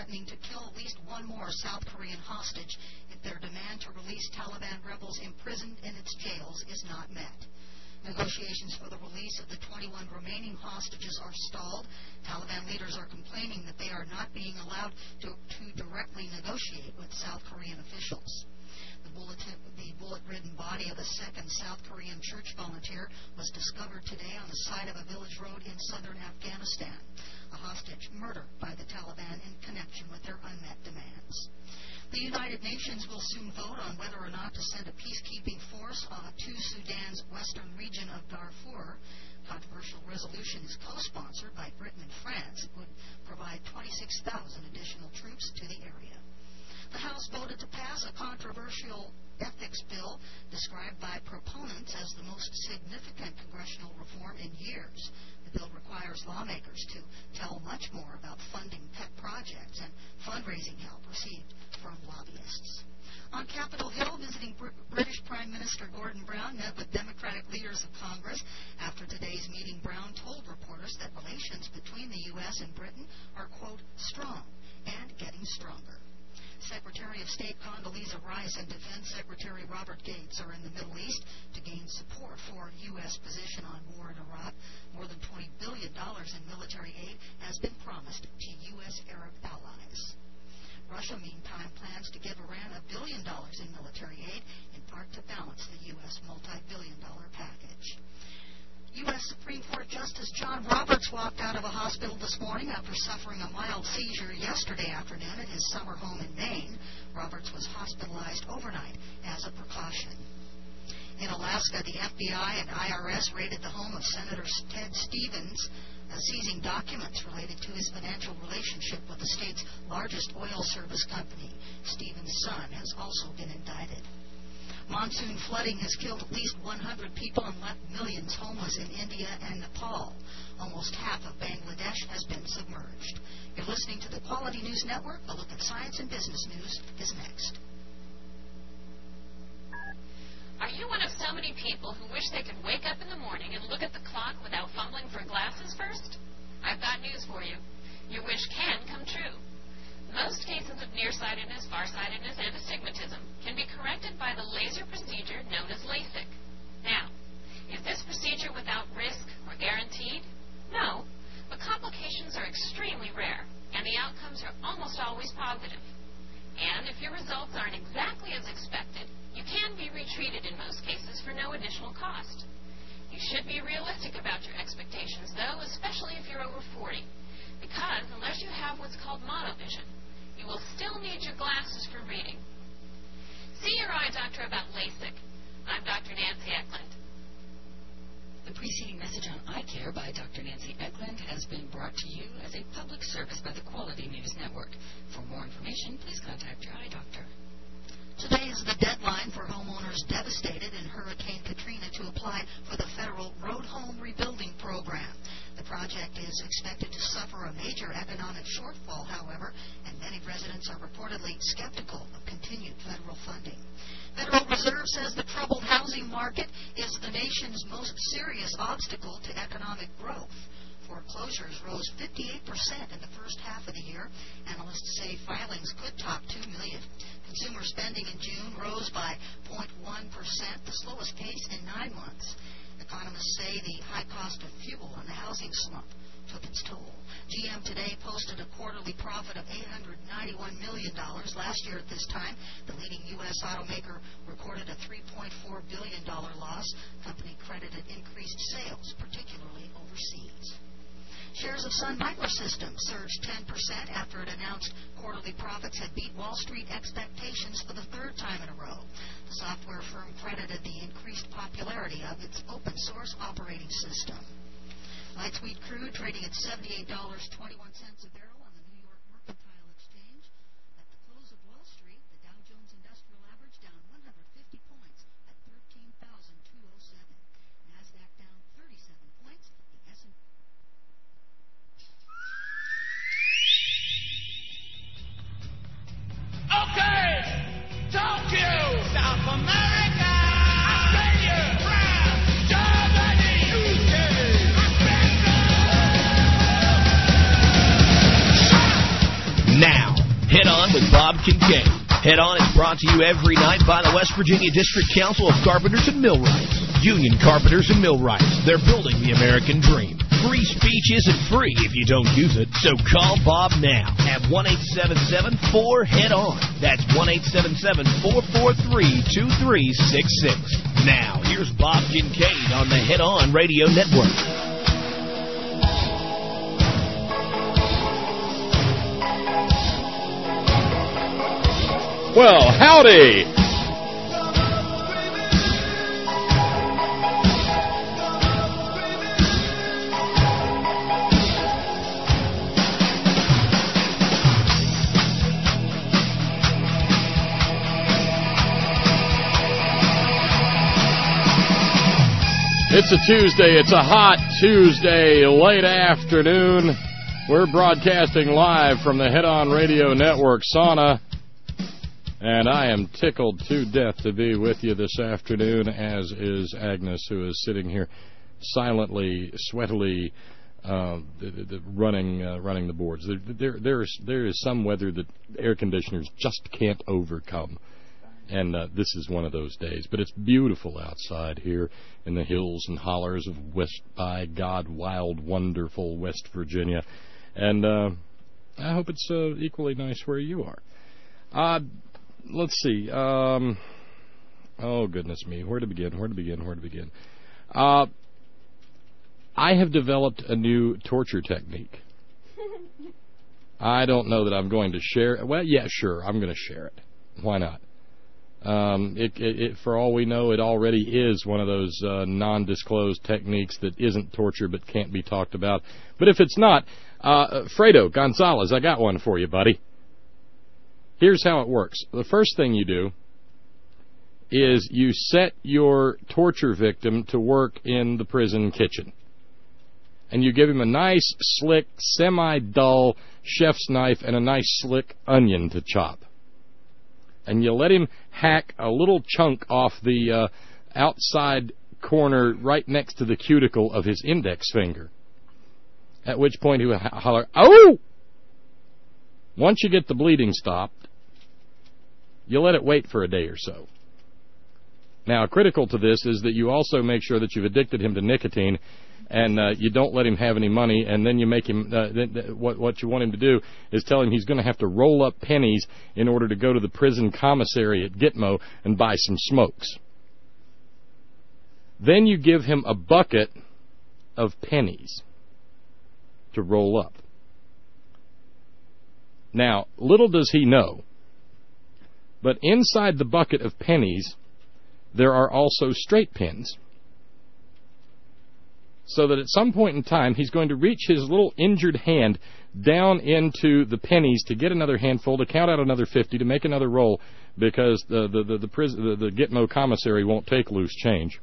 threatening to kill at least one more South Korean hostage if their demand to release Taliban rebels imprisoned in its jails is not met. Negotiations for the release of the 21 remaining hostages are stalled. Taliban leaders are complaining that they are not being allowed to directly negotiate with South Korean officials. The bullet-ridden body of a second South Korean church volunteer was discovered today on the side of a village road in southern Afghanistan, a hostage murder by the Taliban in connection with their unmet demands. The United Nations will soon vote on whether or not to send a peacekeeping force to Sudan's western region of Darfur. Controversial resolution is co-sponsored by Britain and France. It would provide 26,000 additional troops to the area. The House voted to pass a controversial ethics bill described by proponents as the most significant congressional reform in years. The bill requires lawmakers to tell much more about funding pet projects and fundraising help received from lobbyists. On Capitol Hill, visiting British Prime Minister Gordon Brown met with Democratic leaders of Congress. After today's meeting, Brown told reporters that relations between the U.S. and Britain are, quote, strong and getting stronger. Secretary of State Condoleezza Rice and Defense Secretary Robert Gates are in the Middle East to gain support for U.S. position on war in Iraq. More than $20 billion in military aid has been promised to U.S. Arab allies. Russia, meantime, plans to give Iran $1 billion in military aid, in part to balance the U.S. multi-billion-dollar package. U.S. Supreme Court Justice John Roberts walked out of a hospital this morning after suffering a mild seizure yesterday afternoon at his summer home in Maine. Roberts was hospitalized overnight as a precaution. In Alaska, the FBI and IRS raided the home of Senator Ted Stevens, seizing documents related to his financial relationship with the state's largest oil service company. Stevens' son has also been indicted. Monsoon flooding has killed at least 100 people and left millions homeless in India and Nepal. Almost half of Bangladesh has been submerged. You're listening to the Quality News Network. A look at science and business news is next. Are you one of so many people who wish they could wake up in the morning and look at the clock without fumbling for glasses first? I've got news for you. Your wish can come true. Most cases of nearsightedness, farsightedness, and astigmatism can be corrected by the laser procedure known as LASIK. Now, is this procedure without risk or guaranteed? No, but complications are extremely rare, and the outcomes are almost always positive. And if your results aren't exactly as expected, you can be retreated in most cases for no additional cost. You should be realistic about your expectations, though, especially if you're over 40, because unless you have what's called monovision, you will still need your glasses for reading. See your eye doctor about LASIK. I'm Dr. Nancy Eklund. The preceding message on eye care by Dr. Nancy Eklund has been brought to you as a public service by the Quality News Network. For more information, please contact your eye doctor. Today is the deadline for homeowners devastated in Hurricane Katrina to apply for the federal Road Home Rebuilding Program. The project is expected to suffer a major economic shortfall, however, and many residents are reportedly skeptical of continued federal funding. Federal Reserve says the troubled housing market is the nation's most serious obstacle to economic growth. Foreclosures rose 58% in the first half of the year. Analysts say filings could top 2 million. Consumer spending in June rose by 0.1%, the slowest pace in 9 months. Economists say the high cost of fuel and the housing slump took its toll. GM today posted a quarterly profit of $891 million. Last year at this time, the leading U.S. automaker recorded a $3.4 billion loss. Company credited increased sales, particularly overseas. Shares of Sun Microsystems surged 10% after it announced quarterly profits had beat Wall Street expectations for the third time in a row. The software firm credited the increased popularity of its open-source operating system. Light sweet crude trading at $78.21 a barrel on the New York Mercantile Exchange. At the close of Wall Street, the Dow Jones Industrial Average down 150 points at 13,207. NASDAQ down 37 points. The S&P. Okay, Tokyo, South America, Australia, France, Germany, UK, Africa. Now, On with Bob Kincaid. Head On is brought to you every night by the West Virginia District Council of Carpenters and Millwrights. Union Carpenters and Millwrights. They're building the American dream. Free speech isn't free if you don't use it, so call Bob now at 1-877-4-HEAD-ON. That's 1-877-443-2366. Now, here's Bob Kincaid on the Head On Radio Network. Well, howdy! It's a Tuesday. It's a hot Tuesday, late afternoon. We're broadcasting live from the Head On Radio Network sauna. And I am tickled to death to be with you this afternoon, as is Agnes, who is sitting here silently, sweatily running the boards. There is some weather that air conditioners just can't overcome. And this is one of those days. But it's beautiful outside here in the hills and hollers of West, by God, wild, wonderful West Virginia. And I hope it's equally nice where you are. Let's see. Oh, goodness me. Where to begin? I have developed a new torture technique. I don't know that I'm going to share it. Well, yeah, sure. I'm going to share it. Why not? For all we know, it already is one of those non-disclosed techniques that isn't torture but can't be talked about. But if it's not, Fredo Gonzalez, I got one for you, buddy. Here's how it works. The first thing you do is you set your torture victim to work in the prison kitchen. And you give him a nice, slick, semi-dull chef's knife and a nice, slick onion to chop. And you let him hack a little chunk off the outside corner right next to the cuticle of his index finger. At which point he will holler, "Oh!" Once you get the bleeding stopped, you let it wait for a day or so. Now, critical to this is that you also make sure that you've addicted him to nicotine, and you don't let him have any money, and then you make him, what you want him to do is tell him he's going to have to roll up pennies in order to go to the prison commissary at Gitmo and buy some smokes. Then you give him a bucket of pennies to roll up. Now, little does he know, but inside the bucket of pennies, there are also straight pins. So that at some point in time, he's going to reach his little injured hand down into the pennies to get another handful, to count out another 50, to make another roll, because the Gitmo commissary won't take loose change.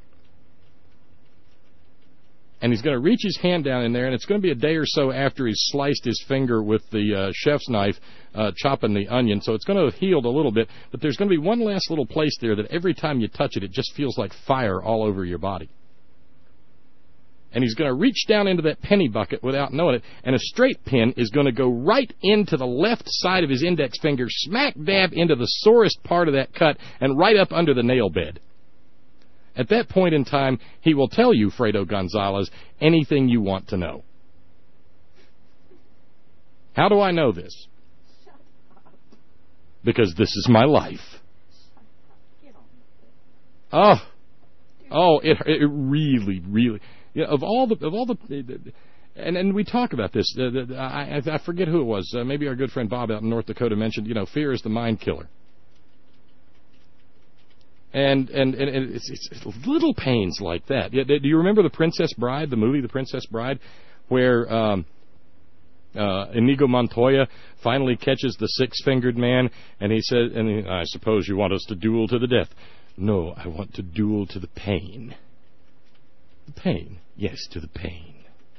And he's going to reach his hand down in there, and it's going to be a day or so after he's sliced his finger with the chef's knife, chopping the onion. So it's going to have healed a little bit, but there's going to be one last little place there that every time you touch it, it just feels like fire all over your body. And he's going to reach down into that penny bucket without knowing it, and a straight pin is going to go right into the left side of his index finger, smack dab into the sorest part of that cut, and right up under the nail bed. At that point in time, he will tell you, Fredo Gonzalez, anything you want to know. How do I know this? Because this is my life. Oh, it really, really. Yeah, of all the, and we talk about this. I forget who it was. Maybe our good friend Bob out in North Dakota mentioned. Fear is the mind killer. And it's little pains like that. Do you remember The Princess Bride, the movie The Princess Bride, where Inigo Montoya finally catches the six-fingered man, and he said, "I suppose you want us to duel to the death." "No, I want to duel to the pain." The pain, yes, to the pain.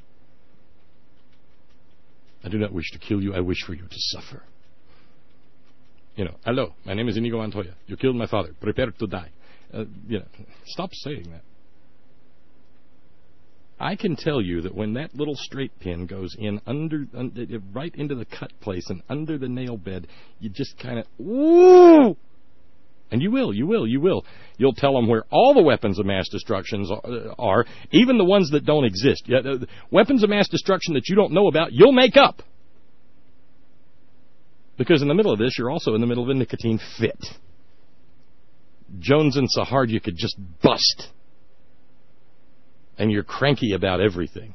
"I do not wish to kill you. I wish for you to suffer." "Hello, my name is Inigo Montoya. You killed my father. Prepare to die." Stop saying that. I can tell you that when that little straight pin goes in right into the cut place and under the nail bed, you just kind of, ooh! And you will. You'll tell them where all the weapons of mass destruction are, even the ones that don't exist. Weapons of mass destruction that you don't know about, you'll make up. Because in the middle of this, you're also in the middle of a nicotine fit. Jonesing so hard you could just bust. And you're cranky about everything.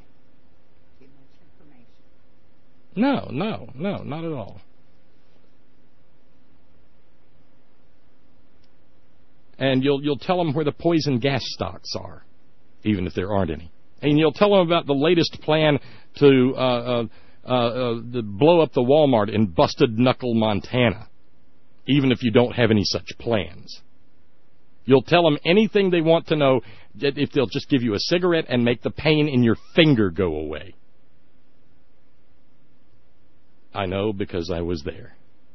No, not at all. And you'll tell them where the poison gas stocks are, even if there aren't any. And you'll tell them about the latest plan to blow up the Walmart in Busted Knuckle, Montana, even if you don't have any such plans. You'll tell them anything they want to know if they'll just give you a cigarette and make the pain in your finger go away. I know because I was there.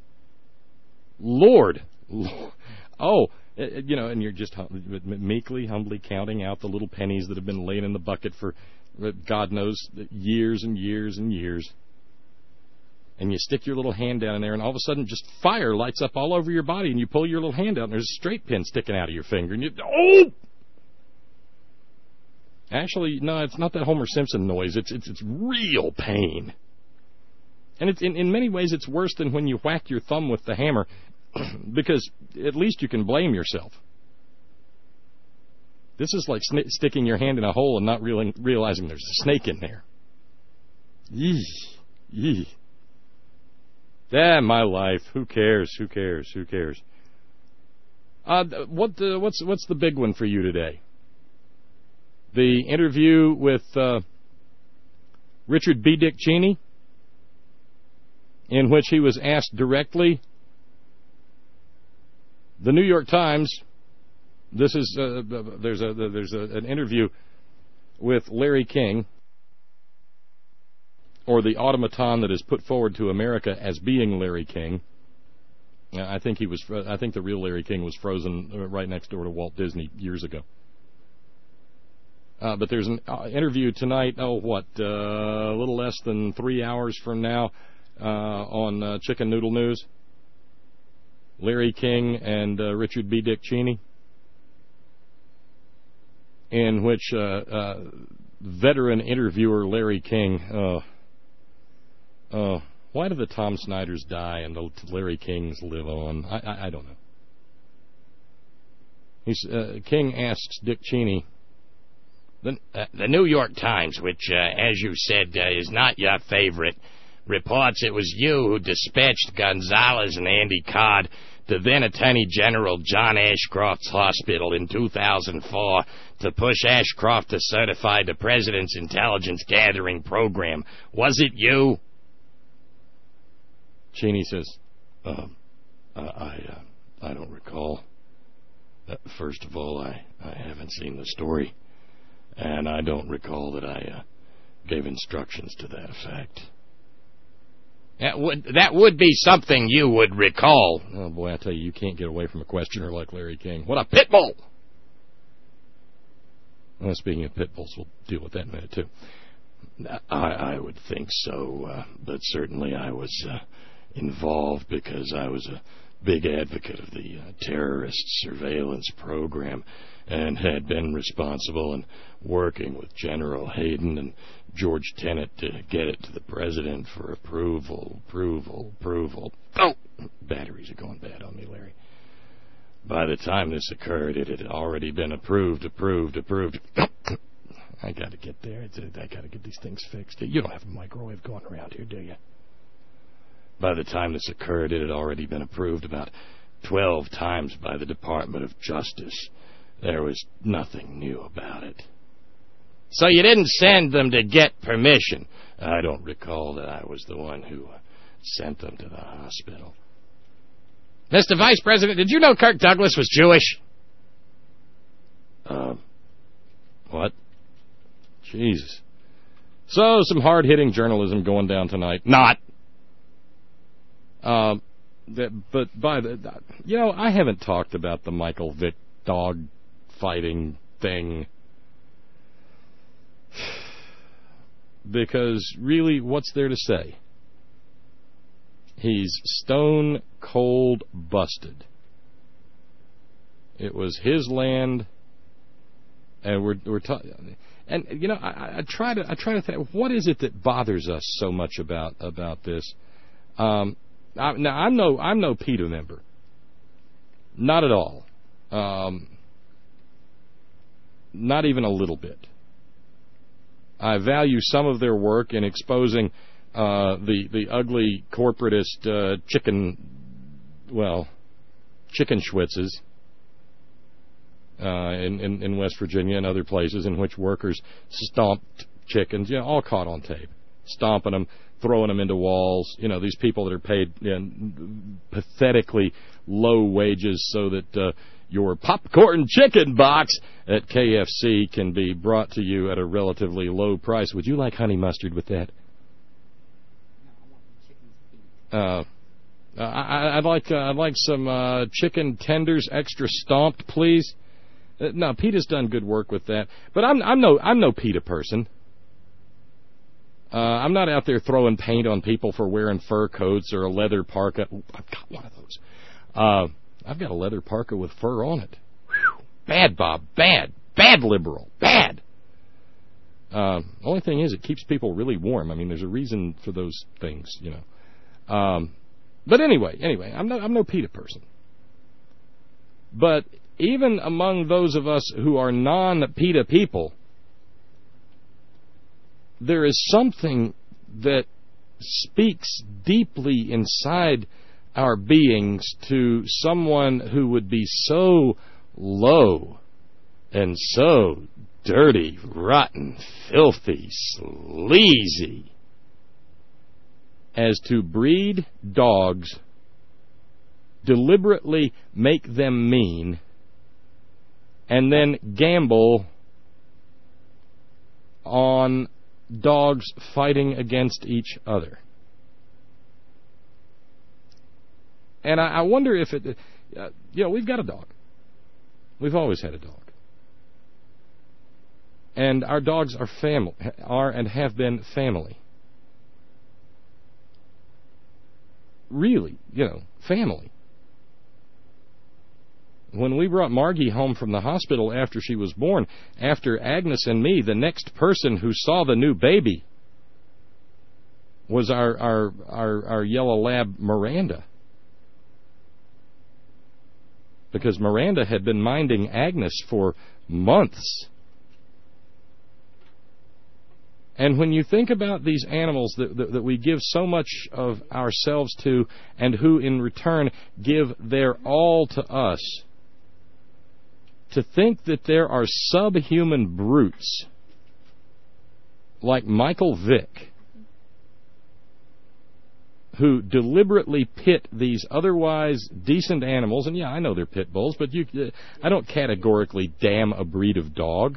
Lord. Oh, and you're just meekly, humbly counting out the little pennies that have been laying in the bucket for God knows years and years and years. And you stick your little hand down in there, and all of a sudden just fire lights up all over your body, and you pull your little hand out, and there's a straight pin sticking out of your finger, and oh! Actually, no, it's not that Homer Simpson noise. It's real pain. And it's in many ways it's worse than when you whack your thumb with the hammer, because at least you can blame yourself. This is like sticking your hand in a hole and not realizing there's a snake in there. Yee. My life. Who cares? What's the big one for you today? The interview with Richard B. Dick Cheney, in which he was asked directly. The New York Times. This is there's an interview with Larry King, or the automaton that is put forward to America as being Larry King. I think the real Larry King was frozen right next door to Walt Disney years ago. But there's an interview tonight. A little less than 3 hours from now on Chicken Noodle News. Larry King and Richard B. Dick Cheney, in which veteran interviewer Larry King, why do the Tom Snyders die and the Larry Kings live on? I don't know. King asks Dick Cheney, the New York Times, which, as you said, is not your favorite, reports it was you who dispatched Gonzalez and Andy Card to then Attorney General John Ashcroft's hospital in 2004 to push Ashcroft to certify the president's intelligence gathering program. Was it you? Cheney says, I don't recall. First of all, I haven't seen the story, and I don't recall that I gave instructions to that effect. That would be something you would recall. Oh, boy, I tell you can't get away from a questioner like Larry King. What a pit bull! Well, speaking of pit bulls, we'll deal with that in a minute, too. I would think so, but certainly I was involved because I was a big advocate of the terrorist surveillance program and had been responsible and working with General Hayden and George Tenet to get it to the president for approval. Oh! Batteries are going bad on me, Larry. By the time this occurred, it had already been approved. I got to get there. I got to get these things fixed. You don't have a microwave going around here, do you? By the time this occurred, it had already been approved about 12 times by the Department of Justice. There was nothing new about it. So you didn't send them to get permission? I don't recall that I was the one who sent them to the hospital. Mr. Vice President, did you know Kirk Douglas was Jewish? What? Jesus. So, some hard-hitting journalism going down tonight. Not. But I haven't talked about the Michael Vick dog fighting thing. because really, what's there to say? He's stone cold busted. It was his land, and we're talking. And you know, I try to think, what is it that bothers us so much about this? Now I'm no PETA member, not at all, not even a little bit. I value some of their work in exposing the ugly corporatist chicken schwitzes in West Virginia and other places in which workers stomped chickens, all caught on tape, stomping them, throwing them into walls. These people that are paid pathetically low wages so that your popcorn chicken box at KFC can be brought to you at a relatively low price. Would you like honey mustard with that? I'd like some chicken tenders, extra stomped, please. No, PETA's done good work with that, but I'm no PETA person. I'm not out there throwing paint on people for wearing fur coats or a leather parka. Ooh, I've got one of those. I've got a leather parka with fur on it. Whew. Bad, Bob. Bad liberal. Bad. Only thing is, it keeps people really warm. I mean, there's a reason for those things, But anyway, I'm no PETA person. But even among those of us who are non-PETA people, there is something that speaks deeply inside our beings to someone who would be so low and so dirty, rotten, filthy, sleazy as to breed dogs, deliberately make them mean, and then gamble on dogs fighting against each other. And I wonder if it... we've got a dog. We've always had a dog. And our dogs are and have been family. Really, family. When we brought Margie home from the hospital after she was born, after Agnes and me, the next person who saw the new baby was our yellow lab, Miranda. Because Miranda had been minding Agnes for months. And when you think about these animals that we give so much of ourselves to, and who in return give their all to us, to think that there are subhuman brutes like Michael Vick who deliberately pit these otherwise decent animals, and I know they're pit bulls, but I don't categorically damn a breed of dog.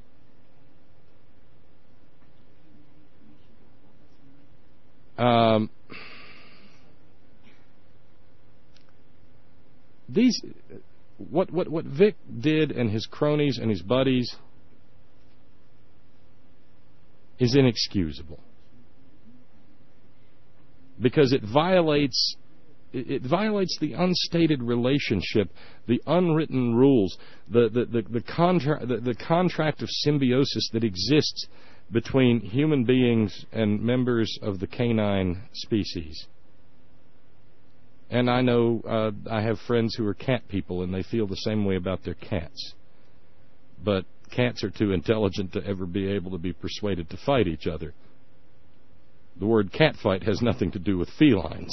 What Vic did and his cronies and his buddies is inexcusable, because it violates the unstated relationship, the unwritten rules, the contract of symbiosis that exists between human beings and members of the canine species. And I know I have friends who are cat people, and they feel the same way about their cats. But cats are too intelligent to ever be able to be persuaded to fight each other. The word catfight has nothing to do with felines.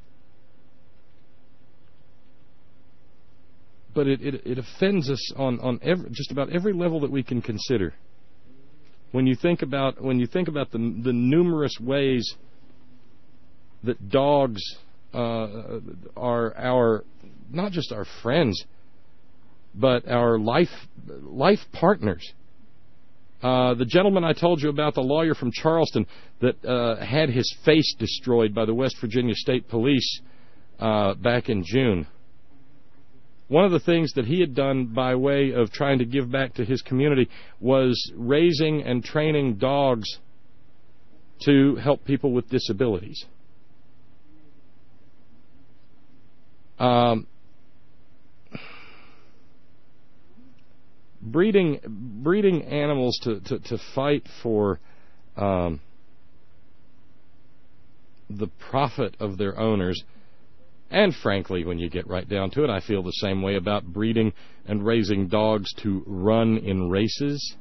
But it offends us on just about every level that we can consider. When you think about the numerous ways that dogs are our, not just our friends, but our life partners. The gentleman I told you about, the lawyer from Charleston that had his face destroyed by the West Virginia State Police back in June. One of the things that he had done by way of trying to give back to his community was raising and training dogs to help people with disabilities. Breeding animals to fight for the profit of their owners, and frankly, when you get right down to it, I feel the same way about breeding and raising dogs to run in races.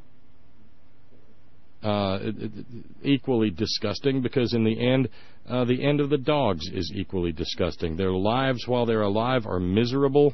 Equally disgusting, because in the end of the dogs is equally disgusting. Their lives while they're alive are miserable,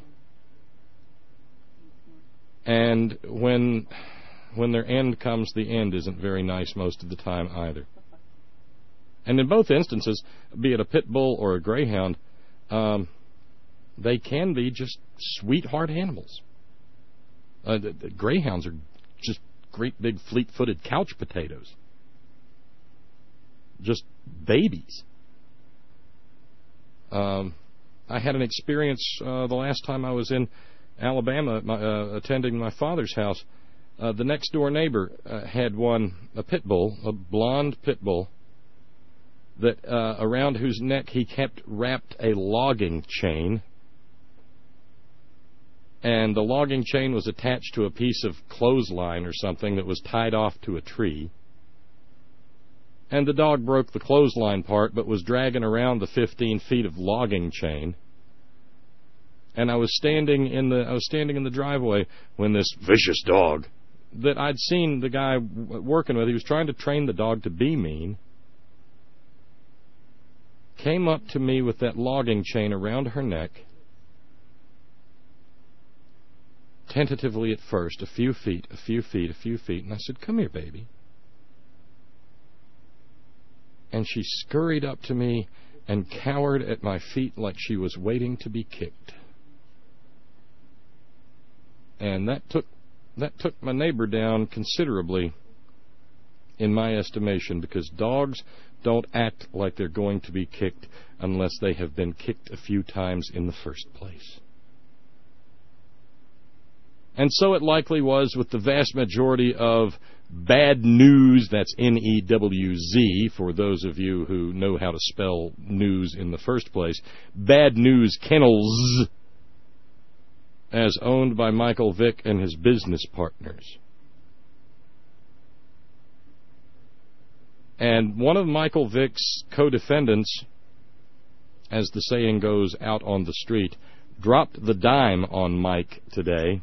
and when their end comes, the end isn't very nice most of the time either. And in both instances, be it a pit bull or a greyhound, they can be just sweetheart animals. The greyhounds are just great big fleet-footed couch potatoes. Just babies. I had an experience the last time I was in Alabama attending my father's house. The next-door neighbor had a pit bull, a blonde pit bull, that around whose neck he kept wrapped a logging chain, and the logging chain was attached to a piece of clothesline or something that was tied off to a tree. And the dog broke the clothesline part, but was dragging around the 15 feet of logging chain. And I was standing in the driveway when this vicious dog that I'd seen the guy working with, he was trying to train the dog to be mean, came up to me with that logging chain around her neck, tentatively at first, a few feet, and I said, "Come here, baby." And she scurried up to me and cowered at my feet like she was waiting to be kicked. And that took my neighbor down considerably in my estimation, because dogs don't act like they're going to be kicked unless they have been kicked a few times in the first place. And so it likely was with the vast majority of bad news, that's N-E-W-Z, for those of you who know how to spell news in the first place, Bad News Kennels, as owned by Michael Vick and his business partners. And one of Michael Vick's co-defendants, as the saying goes out on the street, dropped the dime on Mike today.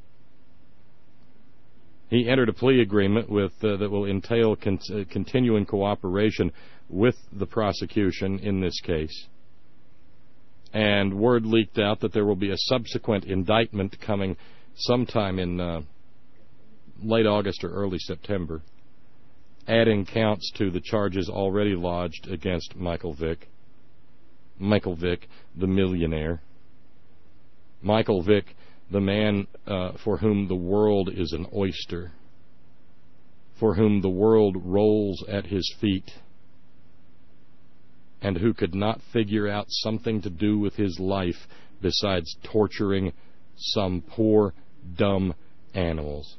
He entered a plea agreement that will entail continuing cooperation with the prosecution in this case. And word leaked out that there will be a subsequent indictment coming sometime in late August or early September, adding counts to the charges already lodged against Michael Vick. Michael Vick, the millionaire. Michael Vick, the man for whom the world is an oyster, for whom the world rolls at his feet, and who could not figure out something to do with his life besides torturing some poor, dumb animals.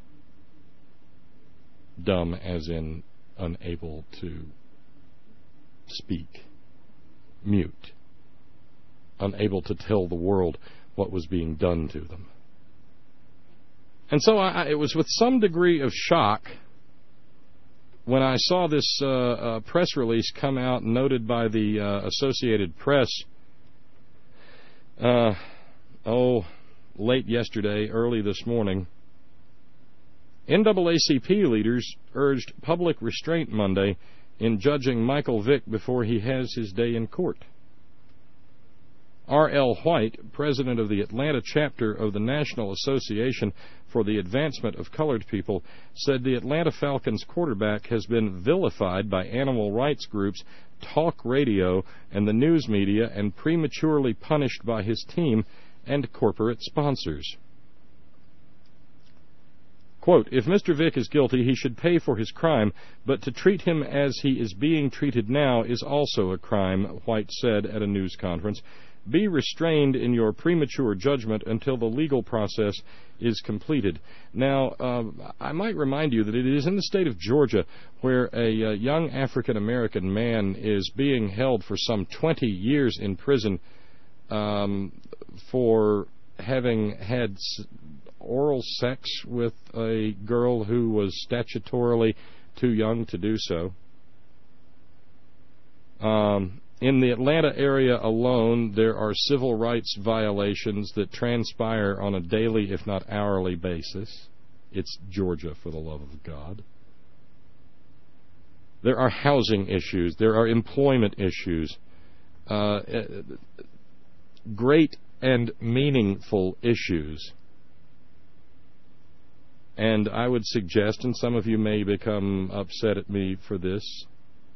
Dumb as in unable to speak, mute, unable to tell the world what was being done to them. And so it was with some degree of shock when I saw this press release come out noted by the Associated Press late yesterday, early this morning. NAACP leaders urged public restraint Monday in judging Michael Vick before he has his day in court. R.L. White, president of the Atlanta chapter of the National Association for the Advancement of Colored People, said the Atlanta Falcons quarterback has been vilified by animal rights groups, talk radio, and the news media, and prematurely punished by his team and corporate sponsors. Quote, if Mr. Vick is guilty, he should pay for his crime, but to treat him as he is being treated now is also a crime, White said at a news conference. Be restrained in your premature judgment until the legal process is completed. Now, I might remind you that it is in the state of Georgia where a young African-American man is being held for some 20 years in prison for having had oral sex with a girl who was statutorily too young to do so. In the Atlanta area alone, there are civil rights violations that transpire on a daily, if not hourly, basis. It's Georgia, for the love of God. There are housing issues. There are employment issues. Great and meaningful issues. And I would suggest, and some of you may become upset at me for this,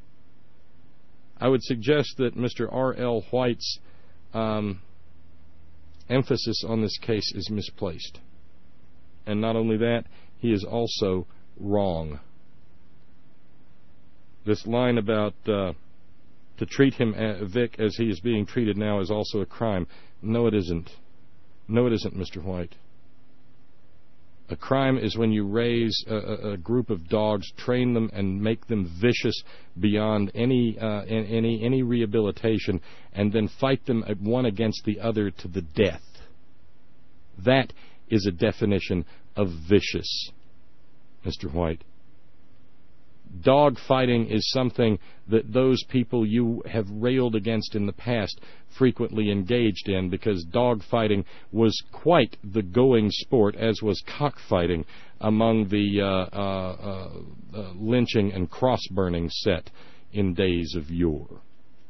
I would suggest that Mr. R.L. White's emphasis on this case is misplaced. And not only that, he is also wrong. This line about to treat him, Vic, as he is being treated now is also a crime. No, it isn't. No, it isn't, Mr. White. A crime is when you raise a group of dogs, train them, and make them vicious beyond any rehabilitation, and then fight them one against the other to the death. That is a definition of vicious, Mr. White. Dog fighting is something that those people you have railed against in the past frequently engaged in, because dog fighting was quite the going sport, as was cockfighting among the lynching and cross-burning set in days of yore.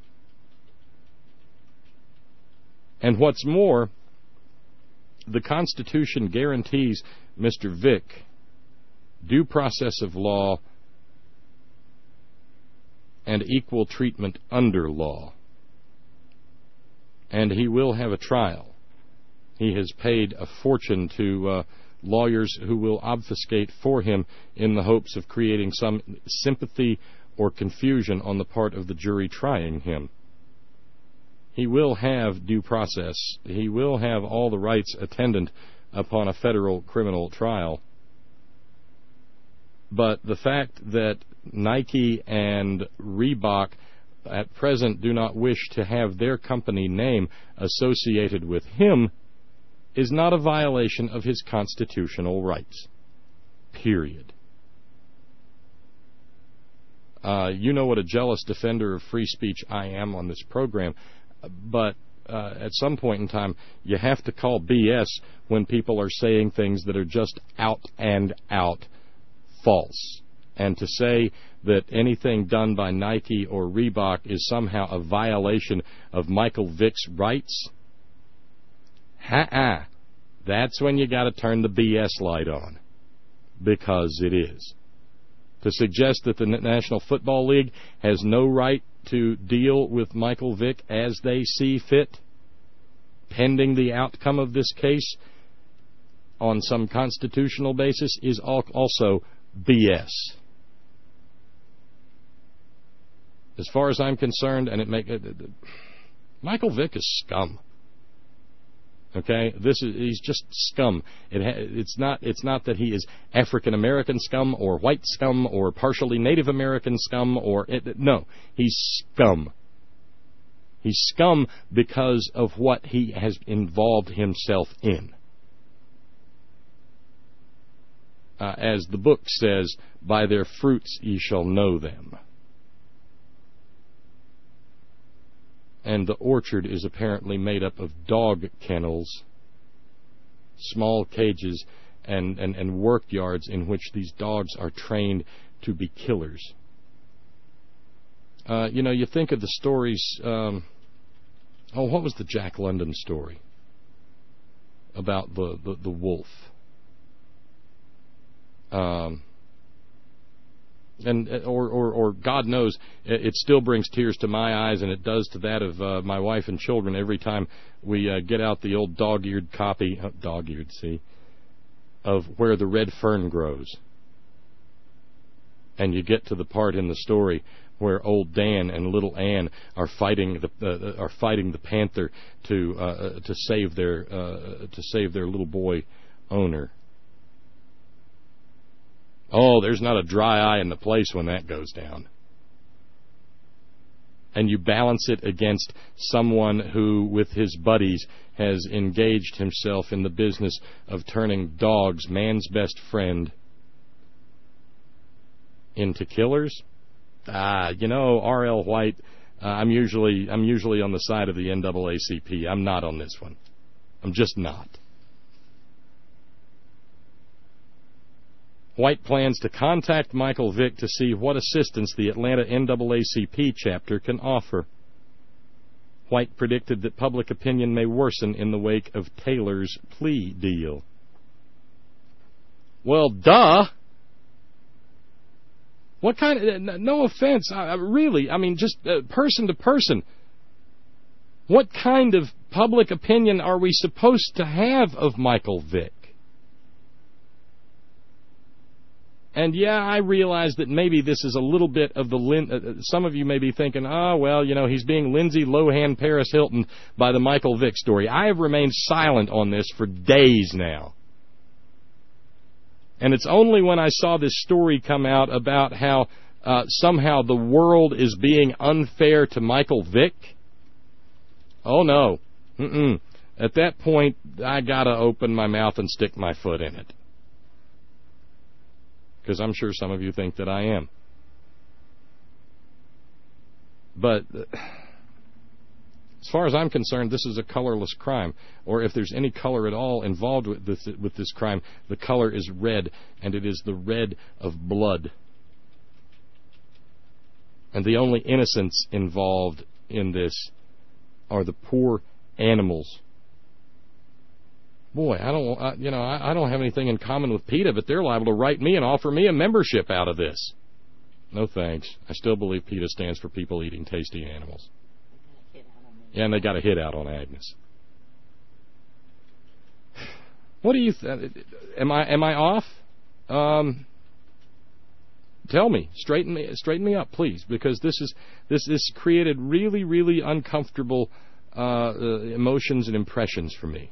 And what's more, the Constitution guarantees Mr. Vick due process of law and equal treatment under law. And he will have a trial. He has paid a fortune to lawyers who will obfuscate for him in the hopes of creating some sympathy or confusion on the part of the jury trying him. He will have due process. He will have all the rights attendant upon a federal criminal trial. But the fact that Nike and Reebok at present do not wish to have their company name associated with him is not a violation of his constitutional rights. Period. You know what a jealous defender of free speech I am on this program, but at some point in time, you have to call BS when people are saying things that are just out and out false. And to say that anything done by Nike or Reebok is somehow a violation of Michael Vick's rights, that's when you got to turn the BS light on, because it is. To suggest that the National Football League has no right to deal with Michael Vick as they see fit, pending the outcome of this case on some constitutional basis, is also BS. As far as I'm concerned, and Michael Vick is scum. Okay, he's just scum. It's not that he is African American scum or white scum or partially Native American scum no, he's scum. He's scum because of what he has involved himself in. As the book says, by their fruits ye shall know them. And the orchard is apparently made up of dog kennels, small cages, and work yards in which these dogs are trained to be killers. You think of the stories. What was the Jack London story about the wolf? Or God knows, it still brings tears to my eyes, and it does to that of my wife and children every time we get out the old dog-eared copy. Dog-eared, see? of where the red fern grows. And you get to the part in the story where old Dan and little Ann are fighting the panther to save their little boy owner. Oh, there's not a dry eye in the place when that goes down. And you balance it against someone who, with his buddies, has engaged himself in the business of turning dogs, man's best friend, into killers. R.L. White, I'm usually on the side of the NAACP. I'm not on this one. I'm just not. White plans to contact Michael Vick to see what assistance the Atlanta NAACP chapter can offer. White predicted that public opinion may worsen in the wake of Taylor's plea deal. Well, duh! What kind of... No offense, really, just person to person. What kind of public opinion are we supposed to have of Michael Vick? And yeah, I realize that maybe this is a little bit of the... some of you may be thinking, he's being Lindsay Lohan, Paris Hilton by the Michael Vick story. I have remained silent on this for days now. And it's only when I saw this story come out about how somehow the world is being unfair to Michael Vick. Oh, no. At that point, I got to open my mouth and stick my foot in it. Because I'm sure some of you think that I am. But as far as I'm concerned, this is a colorless crime. Or if there's any color at all involved with this crime, the color is red, and it is the red of blood. And the only innocents involved in this are the poor animals. Boy, I don't have anything in common with PETA, but they're liable to write me and offer me a membership out of this. No thanks. I still believe PETA stands for people eating tasty animals. Yeah, and they got a hit out on Agnes. What do you am I off? Tell me, straighten me up, please, because this created really, really uncomfortable emotions and impressions for me.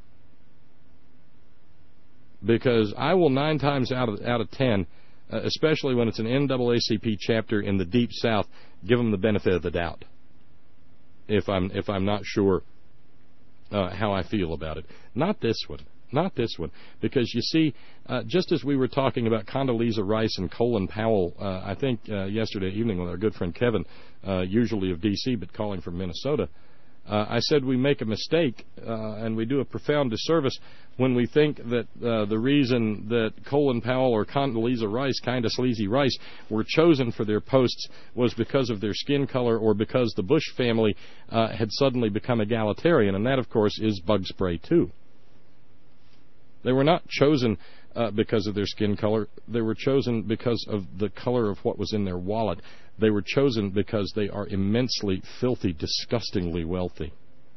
Because I will 9 times out of 10, especially when it's an NAACP chapter in the Deep South, give them the benefit of the doubt. If I'm not sure how I feel about it. Not this one. Because you see, just as we were talking about Condoleezza Rice and Colin Powell, I think yesterday evening with our good friend Kevin, usually of D.C. but calling from Minnesota, I said we make a mistake and we do a profound disservice when we think that the reason that Colin Powell or Condoleezza Rice, Kinda Sleazy Rice, were chosen for their posts was because of their skin color or because the Bush family had suddenly become egalitarian. And that, of course, is bug spray, too. They were not chosen because of their skin color. They were chosen because of the color of what was in their wallet. They were chosen because they are immensely, filthy, disgustingly wealthy.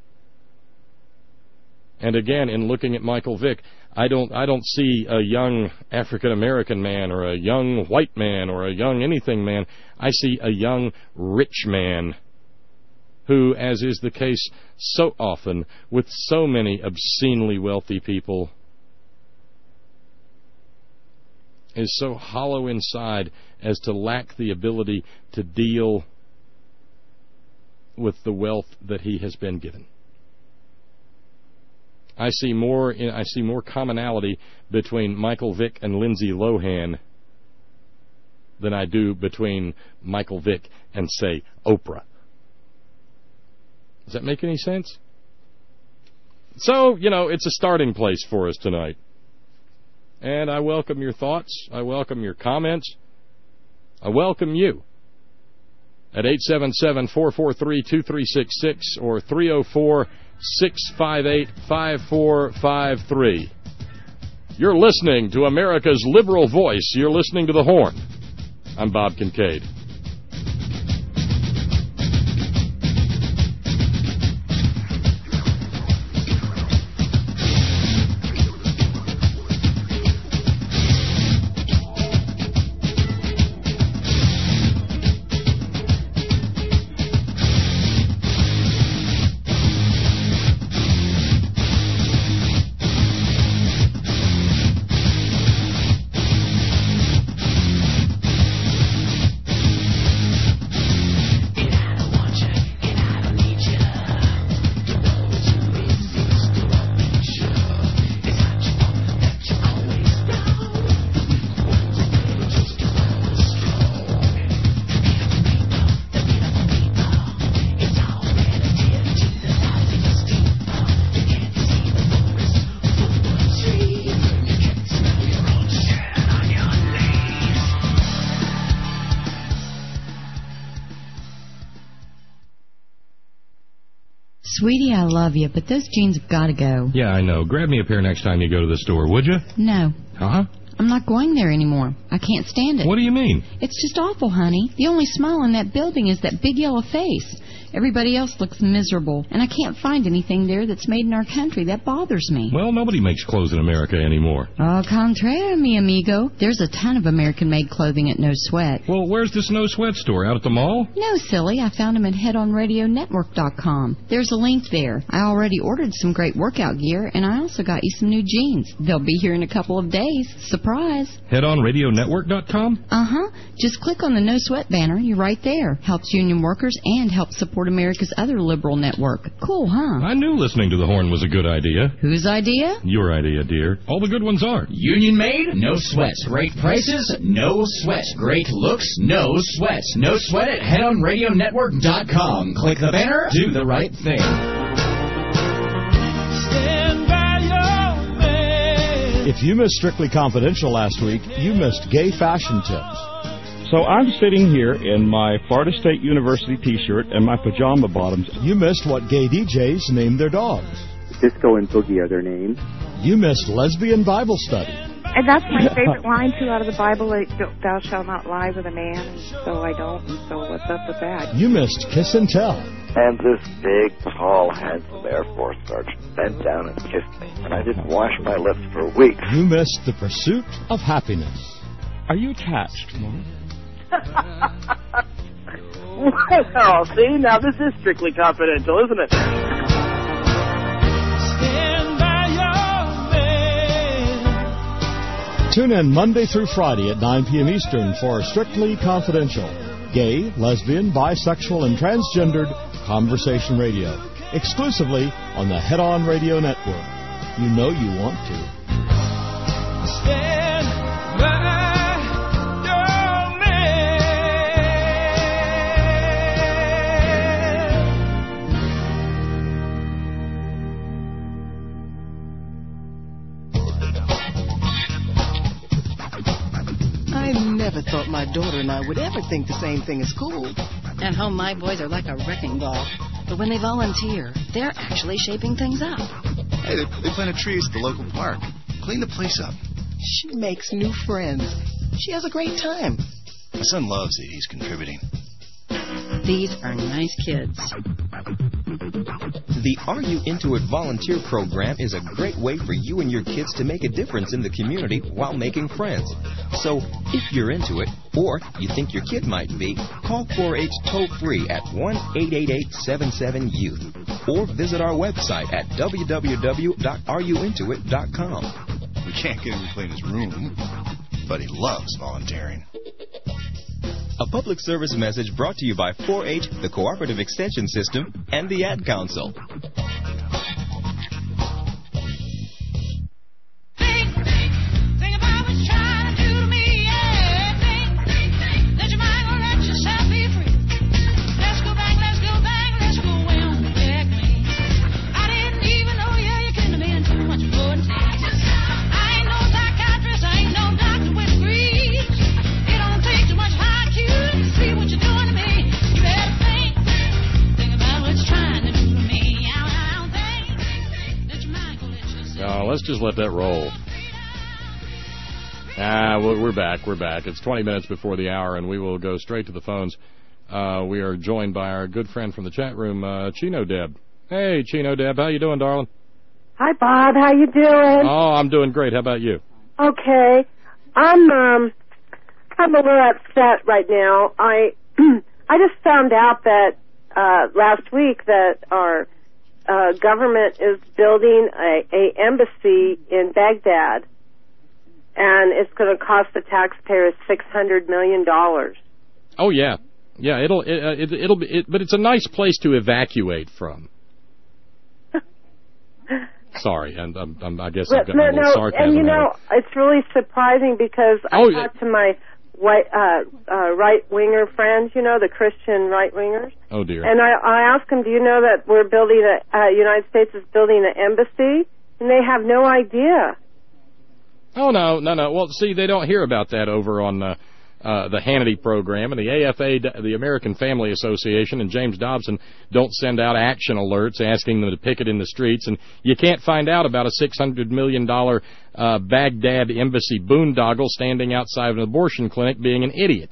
And again, in looking at Michael Vick, I don't see a young African-American man or a young white man or a young anything man. I see a young rich man who, as is the case so often with so many obscenely wealthy people, is so hollow inside as to lack the ability to deal with the wealth that he has been given. I see more commonality between Michael Vick and Lindsay Lohan than I do between Michael Vick and, say, Oprah. Does that make any sense? So, it's a starting place for us tonight. And I welcome your thoughts. I welcome your comments. I welcome you at 877-443-2366 or 304-658-5453. You're listening to America's liberal voice. You're listening to The Horn. I'm Bob Kincaid. Sweetie, I love you, but those jeans have got to go. Yeah, I know. Grab me a pair next time you go to the store, would you? No. Huh? I'm not going there anymore. I can't stand it. What do you mean? It's just awful, honey. The only smile in that building is that big yellow face. Everybody else looks miserable, and I can't find anything there that's made in our country. That bothers me. Well, nobody makes clothes in America anymore. Au contraire, mi amigo. There's a ton of American-made clothing at No Sweat. Well, where's this No Sweat store? Out at the mall? No, silly. I found them at headonradionetwork.com. There's a link there. I already ordered some great workout gear, and I also got you some new jeans. They'll be here in a couple of days. Surprise. Headonradionetwork.com? Uh-huh. Just click on the No Sweat banner. You're right there. Helps union workers and helps support America's other liberal network. Cool, huh? I knew listening to the horn was a good idea. Whose idea? Your idea, dear. All the good ones are. Union made? No sweats. Great prices? No sweats. Great looks? No sweats. No sweat at headonradionetwork.com. Click the banner. Do the right thing. If you missed Strictly Confidential last week, you missed gay fashion tips. So I'm sitting here in my Florida State University T-shirt and my pajama bottoms. You missed what gay DJs named their dogs. Disco and Boogie are their names. You missed lesbian Bible study. And that's my favorite line, too, out of the Bible. Thou shalt not lie with a man, and so I don't, and so what's up with that? You missed kiss and tell. And this big, tall, handsome Air Force sergeant bent down and kissed me, and I didn't wash my lips for weeks. You missed the pursuit of happiness. Are you attached, Mom? Well, see, now this is Strictly Confidential, isn't it? Tune in Monday through Friday at 9 p.m. Eastern for Strictly Confidential. Gay, lesbian, bisexual, and transgendered conversation radio. Exclusively on the Head On Radio Network. You know you want to. Stand by. I never thought my daughter and I would ever think the same thing as cool. At home, my boys are like a wrecking ball. But when they volunteer, they're actually shaping things up. Hey, they planted trees at the local park. Clean the place up. She makes new friends. She has a great time. My son loves it. He's contributing. These are nice kids. The Are You Into It volunteer program is a great way for you and your kids to make a difference in the community while making friends. So, if you're into it, or you think your kid might be, call 4-H toll-free at 1-888-77-YOUTH or visit our website at www.areyouintoit.com. We can't get him to clean his room, but he loves volunteering. A public service message brought to you by 4-H, the Cooperative Extension System, and the Ad Council. Let's just let that roll. We're back. We're back. It's 20 minutes before the hour, and we will go straight to the phones. We are joined by our good friend from the chat room, Chino Deb. Hey, Chino Deb. How you doing, darling? Hi, Bob. How you doing? Oh, I'm doing great. How about you? Okay. I'm a little upset right now. I just found out that last week that our government is building a embassy in Baghdad, and it's going to cost the taxpayers $600 million. Oh yeah, it'll be, but it's a nice place to evacuate from. Sorry, and I guess I've got a little sarcasm. And you know, it's really surprising because I talked to my right-winger friends, you know, the Christian right-wingers. Oh, dear. And I asked them, do you know that we're building United States is building an embassy? And they have no idea. Oh, no. Well, see, they don't hear about that over on the Hannity program, and the AFA, the American Family Association, and James Dobson don't send out action alerts asking them to picket in the streets, and you can't find out about a $600 million Baghdad embassy boondoggle standing outside of an abortion clinic being an idiot.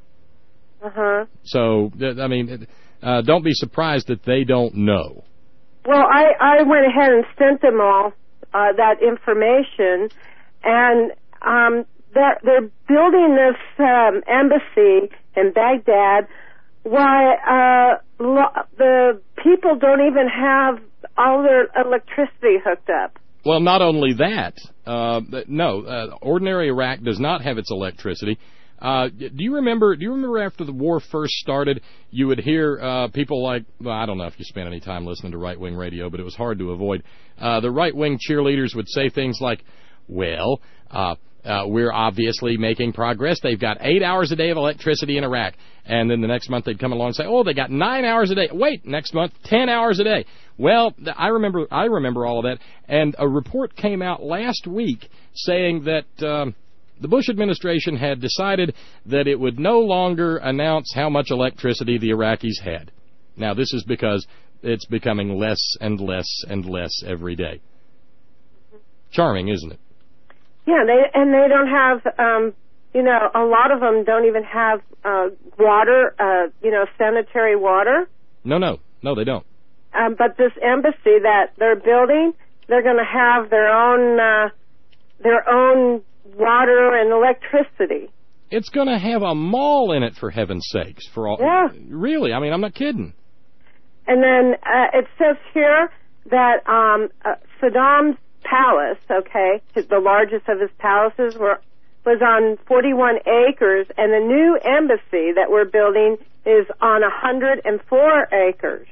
So, I mean, don't be surprised that they don't know. Well, I went ahead and sent them all that information, and they're building this embassy in Baghdad. Why the people don't even have all their electricity hooked up. Well, not only that, ordinary Iraq does not have its electricity. Do you remember after the war first started, you would hear people like, well, I don't know if you spent any time listening to right-wing radio, but it was hard to avoid. The right-wing cheerleaders would say things like, well, we're obviously making progress. They've got 8 hours a day of electricity in Iraq. And then the next month they'd come along and say, oh, they got 9 hours a day. Wait, next month, 10 hours a day. Well, I remember all of that. And a report came out last week saying that the Bush administration had decided that it would no longer announce how much electricity the Iraqis had. Now, this is because it's becoming less and less and less every day. Charming, isn't it? Yeah, they don't have, a lot of them don't even have water, sanitary water. No, they don't. But this embassy that they're building, they're going to have their own water and electricity. It's going to have a mall in it, for heaven's sakes. Yeah. Really, I mean, I'm not kidding. And then it says here that Saddam's palace, the largest of his palaces, was on 41 acres, and the new embassy that we're building is on 104 acres.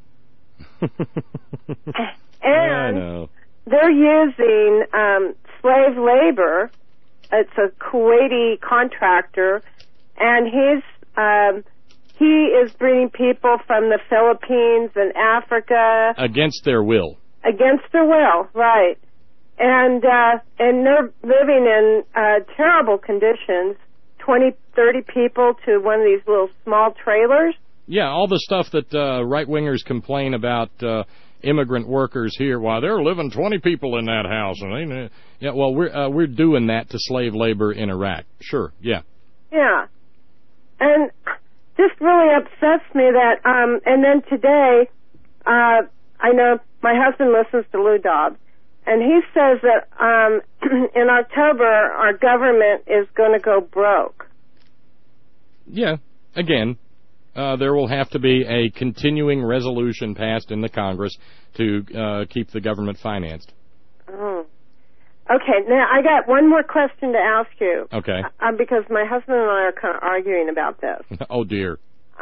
I know. They're using slave labor. It's a Kuwaiti contractor, and he is bringing people from the Philippines and Africa against their will. Against their will, right? And they're living in terrible conditions. 20, 30 people to one of these little small trailers. Yeah, all the stuff that right-wingers complain about immigrant workers here. Why, they're living 20 people in that house. And yeah, well, we're doing that to slave labor in Iraq. Sure, yeah. Yeah, and just really upsets me that. And then today, I know my husband listens to Lou Dobbs, and he says that in October our government is going to go broke. Yeah, again. There will have to be a continuing resolution passed in the Congress to keep the government financed. Oh. Okay, now I got one more question to ask you. Okay. Because my husband and I are kind of arguing about this. Oh, dear.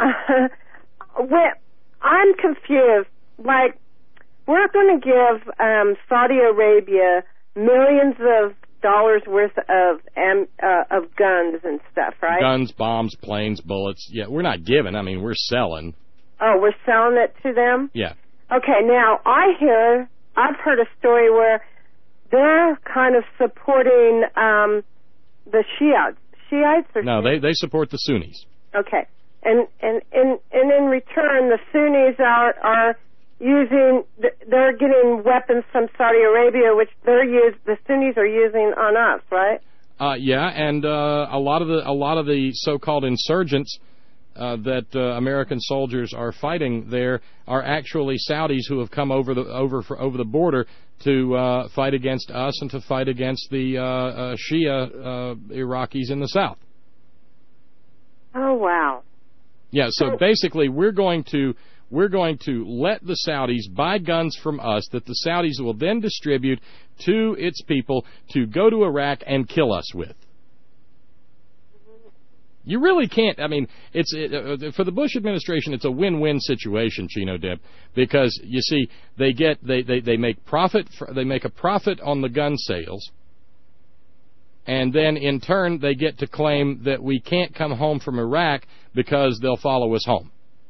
I'm confused. Like, we're going to give Saudi Arabia millions of dollars worth of guns and stuff, right? Guns, bombs, planes, bullets. Yeah, we're not giving. I mean, we're selling. Oh, we're selling it to them? Yeah. Okay, now I've heard a story where they're kind of supporting the Shiites or no, they support the Sunnis. Okay, and in return, the Sunnis are they're getting weapons from Saudi Arabia, which the Sunnis are using on us, right? Yeah, and a lot of the so-called insurgents that American soldiers are fighting there are actually Saudis who have come over the border to fight against us and to fight against the Shia Iraqis in the south. Oh, wow. Yeah, so basically we're going to let the Saudis buy guns from us that the Saudis will then distribute to its people to go to Iraq and kill us with. You really can't. I mean, for the Bush administration, it's a win-win situation, Chino Deb, because you see, they make a profit on the gun sales, and then in turn they get to claim that we can't come home from Iraq because they'll follow us home.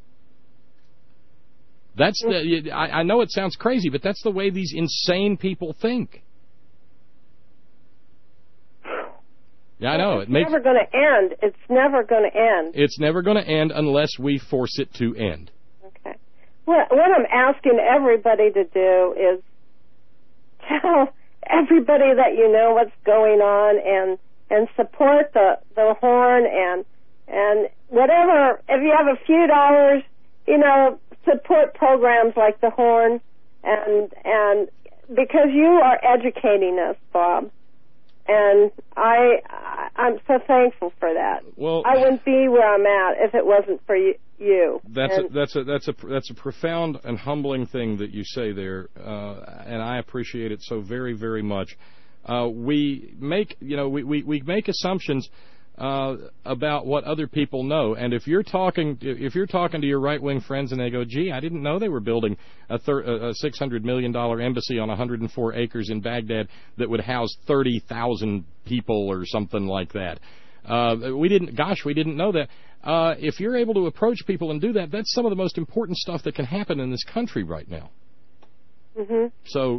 I know it sounds crazy, but that's the way these insane people think. Yeah, I know. It's never going to end. It's never going to end. It's never going to end unless we force it to end. Okay. What I'm asking everybody to do is tell everybody that you know what's going on and support the Horn and whatever. If you have a few dollars, support programs like the Horn and because you are educating us, Bob. And I'm so thankful for that. Well, I wouldn't be where I'm at if it wasn't for you. That's a profound and humbling thing that you say there, and I appreciate it so very, very much. We make we make assumptions about what other people know, and if you're talking to your right-wing friends and they go, "Gee, I didn't know they were building a $600 million embassy on 104 acres in Baghdad that would house 30,000 people or something like that." We didn't know that. If you're able to approach people and do that, that's some of the most important stuff that can happen in this country right now. Mm-hmm. So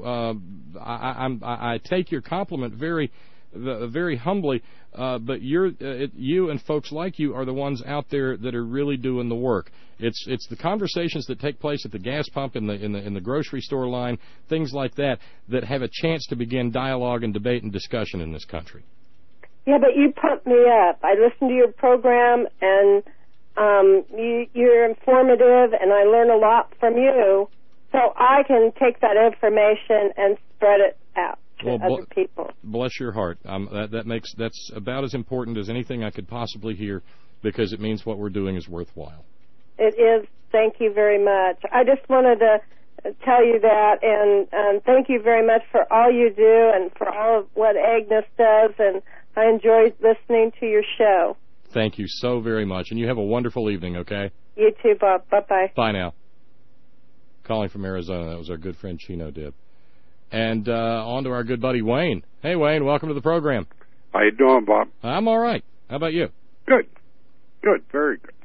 I take your compliment very, very humbly, but you and folks like you are the ones out there that are really doing the work. It's the conversations that take place at the gas pump, in the grocery store line, things like that have a chance to begin dialogue and debate and discussion in this country. Yeah, but you pump me up. I listen to your program, and you're informative, and I learn a lot from you, so I can take that information and spread it out to other people. Bless your heart. That's about as important as anything I could possibly hear, because it means what we're doing is worthwhile. It is. Thank you very much. I just wanted to tell you that, and thank you very much for all you do and for all of what Agnes does, and I enjoyed listening to your show. Thank you so very much, and you have a wonderful evening, okay? You too, Bob. Bye-bye. Bye now. Calling from Arizona, that was our good friend Chino Dib. And on to our good buddy Wayne. Hey, Wayne, welcome to the program. How you doing, Bob? I'm all right. How about you? Good. Good, very good.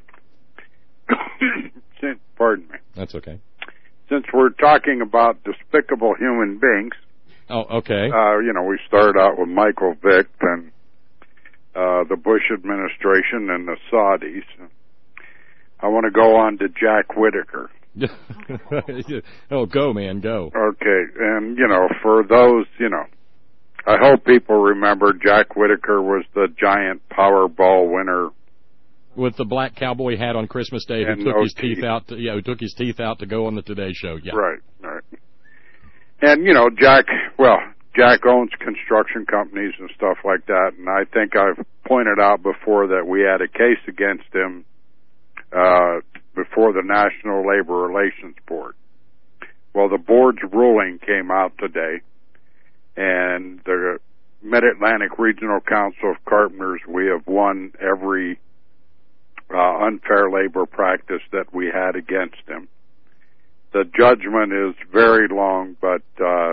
Pardon me. That's okay. Since we're talking about despicable human beings. Oh, okay. We started out with Michael Vick and the Bush administration and the Saudis. I want to go on to Jack Whitaker. Oh, go, man, go. Okay, and, for those, I hope people remember Jack Whitaker was the giant Powerball winner. With the black cowboy hat on Christmas Day who took his teeth out to go on the Today Show. Yeah. Right. And, Jack owns construction companies and stuff like that, and I think I've pointed out before that we had a case against him before the National Labor Relations Board. Well, the board's ruling came out today, and the Mid-Atlantic Regional Council of Carpenters, we have won every unfair labor practice that we had against him. The judgment is very long, but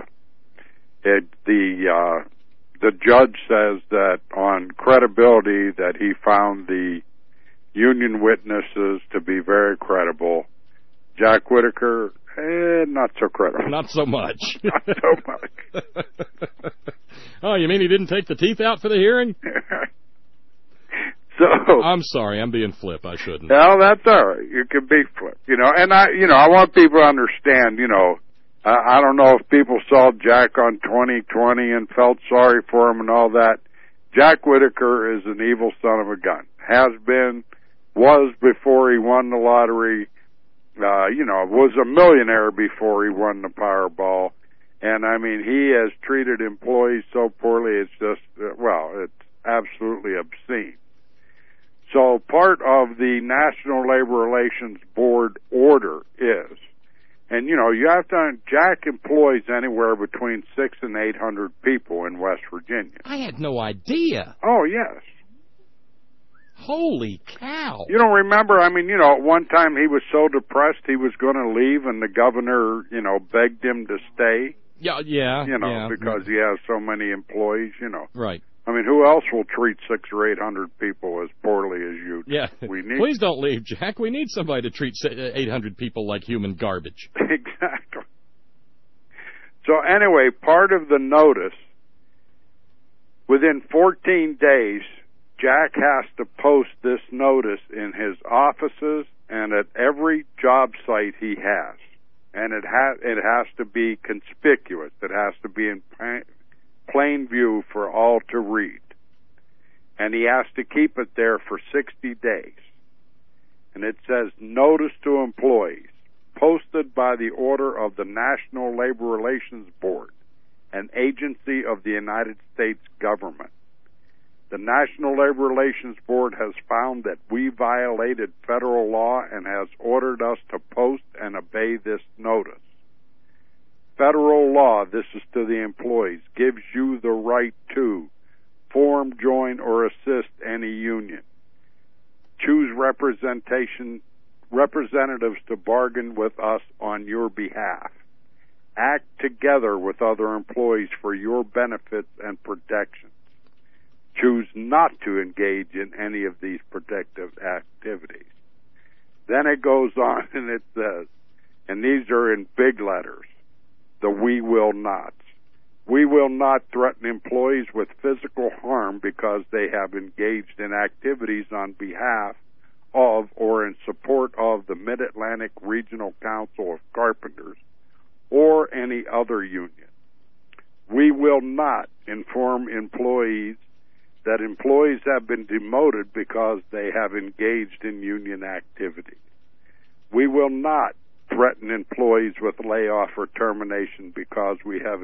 the judge says that on credibility that he found the union witnesses to be very credible. Jack Whitaker, not so credible. Not so much. Not so much. Oh, you mean he didn't take the teeth out for the hearing? So I'm sorry, I'm being flip. I shouldn't. No, that's all right. You can be flip, And I want people to understand. I don't know if people saw Jack on 2020 and felt sorry for him and all that. Jack Whitaker is an evil son of a gun. Has been, was before he won the lottery. Was a millionaire before he won the Powerball. And I mean, he has treated employees so poorly. It's just, it's absolutely obscene. So part of the National Labor Relations Board order is, and you have to, Jack employs anywhere between 600 and 800 people in West Virginia. I had no idea. Oh, yes. Holy cow. You don't remember, at one time he was so depressed he was going to leave and the governor, begged him to stay. Yeah. Because he has so many employees, Right. Who else will treat 600 or 800 people as poorly as you do? Yeah. We need. Please don't leave, Jack. We need somebody to treat 800 people like human garbage. Exactly. So anyway, part of the notice Within 14 days, Jack has to post this notice in his offices and at every job site he has. And it has to be conspicuous. It has to be in plain view for all to read. And he has to keep it there for 60 days. And it says, notice to employees, posted by the order of the National Labor Relations Board, an agency of the United States government. The National Labor Relations Board has found that we violated federal law and has ordered us to post and obey this notice. Federal law, this is to the employees, gives you the right to form, join, or assist any union. Choose representatives to bargain with us on your behalf. Act together with other employees for your benefits and protections. Choose not to engage in any of these protective activities. Then it goes on and it says, and these are in big letters, the we will nots. We will not threaten employees with physical harm because they have engaged in activities on behalf of or in support of the Mid-Atlantic Regional Council of Carpenters or any other union. We will not inform employees that employees have been demoted because they have engaged in union activity. We will not threaten employees with layoff or termination because they have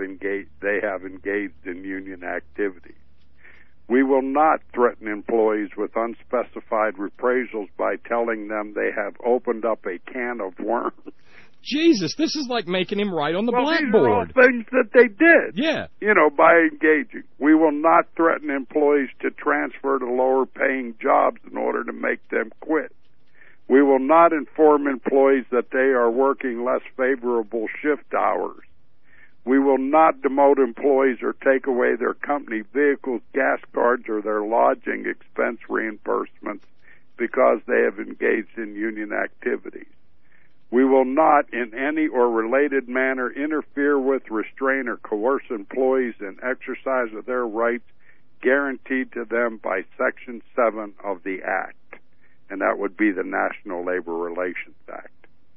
engaged in union activity. We will not threaten employees with unspecified reprisals by telling them they have opened up a can of worms. Jesus, this is like making him write on the blackboard. These are all things that they did. Yeah. By engaging. We will not threaten employees to transfer to lower-paying jobs in order to make them quit. We will not inform employees that they are working less favorable shift hours. We will not demote employees or take away their company vehicles, gas cards, or their lodging expense reimbursements because they have engaged in union activities. We will not, in any or related manner, interfere with, restrain, or coerce employees in exercise of their rights guaranteed to them by Section 7 of the Act, and that would be the National Labor Relations Act.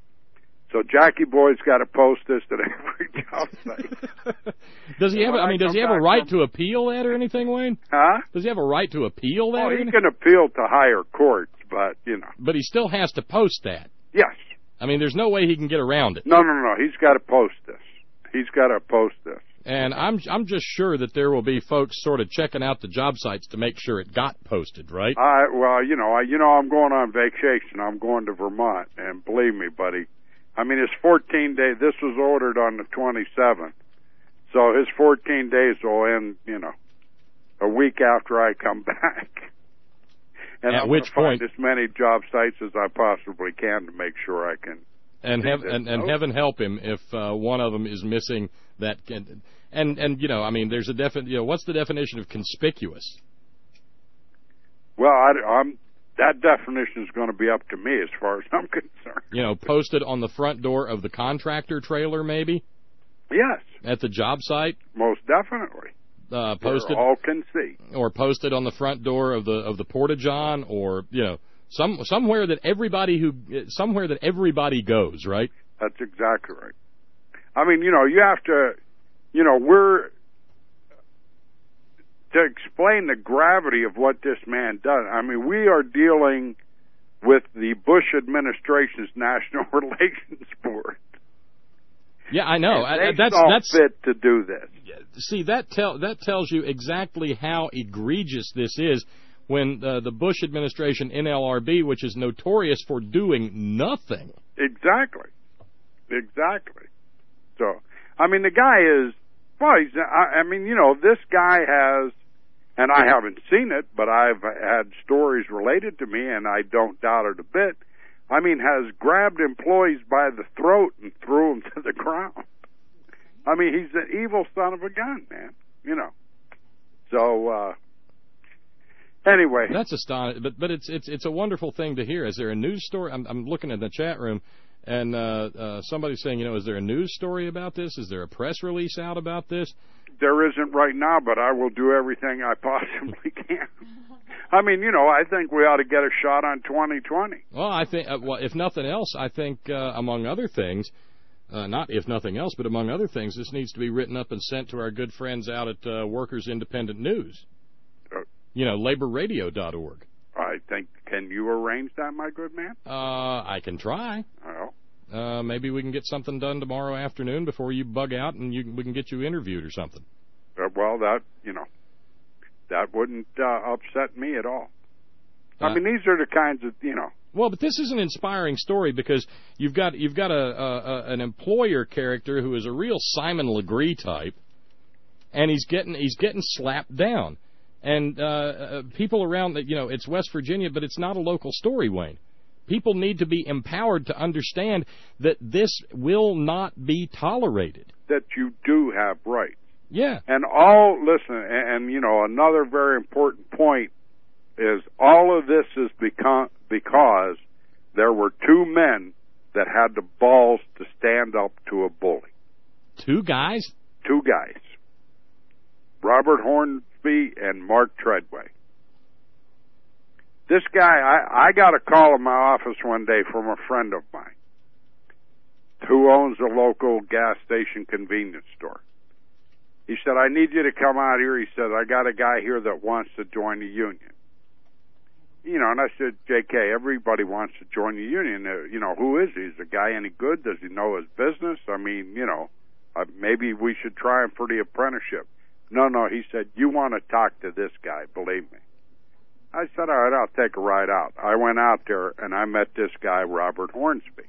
So Jackie Boy's got to post this at every job site. Does he have a right to appeal that or anything, Wayne? Huh? Does he have a right to appeal that? Oh, he can appeal to higher courts, but But he still has to post that. Yes. I mean, there's no way he can get around it. No. He's got to post this. And I'm just sure that there will be folks sort of checking out the job sites to make sure it got posted, right? I'm going on vacation. I'm going to Vermont, and believe me, buddy, I mean, his 14 days, this was ordered on the 27th, so his 14 days will end, a week after I come back. And At I'm which going point, to find as many job sites as I possibly can to make sure I can. And heaven help him if one of them is missing that. And there's a what's the definition of conspicuous? Well, that definition is going to be up to me as far as I'm concerned. Posted on the front door of the contractor trailer, maybe. Yes. At the job site. Most definitely. Posted. Where all can see. Or posted on the front door of the Porta-John, or somewhere that everybody goes, right? That's exactly right. I mean, you have to, we're to explain the gravity of what this man does. I mean, we are dealing with the Bush administration's National Relations Board. Yeah, I know. That's fit to do this. See, that tells you exactly how egregious this is when the Bush administration, NLRB, which is notorious for doing nothing. Exactly. So, I mean, the guy is, this guy has, and I haven't seen it, but I've had stories related to me, and I don't doubt it a bit, has grabbed employees by the throat and threw them to the ground. I mean, he's an evil son of a gun, man, So, anyway. That's astonishing, but it's a wonderful thing to hear. Is there a news story? I'm looking at the chat room, and somebody's saying, is there a news story about this? Is there a press release out about this? there isn't right now, but I will do everything I possibly can. I mean, I think we ought to get a shot on 2020. Well, I think, if nothing else, I think, among other things, not if nothing else, but among other things, this needs to be written up and sent to our good friends out at Workers Independent News. LaborRadio.org. I think, can you arrange that, my good man? I can try. Well. Maybe we can get something done tomorrow afternoon before you bug out, and we can get you interviewed or something. Well, that wouldn't upset me at all. I mean, these are the kinds of, Well, but this is an inspiring story because you've got an employer character who is a real Simon Legree type, and he's getting slapped down. And people around that, it's West Virginia, but it's not a local story, Wayne. People need to be empowered to understand that this will not be tolerated. That you do have rights. Yeah. And listen, another very important point is all of this is because there were two men that had the balls to stand up to a bully. Two guys? Two guys. Robert Hornsby and Mark Treadway. This guy, I got a call in my office one day from a friend of mine who owns a local gas station convenience store. He said, I need you to come out here. He said, I got a guy here that wants to join the union. And I said, JK, everybody wants to join the union. Who is he? Is the guy any good? Does he know his business? I mean, maybe we should try him for the apprenticeship. No, he said, you want to talk to this guy, believe me. I said, all right, I'll take a ride out. I went out there, and I met this guy, Robert Hornsby.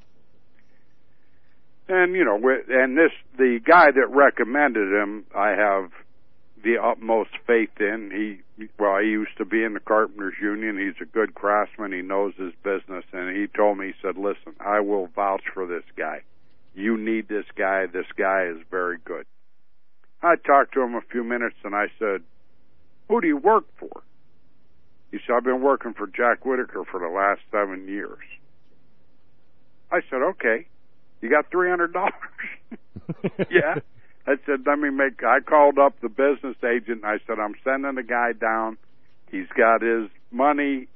And, the guy that recommended him, I have the utmost faith in. He used to be in the Carpenters Union. He's a good craftsman. He knows his business. And he told me, he said, listen, I will vouch for this guy. You need this guy. This guy is very good. I talked to him a few minutes, and I said, who do you work for? He said, I've been working for Jack Whitaker for the last 7 years. I said, okay. You got $300? Yeah. I said, I called up the business agent, and I said, I'm sending a guy down. He's got his money.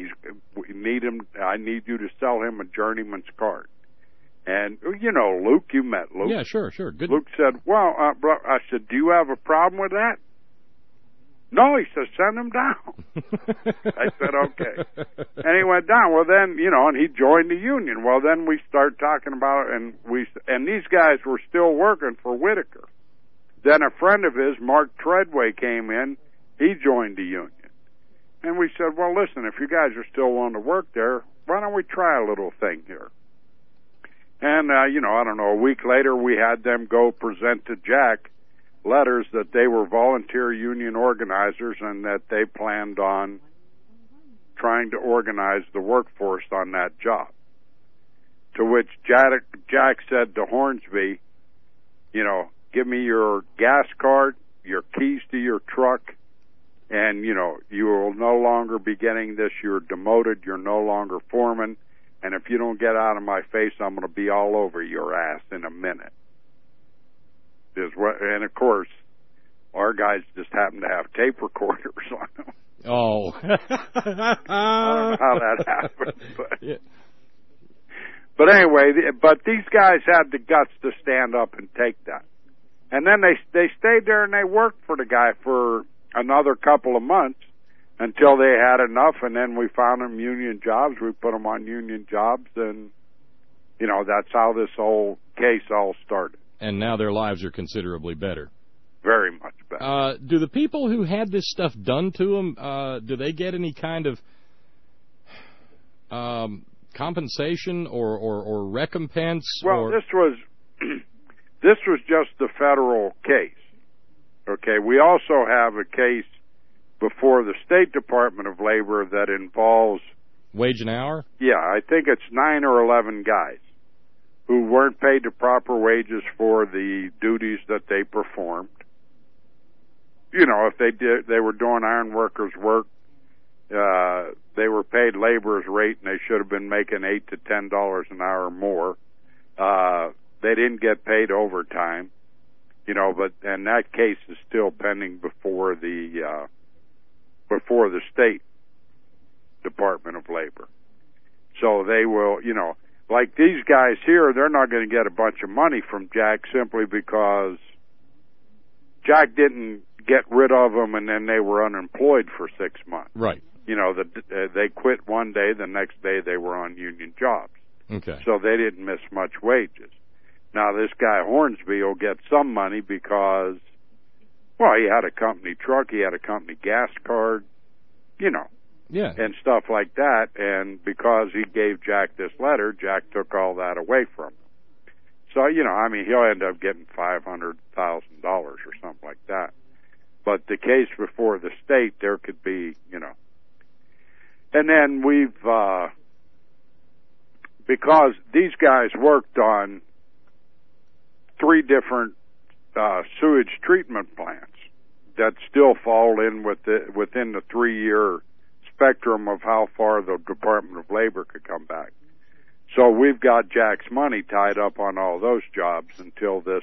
I need you to sell him a journeyman's card. And, Luke, you met Luke. Yeah, sure. Good. Luke said, well, I said, do you have a problem with that? No, he said, send him down. I said, okay. And he went down. Well, then, and he joined the union. Well, then we started talking about it, and these guys were still working for Whitaker. Then a friend of his, Mark Treadway, came in. He joined the union. And we said, well, listen, if you guys are still willing to work there, why don't we try a little thing here? And, I don't know, a week later we had them go present to Jack letters that they were volunteer union organizers and that they planned on trying to organize the workforce on that job. To which Jack said to Hornsby, give me your gas card, your keys to your truck, and, you will no longer be getting this. You're demoted. You're no longer foreman. And if you don't get out of my face, I'm going to be all over your ass in a minute. And, of course, our guys just happen to have tape recorders on them. Oh. I don't know how that happened. But anyway, these guys had the guts to stand up and take that. And then they stayed there and they worked for the guy for another couple of months until they had enough, and then we found them union jobs. We put them on union jobs, and, that's how this whole case all started. And now their lives are considerably better. Very much better. Do the people who had this stuff done to them, do they get any kind of compensation or recompense? Well, this was just the federal case. Okay, we also have a case before the State Department of Labor that involves wage and hour? Yeah, I think it's 9 or 11 guys who weren't paid the proper wages for the duties that they performed. If they were doing iron workers' work, they were paid laborer's rate, and they should have been making $8 to $10 an hour more. They didn't get paid overtime. and that case is still pending before the state Department of Labor. So they will, like these guys here, they're not going to get a bunch of money from Jack simply because Jack didn't get rid of them and then they were unemployed for 6 months. Right. They quit one day, the next day they were on union jobs. Okay. So they didn't miss much wages. Now this guy Hornsby will get some money because, well, he had a company truck, he had a company gas card, Yeah. and stuff like that, and because he gave Jack this letter, Jack took all that away from him. So, he'll end up getting $500,000 or something like that. But the case before the state, there could be, And then we've, because these guys worked on 3 different sewage treatment plants that still fall in within the 3-year spectrum of how far the Department of Labor could come back. So we've got Jack's money tied up on all those jobs until this,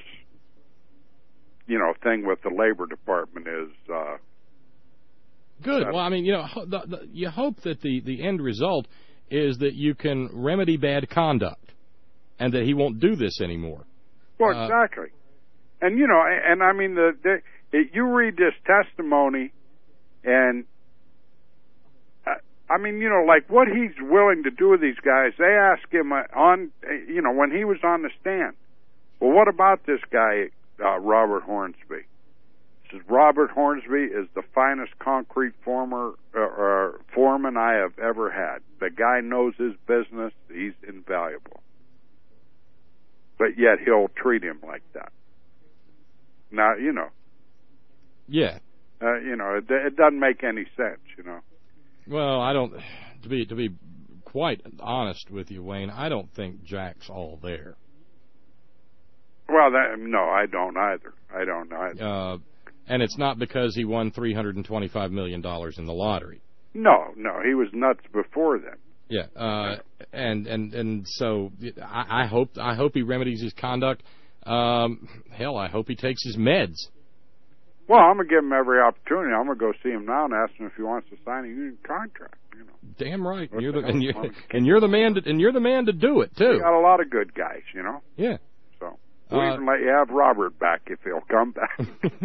thing with the Labor Department is good. Well, you hope that the end result is that you can remedy bad conduct and that he won't do this anymore. Well, exactly. And, you read this testimony and like what he's willing to do with these guys. They ask him when he was on the stand, well, what about this guy, Robert Hornsby? He says, Robert Hornsby is the finest concrete foreman I have ever had. The guy knows his business. He's invaluable. But yet he'll treat him like that. Now, Yeah. It doesn't make any sense, Well, I don't. To be quite honest with you, Wayne, I don't think Jack's all there. Well, no, I don't either. And it's not because he won $325 million in the lottery. No, he was nuts before then. Yeah, and so I hope he remedies his conduct. Hell, I hope he takes his meds. Well, I'm gonna give him every opportunity. I'm gonna go see him now and ask him if he wants to sign a union contract. Damn right. You're the man to do it too. We got a lot of good guys, Yeah. So we'll even let you have Robert back if he'll come back.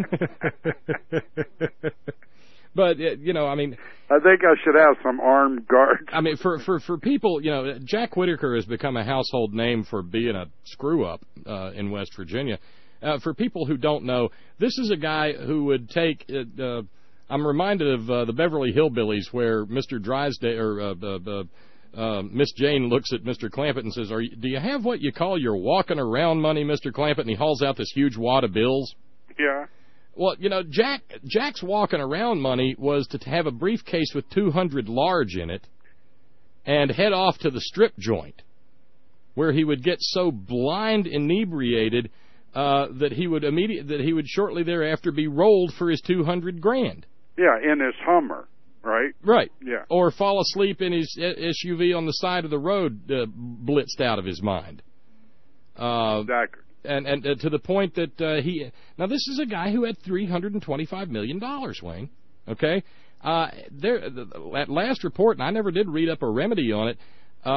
But I think I should have some armed guards. For people, Jack Whitaker has become a household name for being a screw up in West Virginia. For people who don't know, this is a guy who would take. I'm reminded of the Beverly Hillbillies, where Mr. Drysdale or Miss Jane looks at Mr. Clampett and says, "Do you have what you call your walking around money, Mr. Clampett?" And he hauls out this huge wad of bills. Yeah. Well, Jack's walking around money was to have a briefcase with 200 large in it and head off to the strip joint, where he would get so blind inebriated that he would shortly thereafter be rolled for his $200,000. Yeah, in his Hummer, right? Right. Yeah. Or fall asleep in his SUV on the side of the road, blitzed out of his mind. Exactly. And to the point that now this is a guy who had $325 million, Wayne. Okay, at last report, and I never did read up a remedy on it.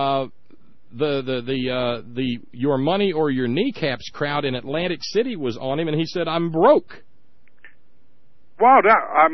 The your money or your kneecaps crowd in Atlantic City was on him, and he said, "I'm broke." Well,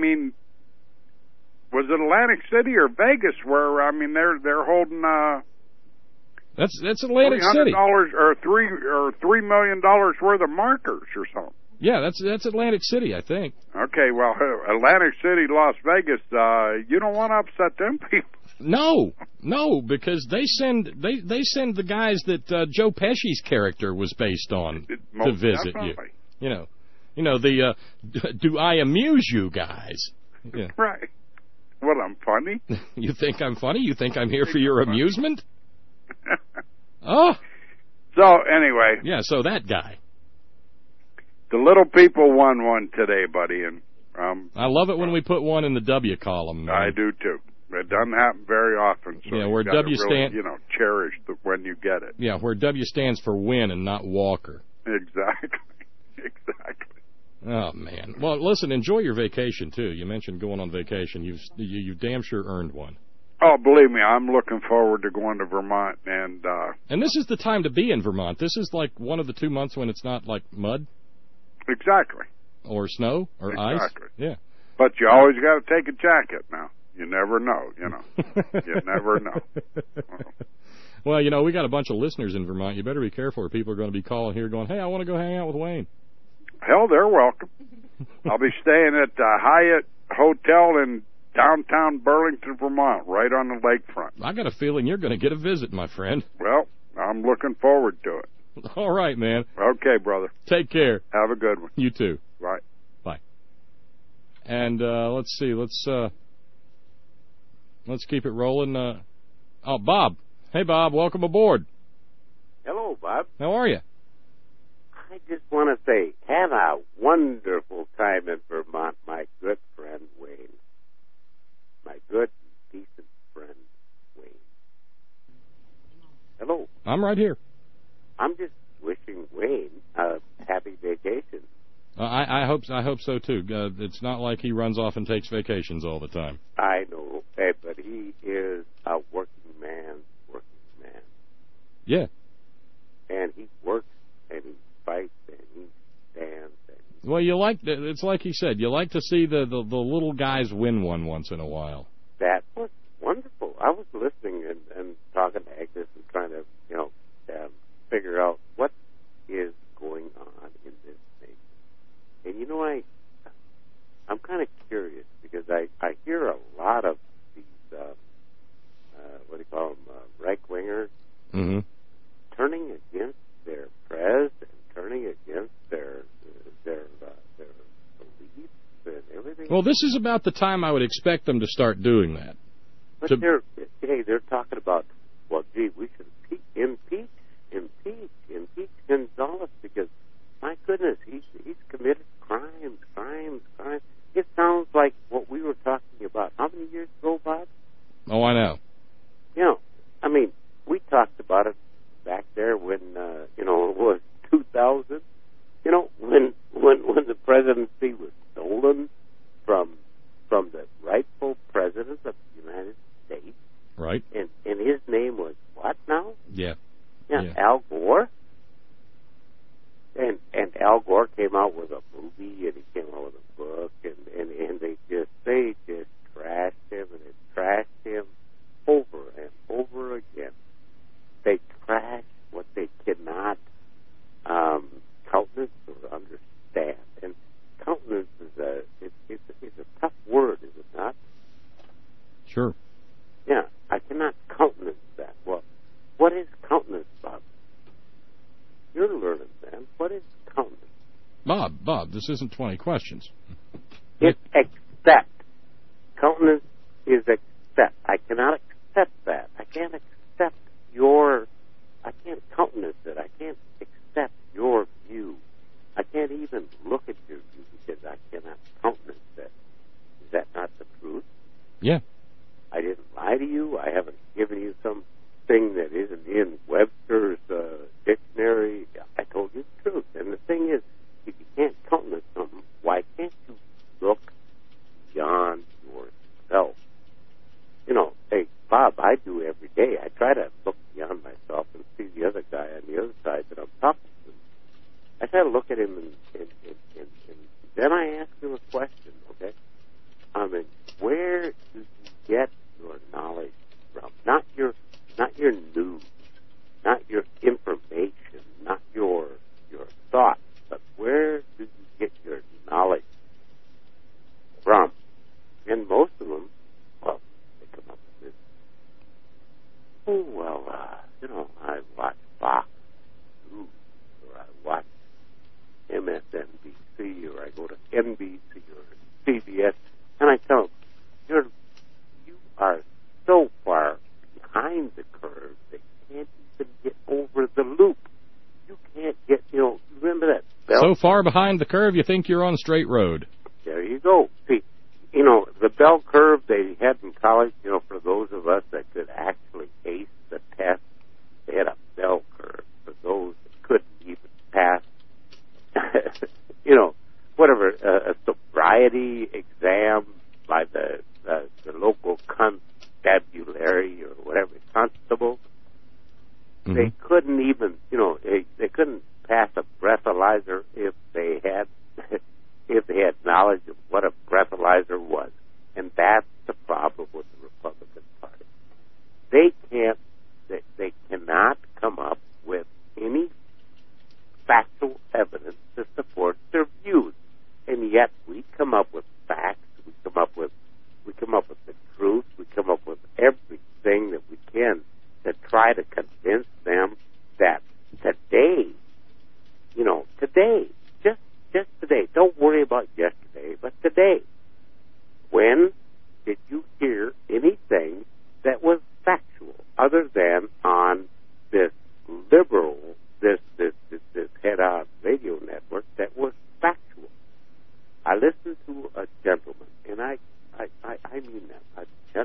was it Atlantic City or Vegas where they're holding That's Atlantic City. $300 or $3 million worth of markers or something. Yeah, that's Atlantic City, I think. Okay, well, Atlantic City, Las Vegas, you don't want to upset them people. No, because they send the guys that Joe Pesci's character was based on to visit definitely. you. The do I amuse you guys? Yeah. Right. Well, I'm funny. You think I'm funny? You think I'm here for your amusement? Oh. So anyway. Yeah. So that guy. The little people won one today, buddy, and I love it when we put one in the W column. Man. I do too. It doesn't happen very often. So yeah, where you W really, stands, cherish when you get it. Yeah, where W stands for win and not Walker. Exactly. Oh, man. Well, listen, enjoy your vacation, too. You mentioned going on vacation. You've damn sure earned one. Oh, believe me, I'm looking forward to going to Vermont. And this is the time to be in Vermont. This is like one of the 2 months when it's not like mud. Exactly. Or snow or ice. Yeah. But you always got to take a jacket now. You never know, You never know. Well, we got a bunch of listeners in Vermont. You better be careful or people are going to be calling here going, hey, I want to go hang out with Wayne. Hell, they're welcome. I'll be staying at the Hyatt Hotel in downtown Burlington, Vermont, right on the lakefront. I got a feeling you're going to get a visit, my friend. Well, I'm looking forward to it. All right, man. Okay, brother. Take care. Have a good one. You too. Right. Bye. And let's see. Let's keep it rolling. Bob. Hey, Bob. Welcome aboard. Hello, Bob. How are you? I just want to say, have a wonderful time in Vermont, my good friend Wayne. My good, decent friend Wayne. Hello. I'm right here. I'm just wishing Wayne a happy vacation. I hope so too. It's not like he runs off and takes vacations all the time. I know, but he is a working man. Yeah. And he works and he fights and he stands. Well, it's like he said, you like to see the little guys win one once in a while. That was wonderful. I was listening and talking to Agnes and trying to, figure out what is going on in this nation. And, I'm kind of curious because I hear a lot of these, what do you call them, right-wingers, turning against their press and turning against their beliefs and everything. Well, this is about the time I would expect them to start doing that. But they're talking about, well, gee, we should impeach Gonzalez because, my goodness, he's committed crimes. It sounds like what we were talking about. How many years ago, Bob? Oh, I know. We talked about it back there when, it was 2000. When the presidency was stolen from the rightful president of the United States. Right. And his name was what now? Yeah. Al Gore. And Al Gore came out with a movie and he came out with a book and they just trashed him and they trashed him over and over again. They trash what they cannot countenance or understand. And countenance is a tough word, is it not? Sure. Yeah, I cannot countenance that. Well, what is countenance, Bob? You're learning, man. What is countenance? Bob, this isn't 20 questions. It's accept. Countenance is accept. I cannot accept that. I can't accept I can't countenance it. I can't accept your view. I can't even look at your view because I cannot countenance it. Is that not the truth? Yeah. I didn't lie to you. I haven't given you something that isn't in Webster's dictionary. I told you the truth. And the thing is, if you can't countenance something, why can't you look beyond yourself? Hey, Bob, I do every day. I try to look beyond myself and see the other guy on the other side that I'm talking to. I try to look at him and then I ask him a question, okay? Where do you get your knowledge from? Not your news, not your information, not your thoughts, but where do you get your knowledge from? And most of them, well, they come up with this. Oh, well, I watch Fox News, or I watch MSNBC, or I go to NBC or CBS, and I tell them, you are so far behind the curve that you can't even get over the loop. You can't get, remember that bell? So far behind the curve, you think you're on straight road. There you go. See, the bell curve they had in college, for those of us that could actually ace the test, they had a bell curve. For those that couldn't even pass, whatever a sobriety exam by the local constabulary or whatever, constable. Mm-hmm. They couldn't even, they couldn't pass a breathalyzer if they had knowledge of what a breathalyzer was. And that's the problem with the Republican Party. They cannot come up with any factual evidence to support their views. And yet we come up with facts, we come up with the truth, we come up with everything that we can to try to convince them that today, just today, don't worry about yesterday, but today, when did you hear anything that was factual other than on this liberal, this head-on radio network that was factual? I listened to a gentleman, and I mean that,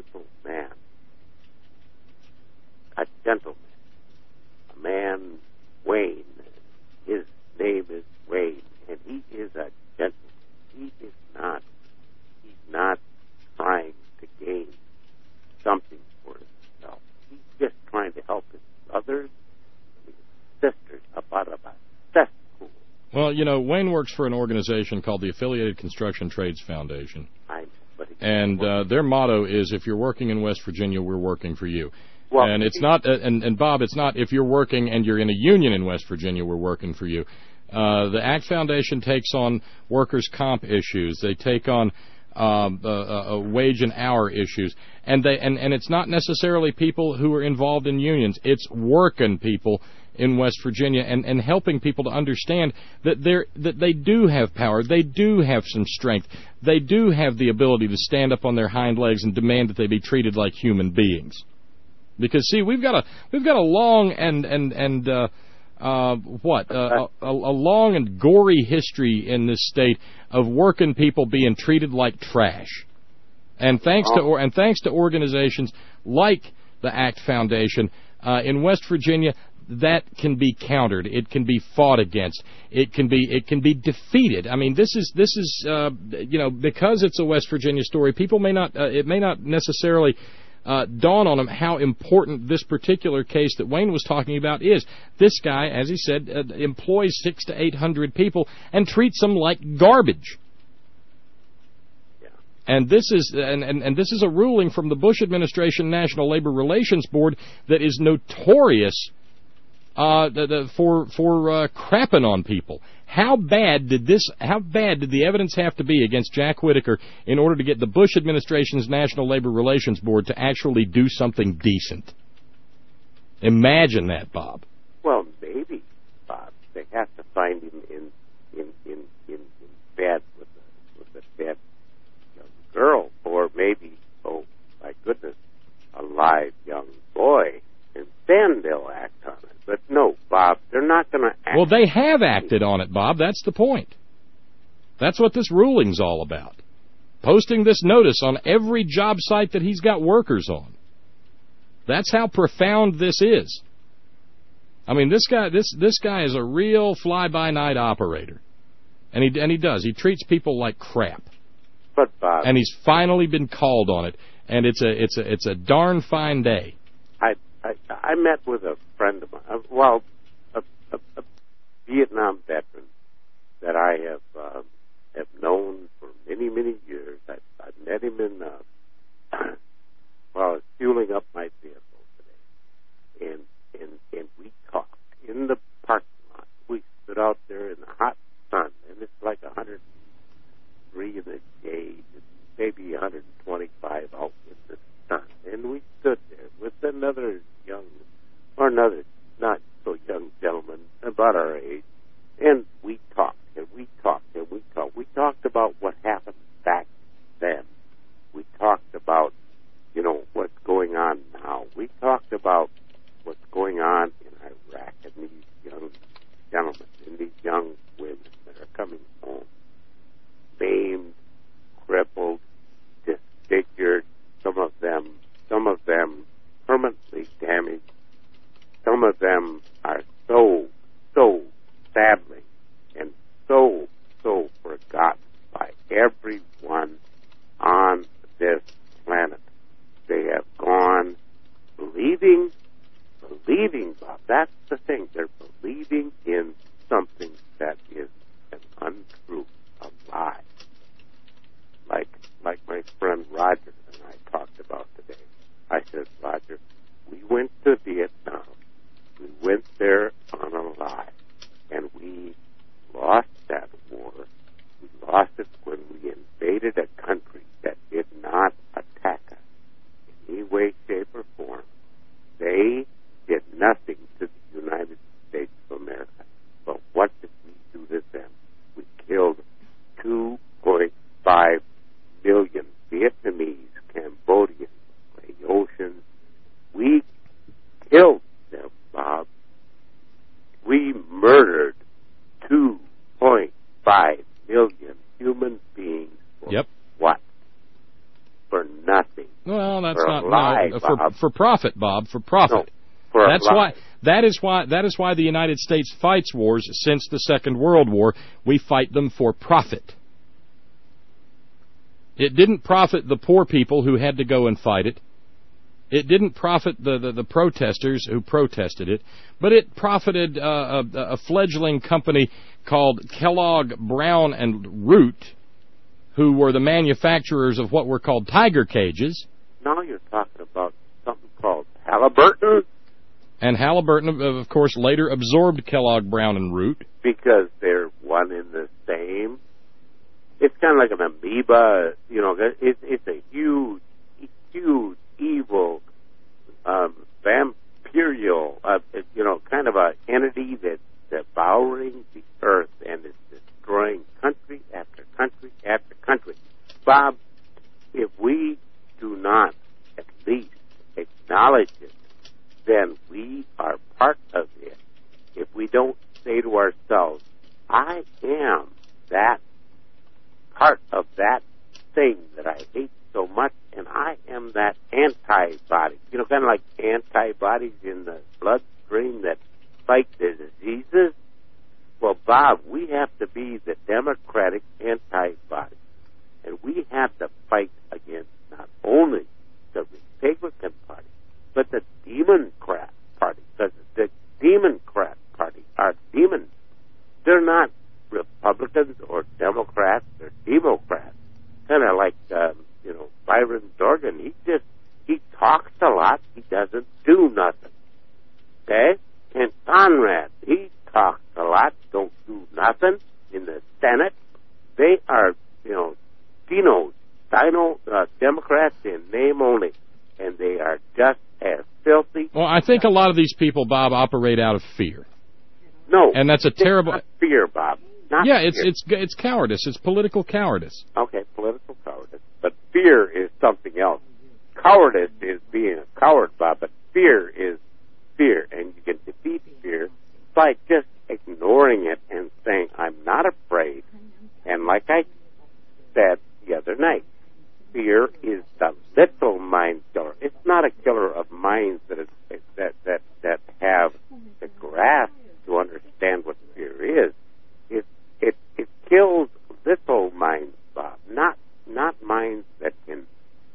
a man, Wayne. His name is Wayne, and he is a gentleman. He's not trying to gain something for himself. He's just trying to help his brothers and his sisters about a cesspool. Well, Wayne works for an organization called the Affiliated Construction Trades Foundation. And their motto is, if you're working in West Virginia, we're working for you. Well, and it's not, and Bob, it's not if you're working and you're in a union in West Virginia, we're working for you. The ACT Foundation takes on workers' comp issues. They take on wage and hour issues, and it's not necessarily people who are involved in unions. It's working people in West Virginia, and helping people to understand that they do have power, they do have some strength, they do have the ability to stand up on their hind legs and demand that they be treated like human beings. Because see, we've got a long a long and gory history in this state of working people being treated like trash, and thanks to organizations like the ACT Foundation in West Virginia, that can be countered. It can be fought against. It can be defeated. I mean, this is because it's a West Virginia story. People may not necessarily dawn on them how important this particular case that Wayne was talking about is. This guy, as he said, employs 600 to 800 people and treats them like garbage. Yeah. And this is this is a ruling from the Bush administration National Labor Relations Board that is notorious for crapping on people. How bad did the evidence have to be against Jack Whitaker in order to get the Bush administration's National Labor Relations Board to actually do something decent? Imagine that, Bob. Well, maybe, Bob. They have to find him in bed with a dead young girl, or maybe, oh my goodness, a live young boy, and then they'll act on it. But no, Bob, they're not going to act. Well, they have acted on it, Bob. That's the point. That's what this ruling's all about. Posting this notice on every job site that he's got workers on. That's how profound this is. I mean, this guy is a real fly-by-night operator, and he does. He treats people like crap. But Bob, and he's finally been called on it, and it's a darn fine day. I met with a friend of mine, a Vietnam veteran that I have known for many, many years. I met him in while I was fueling up my vehicle today, and we talked in the parking lot. We stood out there in the hot sun, and it's like 103 in the shade, maybe 125 out in the sun, and we stood there with another not so young gentleman about our age, and we talked and we talked and we talked. We talked about what happened back then. We talked about, what's going on now. We talked about what's going on in Iraq and these young gentlemen and these young women that are coming home, maimed, crippled, disfigured, some of them permanently damaged. Some of them are so sadly and so forgotten by everyone on this planet. They have gone believing, Bob. That's the thing. They're believing in something that is an untrue, a lie. Like my friend Roger and I talked about today. I said, Roger, we went to Vietnam. We went there on a lie. And we lost that war. We lost it when we invaded a country that did not attack us in any way, shape, or form. They did nothing to the United States of America. But what did we do to them? We killed 2.5 million Vietnamese, Cambodians, Laotians. We killed them, Bob. We murdered 2.5 million human beings for what? For nothing. Well, that's for not a lie, Bob. For profit, Bob. For profit. No, That is why the United States fights wars since the Second World War. We fight them for profit. It didn't profit the poor people who had to go and fight it. It didn't profit the protesters who protested it, but it profited a fledgling company called Kellogg, Brown and Root, who were the manufacturers of what were called tiger cages. Now you're talking about something called Halliburton. And Halliburton, of course, later absorbed Kellogg, Brown and Root. Because they're one and the same. It's kind of like an amoeba, you know. It's a huge, evil, vampirial, kind of an entity that's devouring the earth and is destroying country after country after country. Bob, if we do not at least acknowledge it, then we are part of it. If we don't say to ourselves, I am that part of that thing that I hate so much, and I am that antibody. You know, kind of like antibodies in the bloodstream that fight the diseases. Well, Bob, we have to be the Democratic antibody. And we have to fight against not only the Republican Party, but the Democrat Party. Because the Democrat Party are demons. They're not Republicans or Democrats. They're Democrats. Kind of like, Byron Dorgan. He talks a lot. He doesn't do nothing. Okay? And Conrad, he talks a lot, don't do nothing in the Senate. They are, Dino Democrats in name only. And they are just as filthy. Well, I think a lot of these people, Bob, operate out of fear. No. And that's a terrible... Not fear, Bob. Not yeah, fear. it's cowardice. It's political cowardice. Okay, political cowardice. But fear is something else. Cowardice is being a coward, Bob, but fear is fear. And you can defeat fear by just ignoring it and saying, I'm not afraid. And like I said the other night, fear is the little mind killer. It's not a killer of minds that have the grasp to understand what fear is. It kills little minds, Bob, not minds that can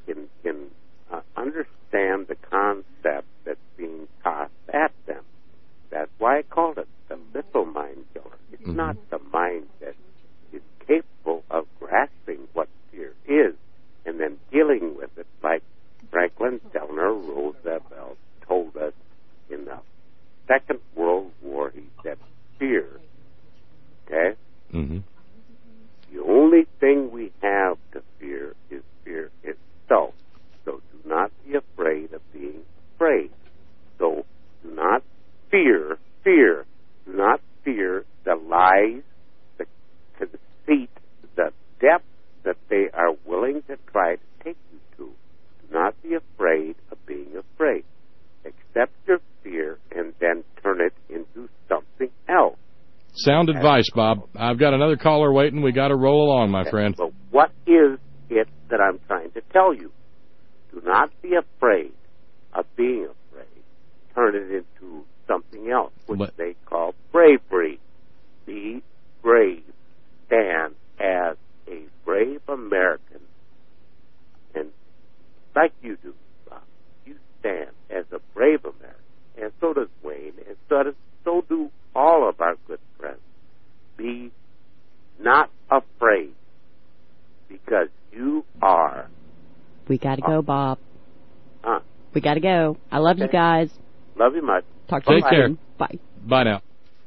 understand the concept that's being tossed at them. That's why I called it the little mind killer. It's not the mind that is capable of grasping what fear is and then dealing with it, like Franklin Delano Roosevelt told us in the Second World War. He said, fear, okay? Mm-hmm. The only thing we have to fear is fear itself. So do not be afraid of being afraid. So do not fear. Do not fear the lies, the conceit, the depth that they are willing to try to take you to. Do not be afraid of being afraid. Accept your fear and then turn it into something else. Sound advice, Bob. I've got another caller waiting. We got to roll along, my friend. But what is it that I'm trying to tell you? Do not be afraid of being afraid. Turn it into something else, which they call bravery. Be brave. Stand as a brave American, and like you do, Bob, you stand as a brave American, and so does Wayne, and so do all of our good friends. Be not afraid, because you are. We got to go, Bob. We got to go. I love you guys. Love you much. Talk to you Take care. soon. Bye. Bye now.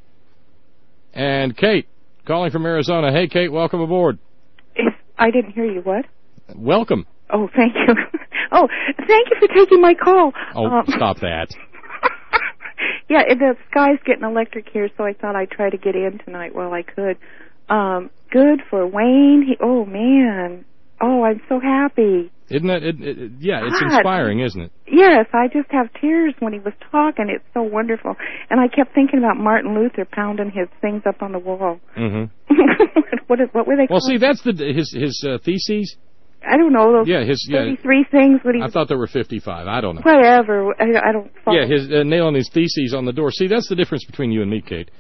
And Kate, calling from Arizona. Hey, Kate, welcome aboard. I didn't hear you. What? Welcome. Oh, thank you. Oh, thank you for taking my call. Oh, stop that. Yeah, the sky's getting electric here, so I thought I'd try to get in tonight while I could. Good for Wayne. Oh, man. Oh, I'm so happy. Isn't that, yeah, it's inspiring, isn't it? Yes, I just have tears when he was talking. It's so wonderful. And I kept thinking about Martin Luther pounding his things up on the wall. Mm-hmm. What were they called? Well, see, that's his theses. I don't know. Those 33 things. What he I thought there were 55. I don't know. Whatever. I don't follow. Yeah, his nailing his theses on the door. See, that's the difference between you and me, Kate.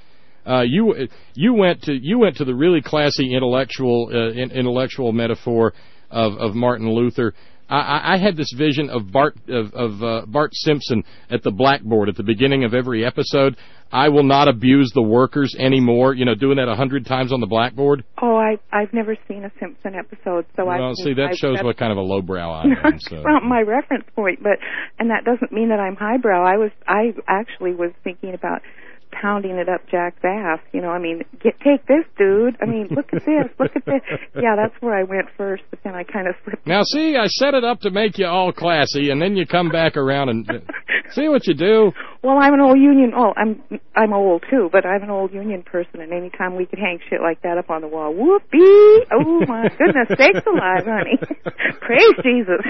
You went to the really classy intellectual metaphor of Martin Luther. I had this vision of Bart Simpson at the blackboard at the beginning of every episode. I will not abuse the workers anymore. You know, doing that 100 times on the blackboard. Oh, I've never seen a Simpson episode, so well, see, that shows what kind of a lowbrow I am. So. Well, my reference point, and that doesn't mean that I'm highbrow. I actually was thinking about pounding it up Jack's ass. You know, I mean, take this, dude. I mean, look at this, look at this. Yeah, that's where I went first, but then I kind of slipped. Now, see, I set it up to make you all classy, and then you come back around and see what you do. Well, I'm an old union. Oh, I'm old too, but I'm an old union person, and anytime we could hang shit like that up on the wall, whoopee! Oh my goodness, sakes alive, honey! Praise Jesus!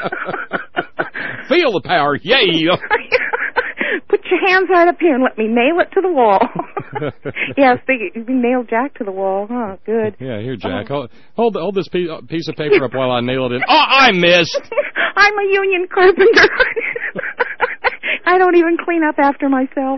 Feel the power, yay! Put your hands right up here and let me nail it to the wall. Yes, you nailed Jack to the wall, huh? Good. Yeah, here, Jack. Hold this piece of paper up while I nail it in. Oh, I missed! I'm a union carpenter. I don't even clean up after myself.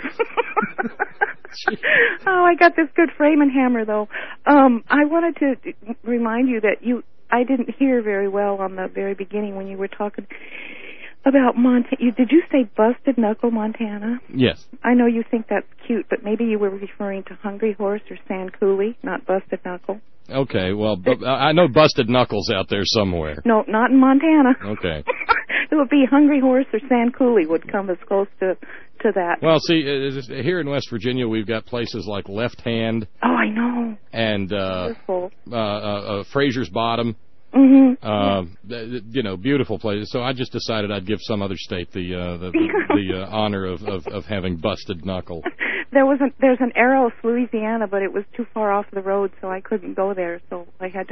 Oh, I got this good framing hammer, though. I wanted to remind you that I didn't hear very well on the very beginning when you were talking about Montana. Did you say Busted Knuckle, Montana? Yes. I know you think that's cute, but maybe you were referring to Hungry Horse or Sand Coulee, not Busted Knuckle. Okay, well, I know Busted Knuckles out there somewhere. No, not in Montana. Okay. It would be Hungry Horse or Sand Coulee would come as close to that. Well, see, here in West Virginia, we've got places like Left Hand. Oh, I know. And Fraser's Bottom. Mm-hmm. You know, beautiful places. So I just decided I'd give some other state the honor of having Busted Knuckle. There's an Arrows, Louisiana, but it was too far off the road, so I couldn't go there. So I had to.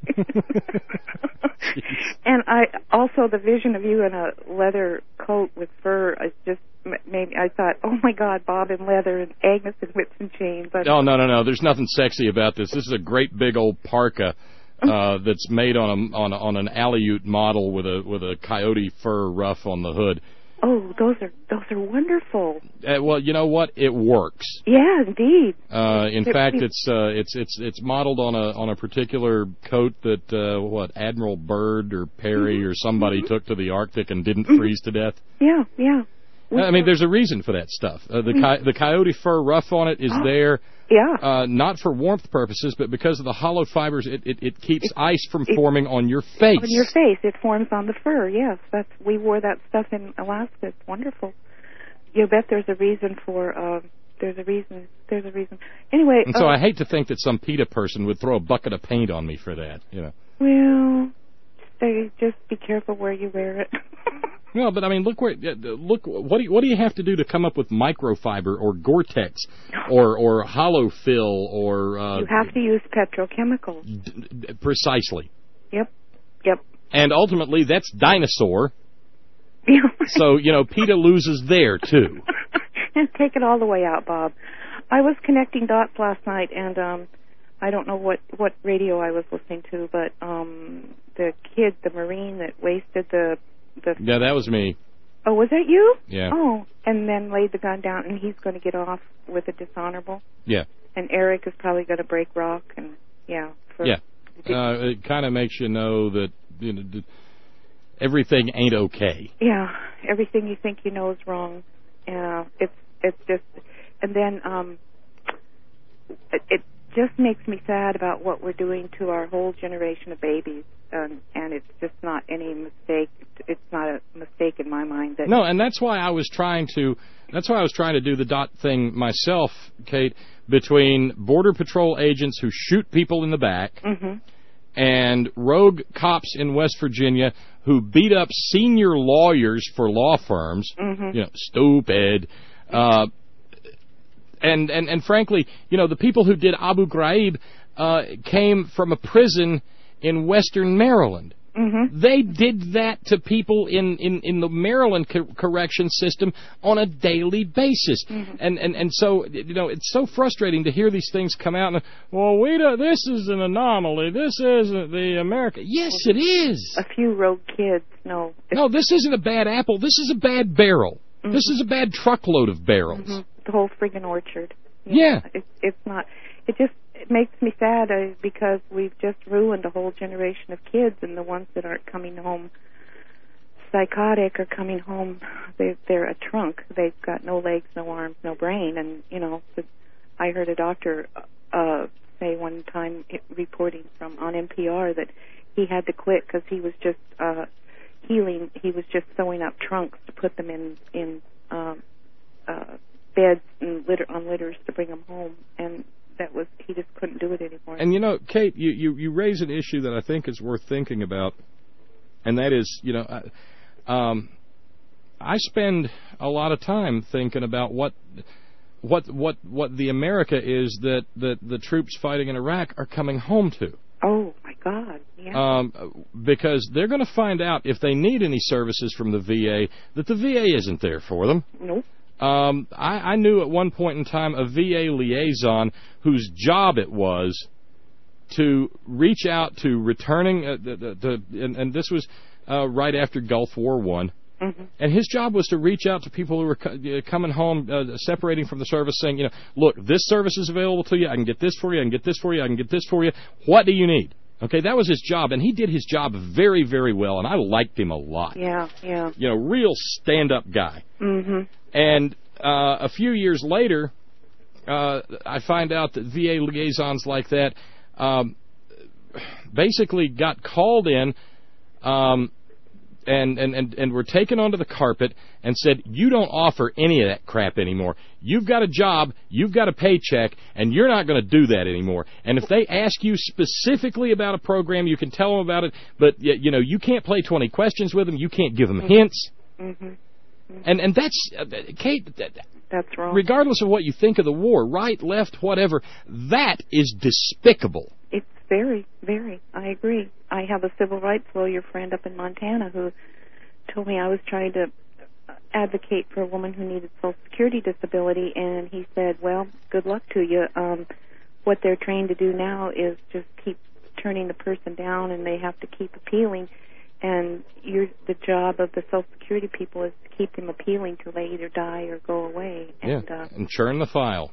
And the vision of you in a leather coat with fur just made me. I thought, oh my God, Bob in leather and Agnes in whips and chains. Oh no! There's nothing sexy about this. This is a great big old parka. That's made on an Aleut model with a coyote fur ruff on the hood. Oh, those are wonderful. Well, you know what? It works. Yeah, indeed. In fact, it's modeled on a particular coat that Admiral Byrd or Perry or somebody took to the Arctic and didn't freeze to death. Yeah. I mean, there's a reason for that stuff. The coyote fur ruff on it is there. Yeah. Not for warmth purposes, but because of the hollow fibers, it keeps ice from forming on your face. On your face, it forms on the fur. Yes, we wore that stuff in Alaska. It's wonderful. You bet there's a reason for. There's a reason. Anyway. And so I hate to think that some PETA person would throw a bucket of paint on me for that. You know. Well, just be careful where you wear it. No, but I mean, look. What do you have to do to come up with microfiber or Gore-Tex or hollow fill or? You have to use petrochemicals. Precisely. Yep. And ultimately, that's dinosaur. Yeah. So PETA loses there too. Take it all the way out, Bob. I was connecting dots last night, and I don't know what radio I was listening to, but the kid, the Marine that wasted the. Yeah, that was me. Oh, was that you? Yeah. Oh, and then laid the gun down, and he's going to get off with a dishonorable. Yeah. And Eric is probably going to break rock, and it kind of makes you know that everything ain't okay. Yeah, everything you think you know is wrong. Yeah, it's just, and then it just makes me sad about what we're doing to our whole generation of babies, and it's just not any mistake. It's not a mistake in my mind. No, and that's why I was trying to do the dot thing myself, Kate, between Border Patrol agents who shoot people in the back and rogue cops in West Virginia who beat up senior lawyers for law firms. Stupid. And frankly, the people who did Abu Ghraib came from a prison in Western Maryland. They did that to people in the Maryland correction system on a daily basis. And so, it's so frustrating to hear these things come out and, this is an anomaly. This isn't the America. Yes, it is. A few rogue kids, no. No, this isn't a bad apple. This is a bad barrel. This is a bad truckload of barrels. The whole friggin' orchard. Yeah. It's not. It makes me sad because we've just ruined a whole generation of kids, and the ones that aren't coming home psychotic are coming home. They're a trunk. They've got no legs, no arms, no brain, and I heard a doctor say one time reporting on NPR that he had to quit because he was just healing. He was just sewing up trunks to put them in beds and on litters to bring them home, and he just couldn't do it anymore. And Kate, you raise an issue that I think is worth thinking about, and that is, I spend a lot of time thinking about what the America is that the troops fighting in Iraq are coming home to. Oh my God! Yeah. Because they're going to find out if they need any services from the VA that the VA isn't there for them. Nope. I knew at one point in time a VA liaison whose job it was to reach out to returning, and this was right after Gulf War I, and his job was to reach out to people who were coming home, separating from the service, saying, look, this service is available to you, I can get this for you, I can get this for you, I can get this for you, what do you need? Okay, that was his job, and he did his job very, very well, and I liked him a lot. Yeah. Real stand-up guy. And a few years later, I find out that VA liaisons like that basically got called in and were taken onto the carpet and said, you don't offer any of that crap anymore. You've got a job, you've got a paycheck, and you're not going to do that anymore. And if they ask you specifically about a program, you can tell them about it, but you can't play 20 questions with them, you can't give them hints. And that's, Kate, that's wrong. Regardless of what you think of the war, right, left, whatever, that is despicable. It's very, very. I agree. I have a civil rights lawyer friend up in Montana who told me I was trying to advocate for a woman who needed Social Security disability, and he said, well, good luck to you. What they're trained to do now is just keep turning the person down, and they have to keep appealing. And the job of the Social Security people is to keep them appealing till they either die or go away. And, and churn the file.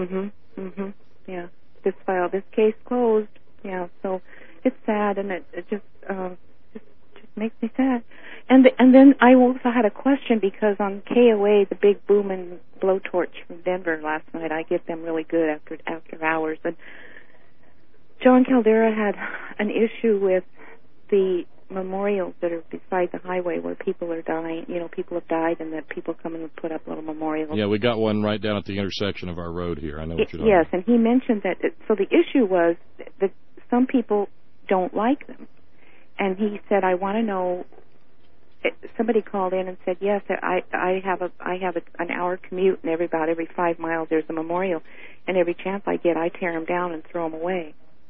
Yeah. This case closed. Yeah, so it's sad, and it just makes me sad. And then I also had a question, because on KOA, the big booming blowtorch from Denver last night, I get them really good after hours. And John Caldera had an issue with the memorials that are beside the highway where people are dying. People have died, and that people come and put up little memorials. Yeah, we got one right down at the intersection of our road here. I know what you're talking about. Yes, and he mentioned that. So the issue was that some people don't like them, and he said, "I want to know." Somebody called in and said, "Yes, I have an hour commute, and every 5 miles there's a memorial, and every chance I get, I tear them down and throw them away."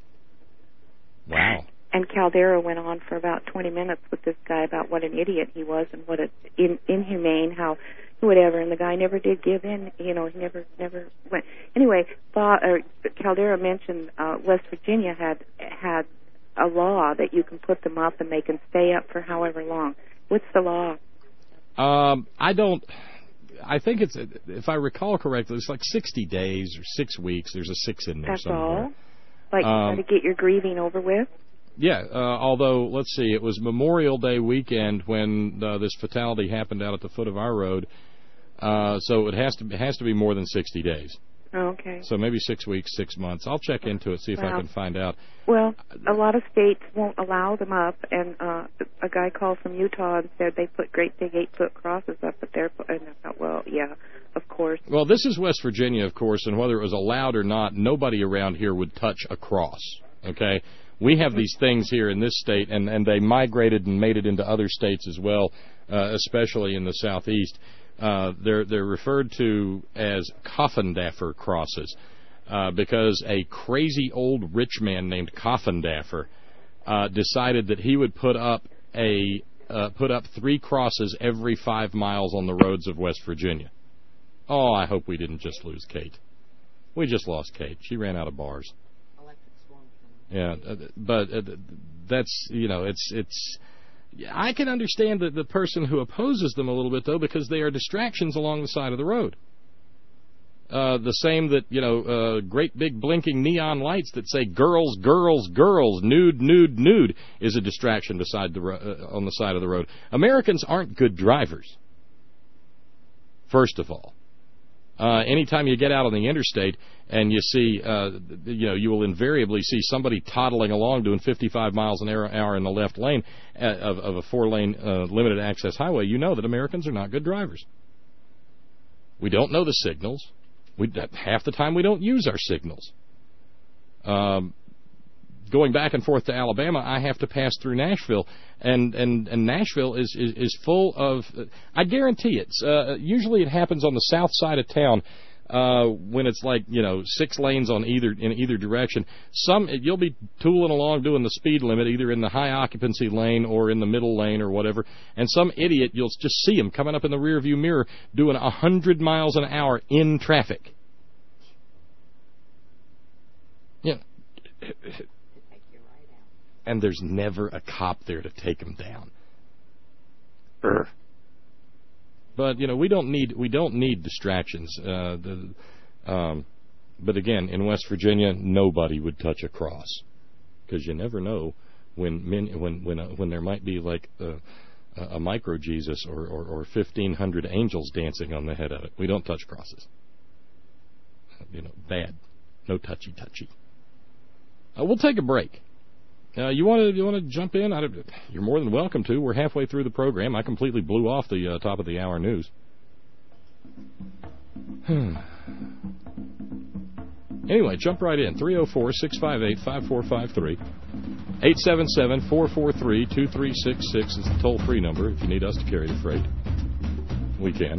Wow. And Caldera went on for about 20 minutes with this guy about what an idiot he was and what inhumane, how whatever. And the guy never did give in. He never went. Anyway, Caldera mentioned West Virginia had a law that you can put them up and they can stay up for however long. What's the law? I think it's, if I recall correctly, it's like 60 days or 6 weeks. There's a 6 in there That's somewhere. All? Like, you got to get your grieving over with? Although, let's see, it was Memorial Day weekend when this fatality happened out at the foot of our road. So it has to be more than 60 days. Okay. So maybe 6 weeks, 6 months. I'll check into it, see if I can find out. Well, a lot of states won't allow them up, and a guy called from Utah and said they put great big 8-foot crosses up, but and I thought, well, yeah, of course. Well, this is West Virginia, of course, and whether it was allowed or not, nobody around here would touch a cross, okay? We have these things here in this state, and they migrated and made it into other states as well, especially in the southeast. They're referred to as Coffindaffer crosses because a crazy old rich man named Coffindaffer decided that he would put up 3 crosses every 5 miles on the roads of West Virginia. Oh, I hope we didn't just lose Kate. We just lost Kate. She ran out of bars. Yeah, but that's, it's. I can understand the person who opposes them a little bit, though, because they are distractions along the side of the road. The same that, great big blinking neon lights that say girls, girls, girls, nude, nude, nude is a distraction on the side of the road. Americans aren't good drivers, first of all. Anytime you get out on the interstate and you see, you will invariably see somebody toddling along doing 55 miles an hour in the left lane of a 4-lane limited access highway. You know that Americans are not good drivers. We don't know the signals. Half the time we don't use our signals. Going back and forth to Alabama, I have to pass through Nashville, and Nashville is full of. I guarantee it's usually it happens on the south side of town when it's like 6 lanes in either direction. You'll be tooling along doing the speed limit either in the high occupancy lane or in the middle lane or whatever, and some idiot you'll just see him coming up in the rearview mirror doing 100 miles an hour in traffic. Yeah. And there's never a cop there to take him down. But we don't need distractions. But again, in West Virginia, nobody would touch a cross because you never know when there might be like a micro Jesus or 1,500 angels dancing on the head of it. We don't touch crosses. Bad. No touchy. We'll take a break. You want to jump in? You're more than welcome to. We're halfway through the program. I completely blew off the top of the hour news. Anyway, jump right in. 304-658-5453. 877-443-2366 is the toll-free number if you need us to carry the freight. We can.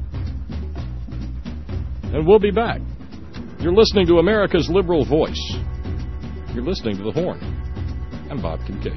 And we'll be back. You're listening to America's Liberal Voice. You're listening to The Horn. I'm Bob Kincaid.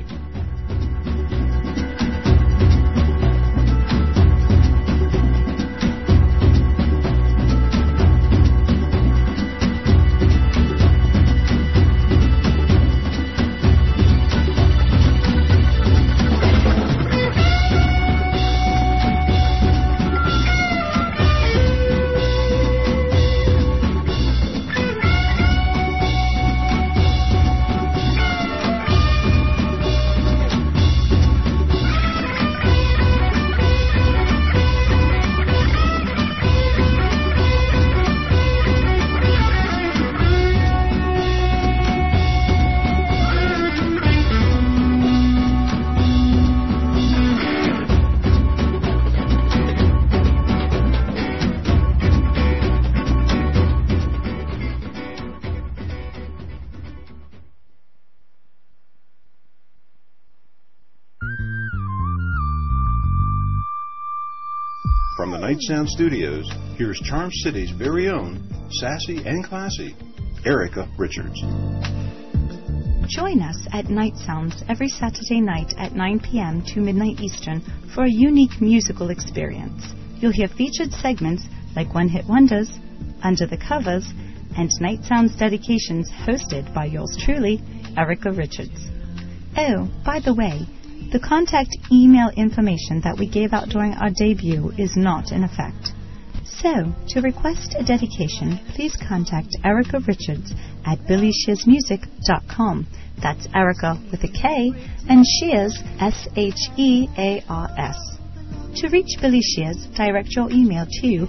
From the Night Sound Studios, here's Charm City's very own, sassy and classy, Erica Richards. Join us at Night Sounds every Saturday night at 9 p.m. to midnight Eastern for a unique musical experience. You'll hear featured segments like One Hit Wonders, Under the Covers, and Night Sounds dedications hosted by yours truly, Erica Richards. Oh, by the way, the contact email information that we gave out during our debut is not in effect. So, to request a dedication, please contact Erica Richards at BillyShearsMusic.com. That's Erica with a K and Shears, Shears. To reach Billy Shears, direct your email to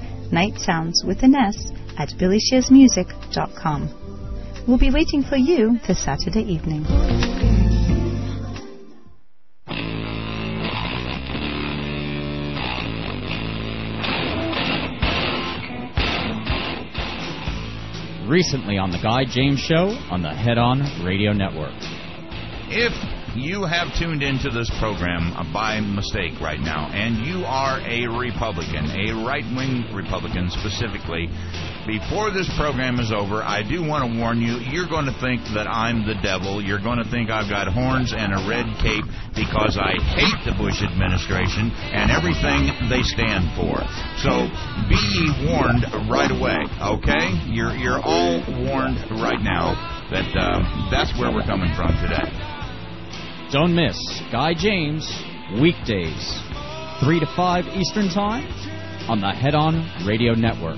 nightsounds@BillyShearsMusic.com. We'll be waiting for you this Saturday evening. Recently on The Guy James Show on the Head On Radio Network. If you have tuned into this program by mistake right now, and you are a Republican, a right-wing Republican specifically, before this program is over, I do want to warn you, you're going to think that I'm the devil. You're going to think I've got horns and a red cape because I hate the Bush administration and everything they stand for. So be ye warned right away, okay? You're all warned right now that that's where we're coming from today. Don't miss Guy James, weekdays, 3 to 5 Eastern Time on the Head On Radio Network.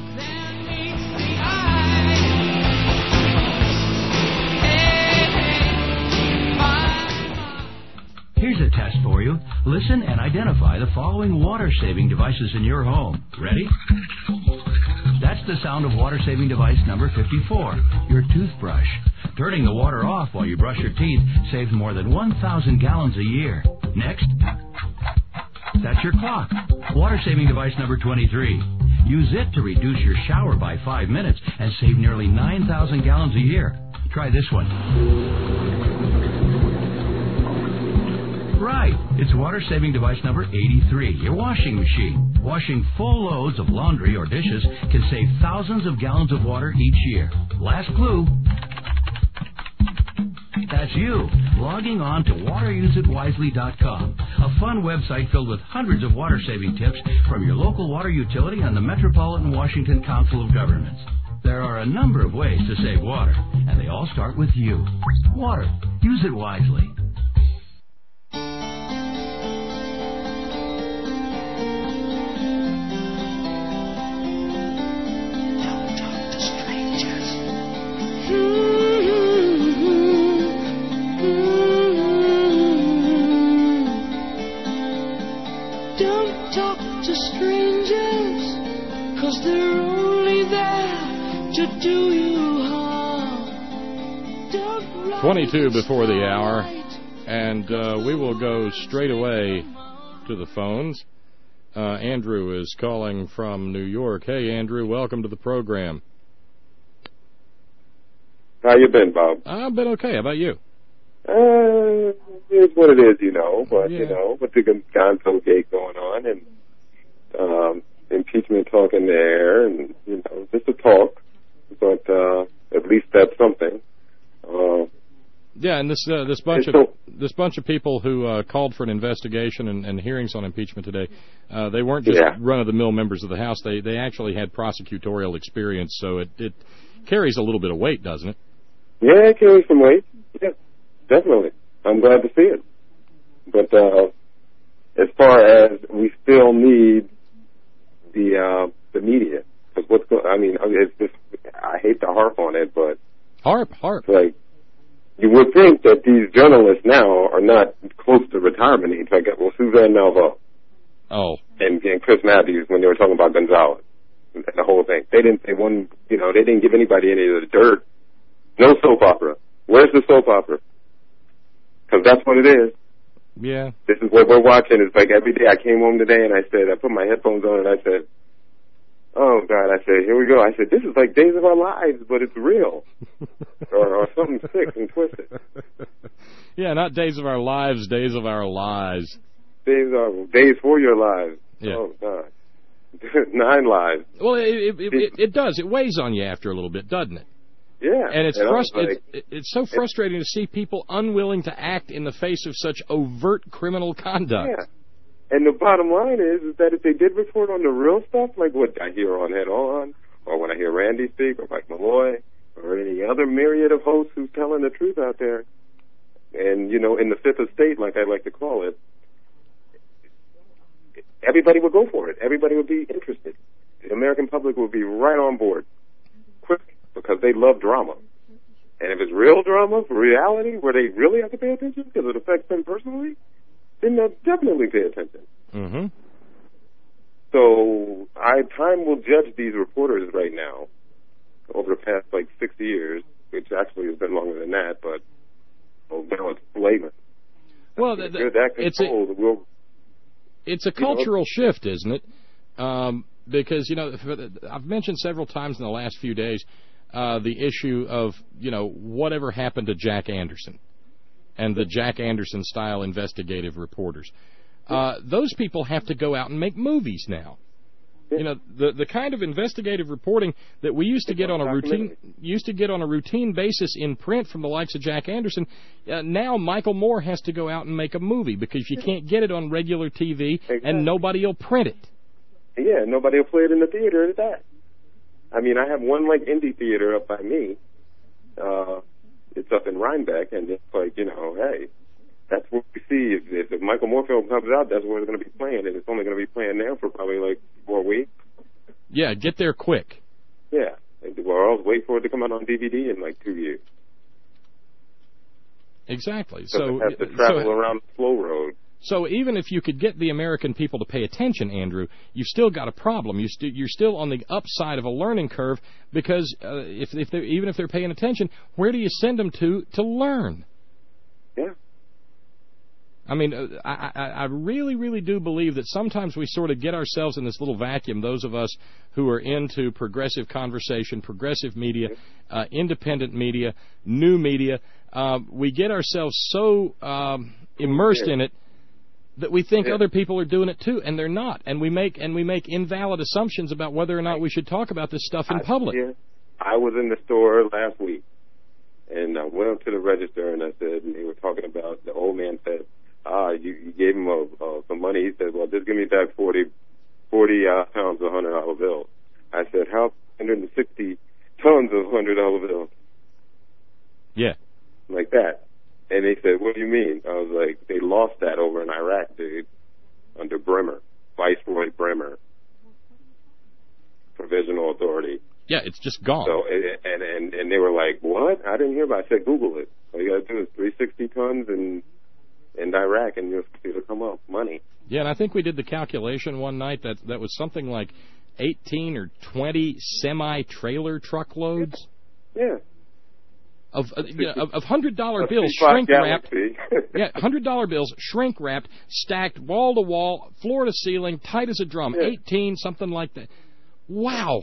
Here's a test for you. Listen and identify the following water-saving devices in your home. Ready? That's the sound of water-saving device number 54, your toothbrush. Turning the water off while you brush your teeth saves more than 1,000 gallons a year. Next, that's your clock. Water-saving device number 23. Use it to reduce your shower by 5 minutes and save nearly 9,000 gallons a year. Try this one. Right, it's water-saving device number 83, your washing machine. Washing full loads of laundry or dishes can save thousands of gallons of water each year. Last clue. That's you, logging on to wateruseitwisely.com, a fun website filled with hundreds of water-saving tips from your local water utility and the Metropolitan Washington Council of Governments. There are a number of ways to save water, and they all start with you. Water. Use it wisely. Don't talk to strangers, 'cause they're only there to do you harm. 22 before the hour, and we will go straight away to the phones. Andrew is calling from New York. Hey, Andrew, welcome to the program. How you been, Bob? I've been okay. How about you? It's what it is, you know. But, Yeah. you know, with the Gonzo gate going on and impeachment talk in the air and, you know, just a talk. But at least that's something. Yeah, and this bunch of people who called for an investigation and hearings on impeachment today, they weren't just run-of-the-mill members of the House. They actually had prosecutorial experience, so it carries a little bit of weight, doesn't it? Yeah, it carries some weight. Yeah, definitely. I'm glad to see it. But as far as we still need the media, because it's just, I hate to harp on it, but harp. Like, you would think that these journalists now are not close to retirement age. Like, well, Suzanne Malveaux. Oh. And Chris Matthews when they were talking about Gonzalez and the whole thing. They didn't give anybody any of the dirt. No soap opera. Where's the soap opera? Because that's what it is. Yeah. This is what we're watching. It's like every day I came home today and I put my headphones on and I said, oh, God, I said, here we go. I said, this is like Days of Our Lives, but it's real. or something sick and twisted. Yeah, not Days of Our Lives, Days of Our Lies. Days for Your Lives. Yeah. Oh, God. 9 lives. Well, it does. It weighs on you after a little bit, doesn't it? Yeah. And it's so frustrating to see people unwilling to act in the face of such overt criminal conduct. Yeah. And the bottom line is that if they did report on the real stuff, like what I hear on Head On, or when I hear Randy speak, or Mike Malloy, or any other myriad of hosts who's telling the truth out there, and, you know, in the fifth estate, like I like to call it, everybody would go for it. Everybody would be interested. the American public will be right on board quick because they love drama. And if it's real drama, reality, where they really have to pay attention because it affects them personally, then they'll definitely pay attention. Mm-hmm. So time will judge these reporters right now over the past, 60 years, which actually has been longer than that, but now it's blatant. Well, it's a cultural shift, isn't it? Because, I've mentioned several times in the last few days the issue of, whatever happened to Jack Anderson and the Jack Anderson-style investigative reporters. Those people have to go out and make movies now. The kind of investigative reporting that we used to get on a routine basis in print from the likes of Jack Anderson. Now Michael Moore has to go out and make a movie because you can't get it on regular TV and nobody will print it. Yeah, nobody will play it in the theater at that. I mean, I have one indie theater up by me. It's up in Rhinebeck, and it's hey, that's what we see. If the Michael Moore film comes out, that's where it's going to be playing, and it's only going to be playing now for probably 4 weeks. Yeah, get there quick. Yeah, or else wait for it to come out on DVD in 2 years. Exactly. So it has to travel around the slow road. So even if you could get the American people to pay attention, Andrew, you've still got a problem. You're still on the upside of a learning curve because even if they're paying attention, where do you send them to learn? Yeah. I mean, I really, really do believe that sometimes we sort of get ourselves in this little vacuum, those of us who are into progressive conversation, progressive media, independent media, new media. We get ourselves so immersed in it that we think other people are doing it too, and they're not. And we make invalid assumptions about whether or not we should talk about this stuff in public. I was in the store last week, and I went up to the register, and I said, and they were talking about, the old man said, you gave him some money. He said, well, just give me back 40 pounds of $100 bills. I said, how 160 tons of $100 bills? Yeah. Like that. And they said, what do you mean? I was like, they lost that over in Iraq, dude, under Bremer, Viceroy Bremer, Provisional Authority. Yeah, it's just gone. So, and they were like, what? I didn't hear about it. I said, Google it. All you got to do is 360 tons in Iraq, and you'll see it'll come up, money. Yeah, and I think we did the calculation one night that was something like 18 or 20 semi-trailer truckloads. Yeah. Of $100 bills shrink wrapped. Yeah, $100 bills shrink wrapped, stacked wall to wall, floor to ceiling, tight as a drum. 18, something like that. Wow.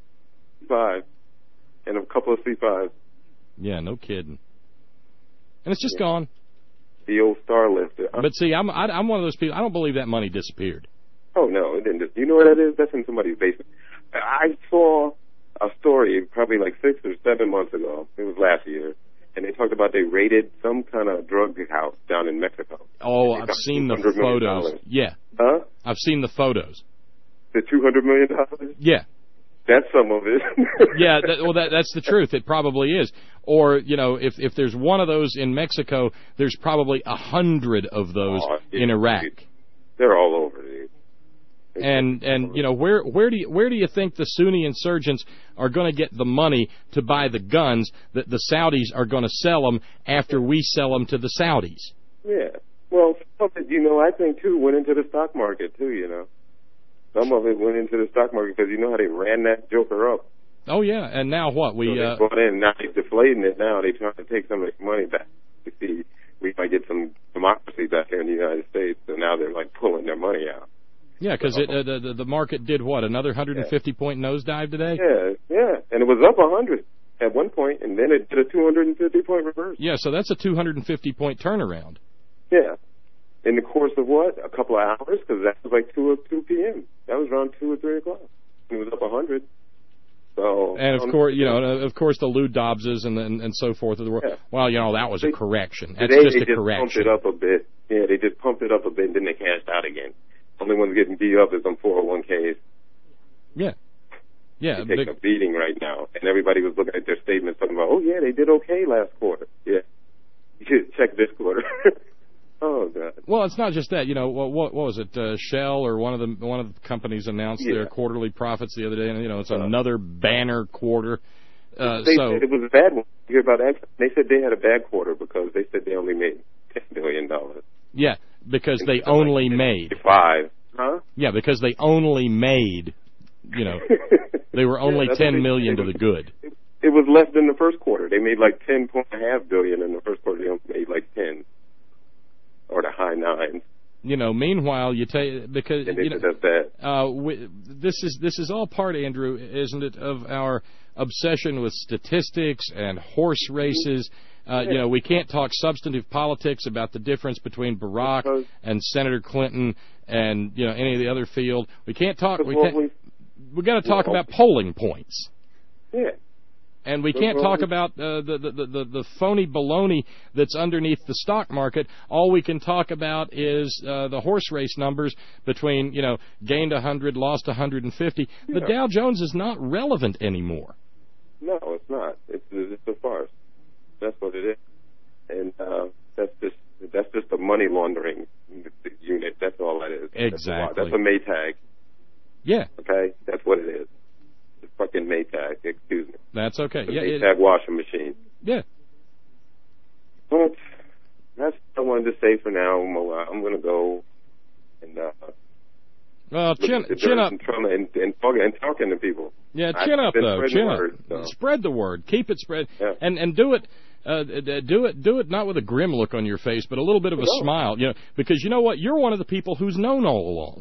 5, and a couple of C5s. Yeah, no kidding. And it's just gone. The old Star Lifter. But see, I'm one of those people. I don't believe that money disappeared. Oh no, it didn't. You know what that is? That's in somebody's basement. I saw a story probably 6 or 7 months ago. It was last year, and they talked about they raided some kind of drug house down in Mexico. Oh, I've seen the photos. Yeah. Huh? I've seen the photos. The $200 million? Yeah. That's some of it. Yeah, that's the truth. It probably is. Or, if there's one of those in Mexico, there's probably 100 of those in Iraq. They're all over, dude. And where do you think the Sunni insurgents are going to get the money to buy the guns that the Saudis are going to sell them after we sell them to the Saudis? Yeah. Well, some of it, I think too went into the stock market too. Some of it went into the stock market because you know how they ran that joker up. Oh yeah, and now what? So they brought in, now they're deflating it. Now they're trying to take some of the money back to see we might get some democracy back here in the United States. So now they're pulling their money out. Yeah, because the market did what, another 150-point nosedive today? Yeah, and it was up 100 at one point, and then it did a 250-point reverse. Yeah, so that's a 250-point turnaround. Yeah, in the course of what, a couple of hours, because that was 2 p.m. That was around 2 or 3 o'clock. It was up 100. So, and of course, the Lou Dobbses and so forth of the world. Yeah. Well, that was a correction. That's just a correction. Pumped it up a bit. Yeah, they just pumped it up a bit, and then they cashed out again. Only ones getting beat up is on 401ks. Yeah. Yeah. They're taking a beating right now. And everybody was looking at their statements talking about, oh, yeah, they did okay last quarter. Yeah. You should check this quarter. Oh, God. Well, it's not just that. You know, what was it? Shell or one of the companies announced their quarterly profits the other day, and it's another banner quarter. They said it was a bad one. You hear about that? They said they had a bad quarter because they said they only made $10 million. Yeah, because they only made 5. Huh? Yeah, because they only made. They were only $10 million to the good. It was less than the first quarter. They made like $10.5 billion in the first quarter. They only made like 10, or the high 9s. Meanwhile, because that's bad. This is all part, Andrew, isn't it, of our obsession with statistics and horse races. We can't talk substantive politics about the difference between Barack and Senator Clinton and any of the other field. We can't talk. We got to talk about polling points. Yeah. And we can't talk about the phony baloney that's underneath the stock market. All we can talk about is the horse race numbers between, gained 100, lost 150. The Dow Jones is not relevant anymore. No, it's not. It's a farce. That's what it is. And that's just a money laundering unit. That's all that is. Exactly. That's a Maytag. Yeah. Okay? That's what it is. It's fucking Maytag. Excuse me. That's okay. The Maytag washing machine. Yeah. But that's what I wanted to say for now. I'm going to go and chin up. And talking to people. Yeah, chin up, though. Chin up. So. Spread the word. Keep it spread. Yeah. And do it. Do it not with a grim look on your face, but a little bit of a smile. Because you know what? You're one of the people who's known all along.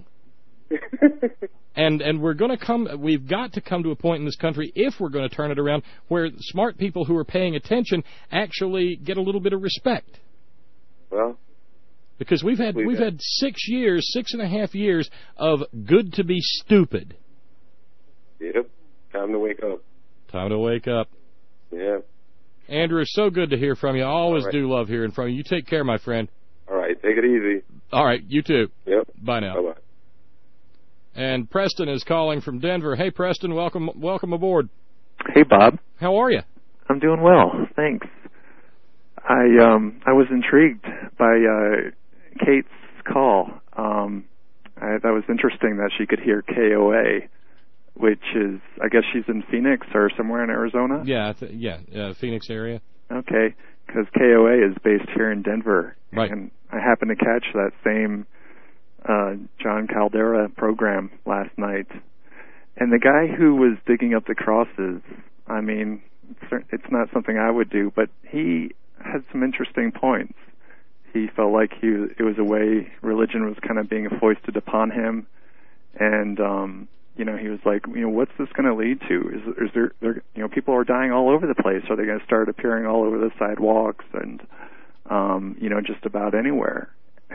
And we've got to come to a point in this country, if we're going to turn it around, where smart people who are paying attention actually get a little bit of respect. Well, because we've had 6.5 years of good to be stupid. Yep. Time to wake up. Time to wake up. Yeah. Andrew, so good to hear from you. I always do love hearing from you. You take care, my friend. All right. Take it easy. All right. You too. Yep. Bye now. Bye-bye. And Preston is calling from Denver. Hey, Preston, welcome aboard. Hey, Bob. How are you? I'm doing well, thanks. I was intrigued by Kate's call. That was interesting that she could hear KOA, which is, I guess she's in Phoenix or somewhere in Arizona? Yeah, Phoenix area. Okay, because KOA is based here in Denver. Right. And I happened to catch that same John Caldera program last night. And the guy who was digging up the crosses, I mean, it's not something I would do, but he had some interesting points. He felt like it was a way religion was kind of being foisted upon him. And, he was like, what's this going to lead to? Is there people are dying all over the place. Are they going to start appearing all over the sidewalks and, just about anywhere?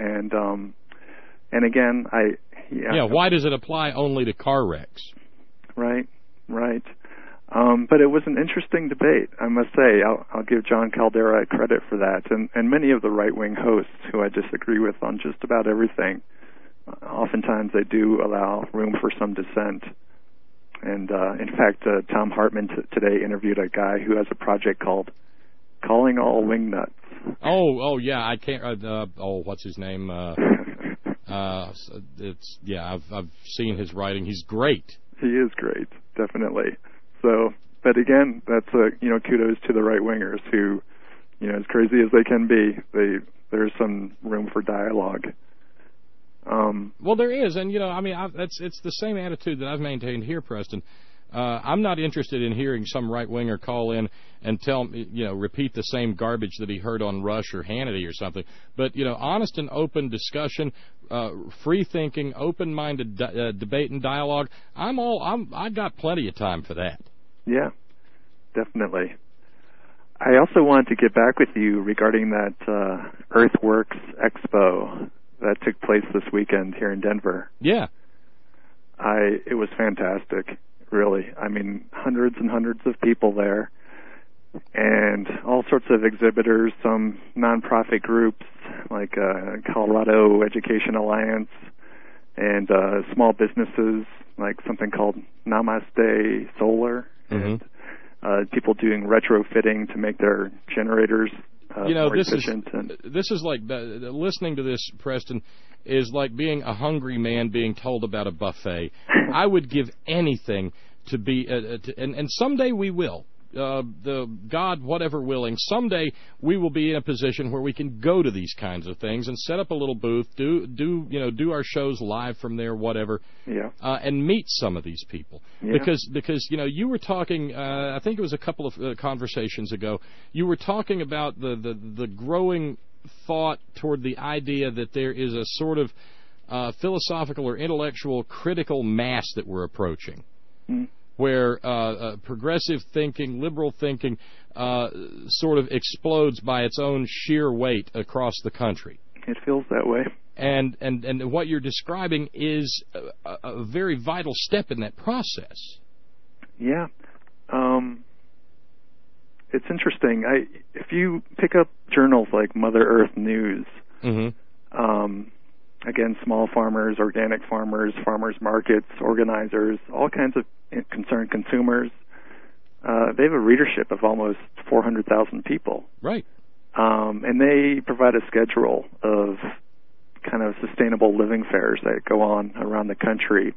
And again, why does it apply only to car wrecks? Right. But it was an interesting debate, I must say. I'll give John Caldera credit for that, and many of the right-wing hosts who I disagree with on just about everything. Oftentimes they do allow room for some dissent. And in fact, Tom Hartman today interviewed a guy who has a project called Calling All Wingnuts. Oh yeah, I can't. What's his name? I've seen his writing. He's great. He is great, definitely. So, but again, that's kudos to the right wingers who, as crazy as they can be, there's some room for dialogue. Well, there is, and it's the same attitude that I've maintained here, Preston. I'm not interested in hearing some right winger call in and repeat the same garbage that he heard on Rush or Hannity or something. But honest and open discussion, free thinking, open-minded debate and dialogue. I got plenty of time for that. Yeah, definitely. I also wanted to get back with you regarding that Earthworks Expo that took place this weekend here in Denver. Yeah. It was fantastic, really. I mean, hundreds and hundreds of people there, and all sorts of exhibitors, some nonprofit groups like Colorado Education Alliance, and small businesses like something called Namaste Solar, and people doing retrofitting to make their generators more this efficient. This is like listening to this, Preston, is like being a hungry man being told about a buffet. I would give anything to be, and someday we will. The God, whatever willing, someday we will be in a position where we can go to these kinds of things and set up a little booth, do our shows live from there, whatever, and meet some of these people. Yeah. Because you were talking, I think it was a couple of conversations ago, you were talking about the growing thought toward the idea that there is a sort of philosophical or intellectual critical mass that we're approaching. Where progressive thinking, liberal thinking, sort of explodes by its own sheer weight across the country. It feels that way. And what you're describing is a very vital step in that process. Yeah. It's interesting. If you pick up journals like Mother Earth News, again, small farmers, organic farmers, farmers markets, organizers, all kinds of concerned consumers. They have a readership of almost 400,000 people. Right. And they provide a schedule of kind of sustainable living fairs that go on around the country.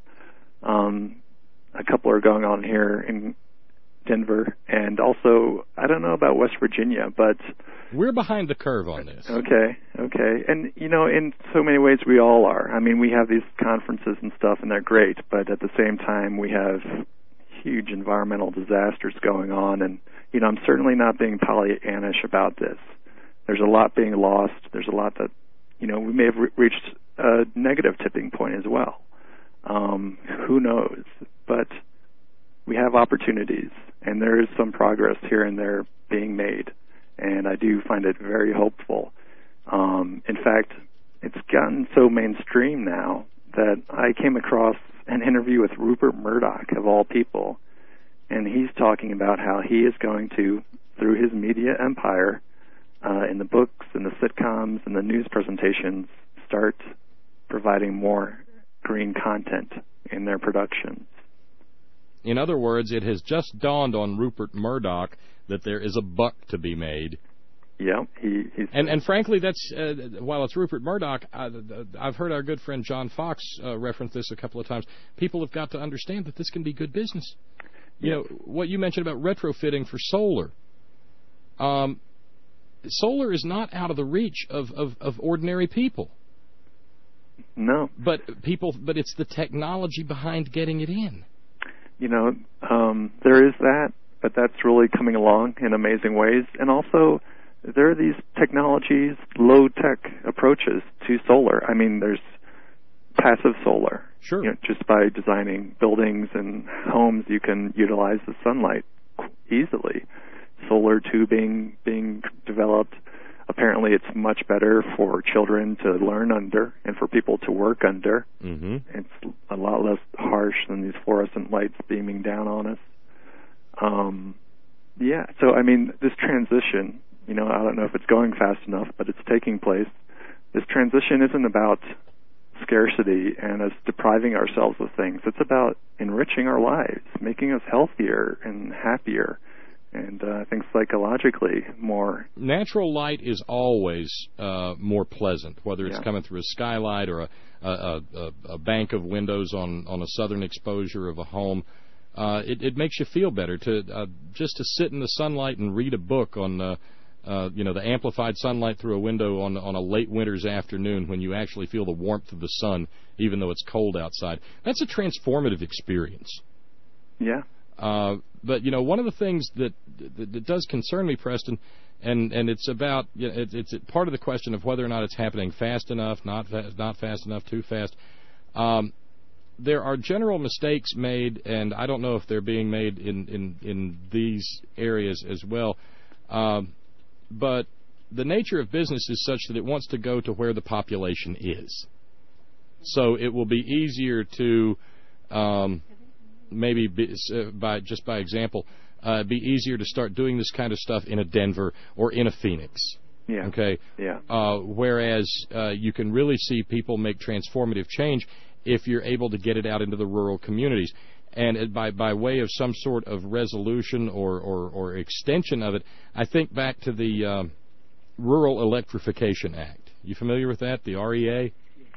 A couple are going on here in Denver, and also, I don't know about West Virginia, but we're behind the curve on this. Okay. And, in so many ways we all are. I mean, we have these conferences and stuff, and they're great, but at the same time we have huge environmental disasters going on, and, I'm certainly not being Pollyannish about this. There's a lot being lost. There's a lot that, we may have reached a negative tipping point as well. Who knows? But we have opportunities, and there is some progress here and there being made. And I do find it very hopeful. In fact, it's gotten so mainstream now that I came across an interview with Rupert Murdoch, of all people, and he's talking about how he is going to, through his media empire, in the books and the sitcoms and the news presentations, start providing more green content in their productions. In other words, it has just dawned on Rupert Murdoch that there is a buck to be made. Yeah, he's and frankly, that's while it's Rupert Murdoch, I've heard our good friend John Fox reference this a couple of times. People have got to understand that this can be good business. You know what you mentioned about retrofitting for solar. Solar is not out of the reach of ordinary people. No, but it's the technology behind getting it in. There is that, but that's really coming along in amazing ways. And also, there are these technologies, low-tech approaches to solar. I mean, there's passive solar. Sure. Just by designing buildings and homes, you can utilize the sunlight easily. Solar tubing being developed. Apparently, it's much better for children to learn under and for people to work under. Mm-hmm. It's a lot less harsh than these fluorescent lights beaming down on us. So, I mean, this transition, I don't know if it's going fast enough, but it's taking place. This transition isn't about scarcity and us depriving ourselves of things. It's about enriching our lives, making us healthier and happier. And I think psychologically more. Natural light is always more pleasant, whether it's coming through a skylight or a bank of windows on a southern exposure of a home. It makes you feel better just to sit in the sunlight and read a book on the amplified sunlight through a window on a late winter's afternoon when you actually feel the warmth of the sun, even though it's cold outside. That's a transformative experience. Yeah. But one of the things that does concern me, Preston, and it's about it's part of the question of whether or not it's happening fast enough, not fast enough, too fast. There are general mistakes made, and I don't know if they're being made in these areas as well. But the nature of business is such that it wants to go to where the population is. So it will be easier to maybe by example, be easier to start doing this kind of stuff in a Denver or in a Phoenix. Yeah. Okay. Yeah. Whereas you can really see people make transformative change if you're able to get it out into the rural communities, and by way of some sort of resolution or extension of it, I think back to the Rural Electrification Act. You familiar with that, the REA?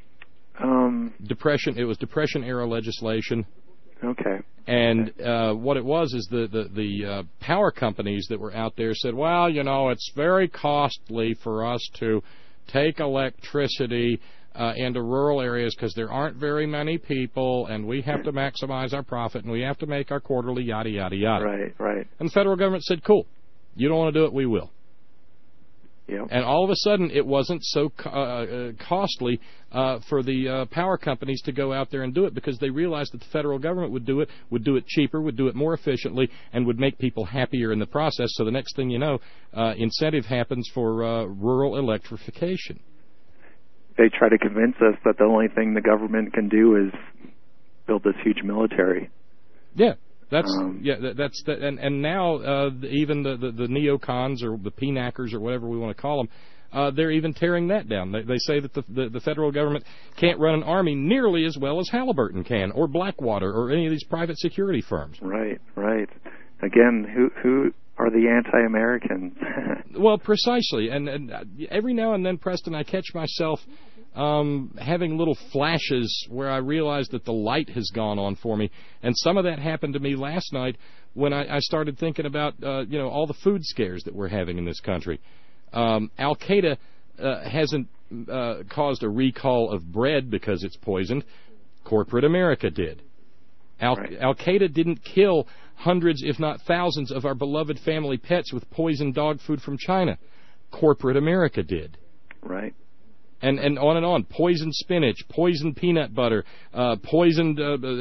It was Depression-era legislation. Okay. And what it was is the power companies that were out there said, well, you know, it's very costly for us to take electricity into rural areas because there aren't very many people, and we have to maximize our profit, and we have to make our quarterly yada, yada, yada. Right. And the federal government said, cool, you don't want to do it, we will. Yep. And all of a sudden, it wasn't so costly for the power companies to go out there and do it because they realized that the federal government would do it cheaper, would do it more efficiently, and would make people happier in the process. So the next thing you know, incentive happens for rural electrification. They try to convince us that the only thing the government can do is build this huge military. Yeah. That's and now even the neocons or the PNACers or whatever we want to call them, they're even tearing that down. They say that the federal government can't run an army nearly as well as Halliburton can, or Blackwater, or any of these private security firms. Right. Again, who are the anti-Americans? Well, precisely, and every now and then, Preston, I catch myself having little flashes where I realize that the light has gone on for me. And some of that happened to me last night when I started thinking about all the food scares that we're having in this country. Al-Qaeda hasn't caused a recall of bread because it's poisoned. Corporate America did. Al-Qaeda didn't kill hundreds, if not thousands, of our beloved family pets with poisoned dog food from China. Corporate America did. Right. And on and on. Poisoned spinach, poisoned peanut butter, poisoned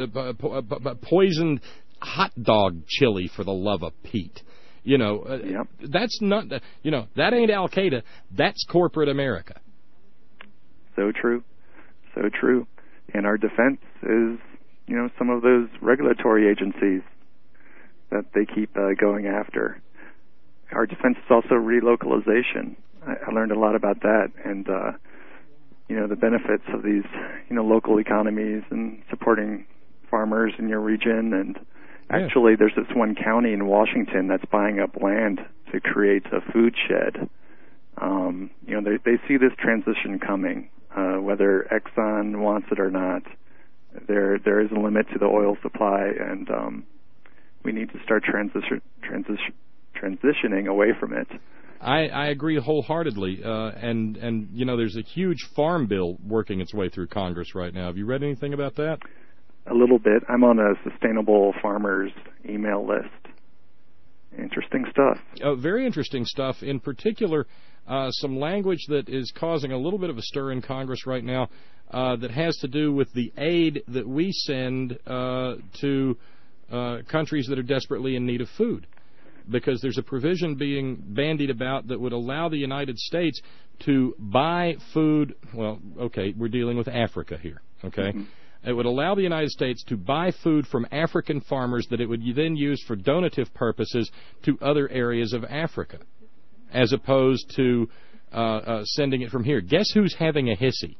hot dog chili, for the love of Pete. Yep. That's not, that ain't Al-Qaeda. That's corporate America. So true. And our defense is, some of those regulatory agencies that they keep going after. Our defense is also relocalization. I learned a lot about that, and the benefits of these local economies and supporting farmers in your region. And actually, there's this one county in Washington that's buying up land to create a food shed. They see this transition coming, whether Exxon wants it or not. There is a limit to the oil supply, and we need to start transitioning away from it. I agree wholeheartedly, and there's a huge farm bill working its way through Congress right now. Have you read anything about that? A little bit. I'm on a Sustainable Farmers email list. Interesting stuff. Very interesting stuff. In particular, some language that is causing a little bit of a stir in Congress right now that has to do with the aid that we send to countries that are desperately in need of food. Because there's a provision being bandied about that would allow the United States to buy food. Well, okay, we're dealing with Africa here, okay? Mm-hmm. It would allow the United States to buy food from African farmers that it would then use for donative purposes to other areas of Africa, as opposed to sending it from here. Guess who's having a hissy?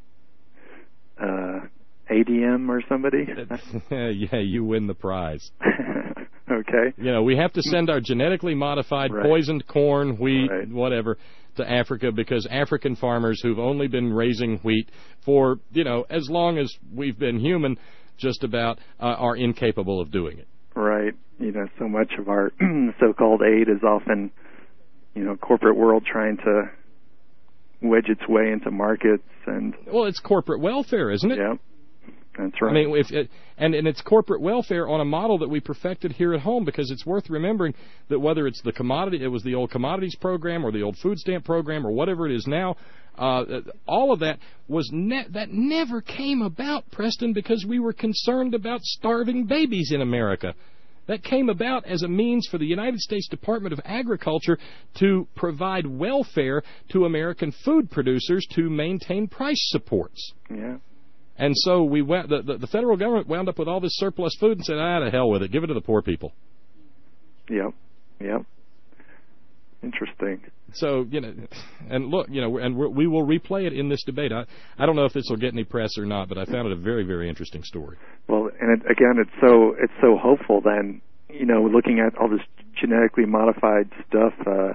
ADM or somebody? Yeah, you win the prize. Okay. We have to send our genetically modified poisoned corn, wheat, whatever, to Africa because African farmers who've only been raising wheat for, as long as we've been human, just about, are incapable of doing it. Right. So much of our so-called aid is often, corporate world trying to wedge its way into markets and... Well, it's corporate welfare, isn't it? Yep. That's right. I mean, and it's corporate welfare on a model that we perfected here at home, because it's worth remembering that whether it's it was the old commodities program or the old food stamp program or whatever it is now, all of that that never came about, Preston, because we were concerned about starving babies in America. That came about as a means for the United States Department of Agriculture to provide welfare to American food producers to maintain price supports. Yeah. And so the federal government wound up with all this surplus food and said, to hell with it, give it to the poor people. Yep. Interesting. So, and look, and we will replay it in this debate. I don't know if this will get any press or not, but I found it a very, very interesting story. Well, and it's so hopeful then, looking at all this genetically modified stuff,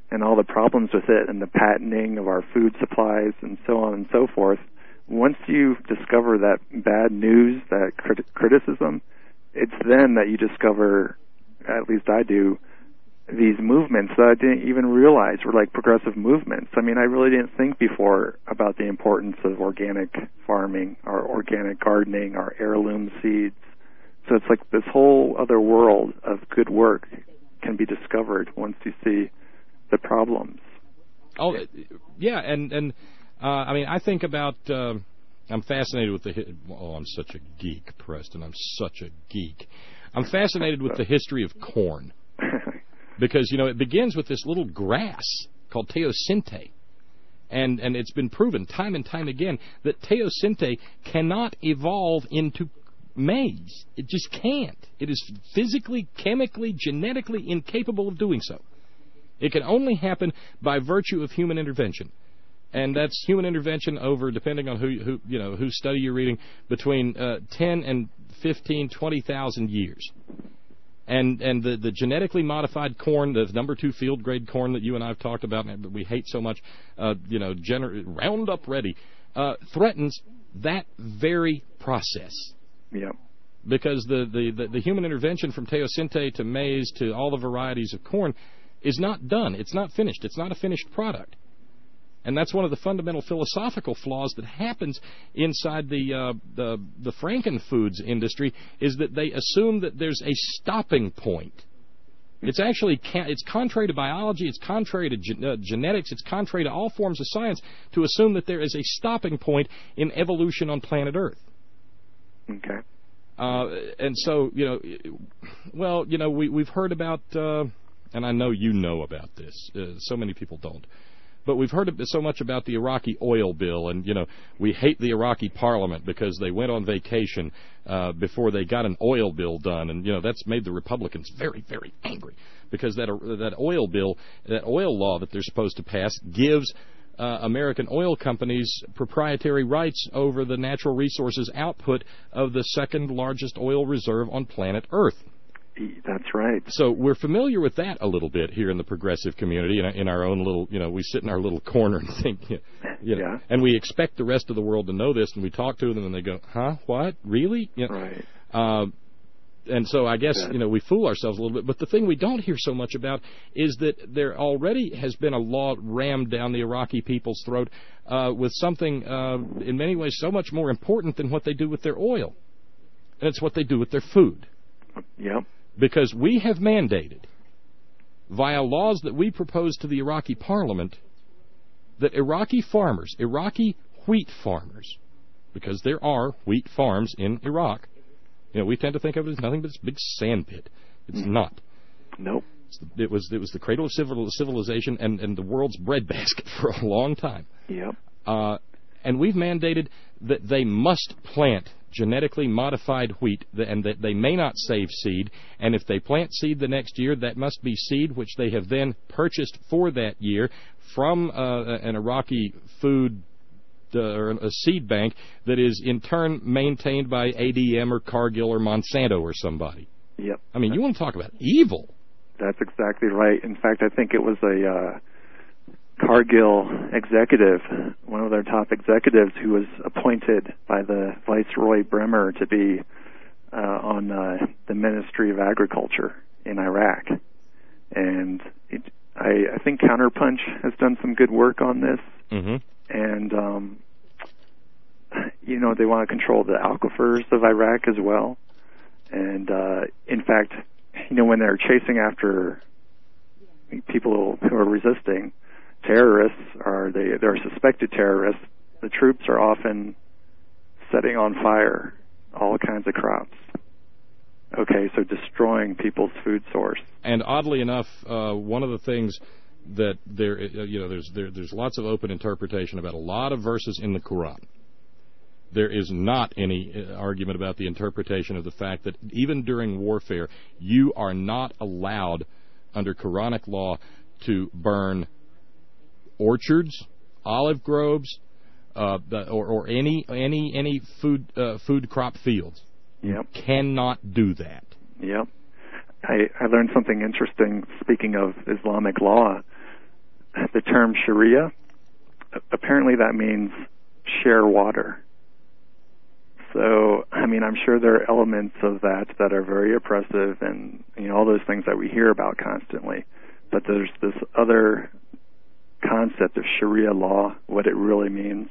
and all the problems with it and the patenting of our food supplies and so on and so forth, once you discover that bad news, that criticism, it's then that you discover, at least I do, these movements that I didn't even realize were like progressive movements. I mean, I really didn't think before about the importance of organic farming, or organic gardening, or heirloom seeds. So it's like this whole other world of good work can be discovered once you see the problems. Oh, yeah, and I mean, I think about, I'm fascinated with I'm such a geek, Preston, I'm such a geek. I'm fascinated with the history of corn. Because, it begins with this little grass called teosinte. And it's been proven time and time again that teosinte cannot evolve into maize. It just can't. It is physically, chemically, genetically incapable of doing so. It can only happen by virtue of human intervention. And that's human intervention over, depending on whose study you're reading, between 10 and 15, 20,000 years. And the genetically modified corn, the number 2 field grade corn that you and I have talked about, but we hate so much, Roundup Ready, threatens that very process. Yeah. Because the human intervention from teosinte to maize to all the varieties of corn is not done. It's not finished. It's not a finished product. And that's one of the fundamental philosophical flaws that happens inside the Frankenfoods industry, is that they assume that there's a stopping point. It's actually it's contrary to biology, it's contrary to genetics, it's contrary to all forms of science to assume that there is a stopping point in evolution on planet Earth. Okay. And so, we've heard about, and I know you know about this, so many people don't. But we've heard so much about the Iraqi oil bill, and, we hate the Iraqi parliament because they went on vacation before they got an oil bill done. And, that's made the Republicans very, very angry because that oil bill, that oil law that they're supposed to pass gives American oil companies proprietary rights over the natural resources output of the second largest oil reserve on planet Earth. That's right. So we're familiar with that a little bit here in the progressive community, in our own little, we sit in our little corner and think, Yeah. And we expect the rest of the world to know this, and we talk to them and they go, huh, what, really? Right. And so I guess, we fool ourselves a little bit. But the thing we don't hear so much about is that there already has been a law rammed down the Iraqi people's throat with something in many ways so much more important than what they do with their oil. And it's what they do with their food. Yep. Because we have mandated, via laws that we proposed to the Iraqi parliament, that Iraqi farmers, Iraqi wheat farmers, because there are wheat farms in Iraq, we tend to think of it as nothing but this big sand pit. It's not. Nope. It was the cradle of civilization and the world's breadbasket for a long time. Yep. And we've mandated that they must plant genetically modified wheat, and that they may not save seed, and if they plant seed the next year, that must be seed which they have then purchased for that year from an Iraqi food or a seed bank that is in turn maintained by ADM or Cargill or Monsanto or somebody. Yep. I mean, you want to talk about evil. That's exactly right. In fact, I think it was a Cargill executive, one of their top executives, who was appointed by the Viceroy Bremer to be on the Ministry of Agriculture in Iraq. And I think Counterpunch has done some good work on this. Mm-hmm. And, they want to control the aquifers of Iraq as well. And, in fact, when they're chasing after people who are resisting, terrorists, or they're suspected terrorists, the troops are often setting on fire all kinds of crops. Okay, so destroying people's food source. And oddly enough, one of the things that there's lots of open interpretation about a lot of verses in the Quran. There is not any argument about the interpretation of the fact that even during warfare, you are not allowed under Quranic law to burn orchards, olive groves, or any food crop fields. Yep. You cannot do that. Yep. I learned something interesting, speaking of Islamic law. the term Sharia, apparently that means share water. So, I mean, I'm sure there are elements of that are very oppressive and, all those things that we hear about constantly. But there's this other concept of Sharia law, what it really means.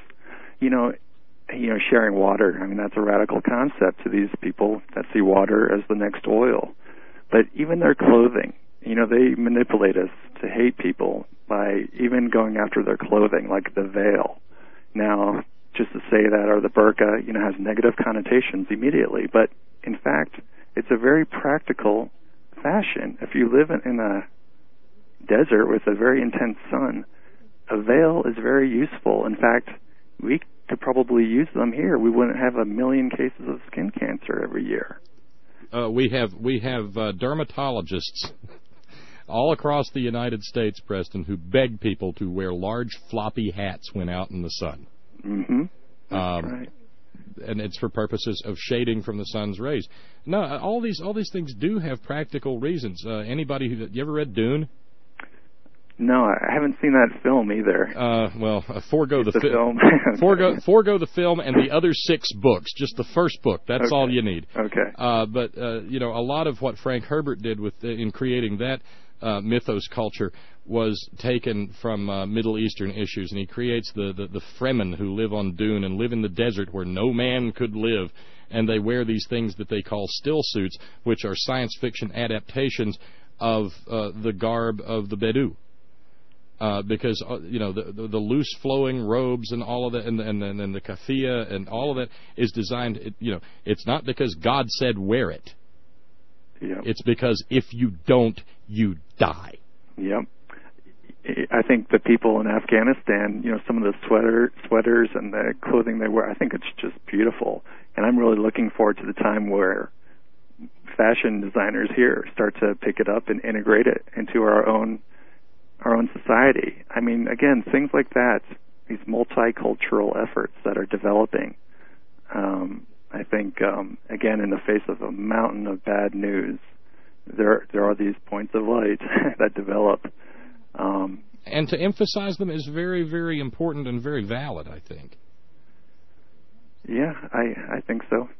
Sharing water, I mean, that's a radical concept to these people that see water as the next oil. But even their clothing, they manipulate us to hate people by even going after their clothing, like the veil. Now, just to say that, or the burqa, has negative connotations immediately. But in fact, it's a very practical fashion. If you live in a desert with a very intense sun, a veil is very useful. In fact, we could probably use them here. We wouldn't have 1 million cases of skin cancer every year. We have dermatologists all across the United States, Preston, who beg people to wear large floppy hats when out in the sun. Mm-hmm. Right. And it's for purposes of shading from the sun's rays. No, all these things do have practical reasons. You ever read Dune? No, I haven't seen that film either. Forego the film. forego the film and the other 6 books. Just the first book. That's all you need. Okay. But a lot of what Frank Herbert did in creating that mythos culture was taken from Middle Eastern issues, and he creates the Fremen who live on Dune and live in the desert where no man could live, and they wear these things that they call still suits, which are science fiction adaptations of the garb of the Bedou. Because the loose flowing robes and all of that, and the kafia and all of that is designed. It's not because God said wear it. Yep. It's because if you don't, you die. Yep. I think the people in Afghanistan, some of the sweaters and the clothing they wear, I think it's just beautiful. And I'm really looking forward to the time where fashion designers here start to pick it up and integrate it into our own society. I mean, again, things like that, these multicultural efforts that are developing, I think, again, in the face of a mountain of bad news, there are these points of light that develop. And to emphasize them is very, very important and very valid, I think. Yeah, I think so.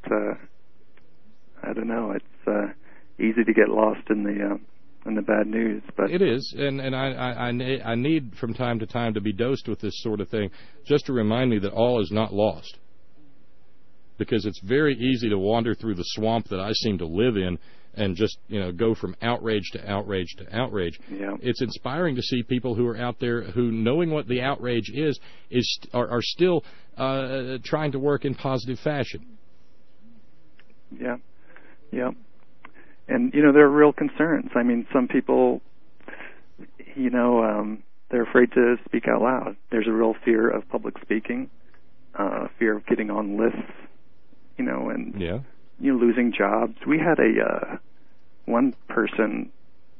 I don't know, it's easy to get lost in the bad news, but it is, and I need from time to time to be dosed with this sort of thing, just to remind me that all is not lost. Because it's very easy to wander through the swamp that I seem to live in and just go from outrage to outrage to outrage. Yeah. It's inspiring to see people who are out there who, knowing what the outrage are still trying to work in positive fashion. Yeah. And, there are real concerns. I mean, some people, they're afraid to speak out loud. There's a real fear of public speaking, fear of getting on lists, and losing jobs. We had one person,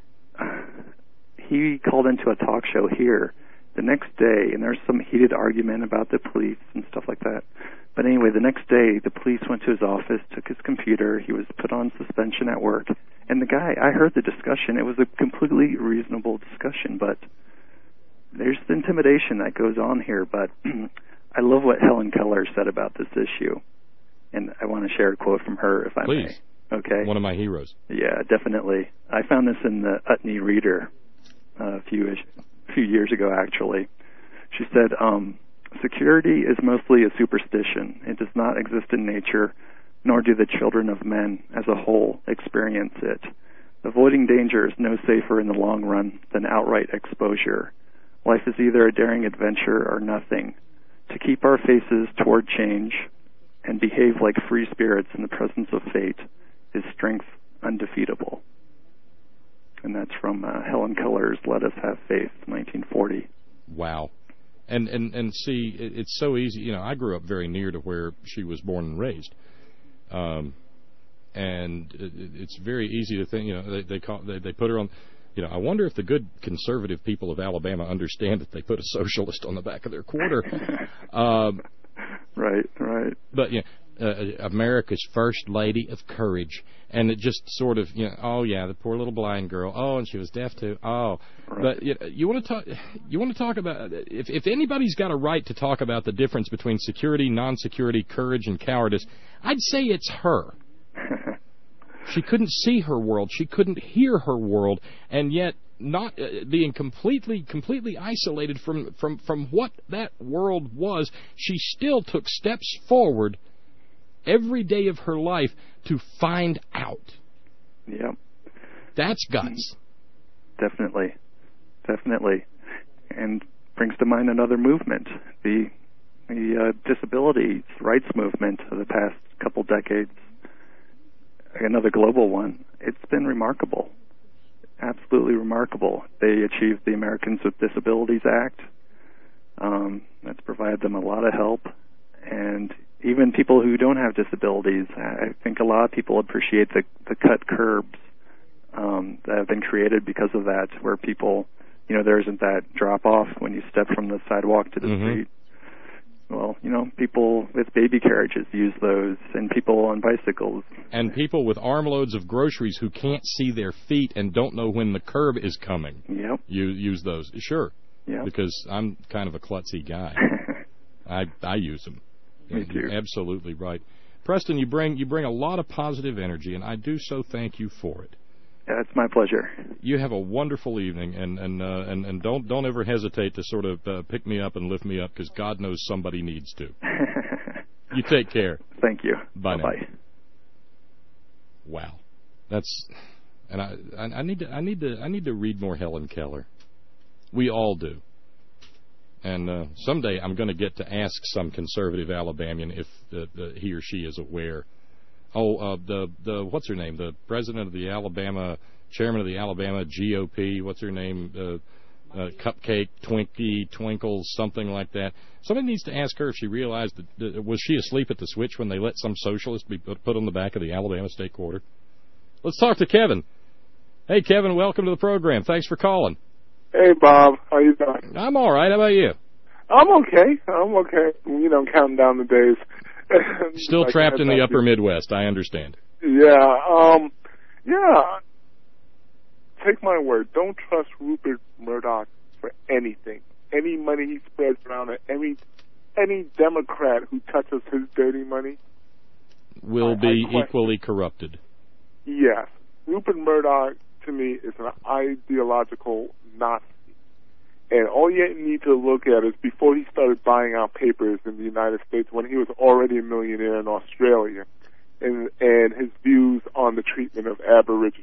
he called into a talk show here the next day, and there's some heated argument about the police and stuff like that. But anyway, the next day, the police went to his office, took his computer, he was put on suspension at work, and the guy, I heard the discussion, it was a completely reasonable discussion, but there's the intimidation that goes on here. But I love what Helen Keller said about this issue, and I want to share a quote from her, if I may. Okay. One of my heroes. Yeah, definitely. I found this in the Utne Reader a few years ago, actually. She said, security is mostly a superstition. It does not exist in nature, nor do the children of men as a whole experience it. Avoiding danger is no safer in the long run than outright exposure. Life is either a daring adventure or nothing. To keep our faces toward change and behave like free spirits in the presence of fate is strength undefeatable. And that's from Helen Keller's Let Us Have Faith, 1940. Wow. And see, it's so easy. I grew up very near to where she was born and raised. And it's very easy to think, they put her on, I wonder if the good conservative people of Alabama understand that they put a socialist on the back of their quarter. Right. But, America's first lady of courage, and it just sort of, oh yeah, the poor little blind girl. Oh, and she was deaf too. Oh, right. But you want to talk about, if anybody's got a right to talk about the difference between security, non-security, courage, and cowardice, I'd say it's her. She couldn't see her world. She couldn't hear her world, and yet, not being completely isolated from what that world was, she still took steps forward every day of her life to find out. Yep. That's guts. Definitely. And brings to mind another movement, the disability rights movement of the past couple decades, another global one. It's been remarkable. Absolutely remarkable. They achieved the Americans with Disabilities Act. That's provided them a lot of help. And even people who don't have disabilities, I think a lot of people appreciate the cut curbs that have been created because of that, where people, there isn't that drop-off when you step from the sidewalk to the street. Well, people with baby carriages use those, and people on bicycles. And people with armloads of groceries who can't see their feet and don't know when the curb is coming. Yep. Use those. Sure. Yep. Because I'm kind of a klutzy guy. I use them. Me too. You're absolutely right. Preston, you bring a lot of positive energy, and I do so thank you for it. Yeah, it's my pleasure. You have a wonderful evening, and don't ever hesitate to sort of pick me up and lift me up, because God knows somebody needs to. You take care. Thank you. Bye. Bye. Wow, and I need to read more Helen Keller. We all do. And someday I'm going to get to ask some conservative Alabamian if he or she is aware. The what's her name? The president of the Alabama, chairman of the Alabama GOP. What's her name? Cupcake, Twinkie, Twinkles, something like that. Somebody needs to ask her if she realized that was she asleep at the switch when they let some socialist be put on the back of the Alabama state quarter. Let's talk to Kevin. Hey, Kevin, welcome to the program. Thanks for calling. Hey, Bob. How you doing? I'm all right. How about you? I'm okay. Counting down the days. Still trapped in the upper Midwest, I understand. Yeah. Take my word. Don't trust Rupert Murdoch for anything. Any money he spreads around, any Democrat who touches his dirty money will be equally corrupted. Yes. Rupert Murdoch, to me, is an ideological Nazi. And all you need to look at is before he started buying out papers in the United States, when he was already a millionaire in Australia, and his views on the treatment of Aborigines.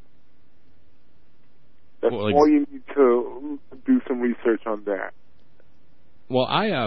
That's all you need to do some research on that. Well, I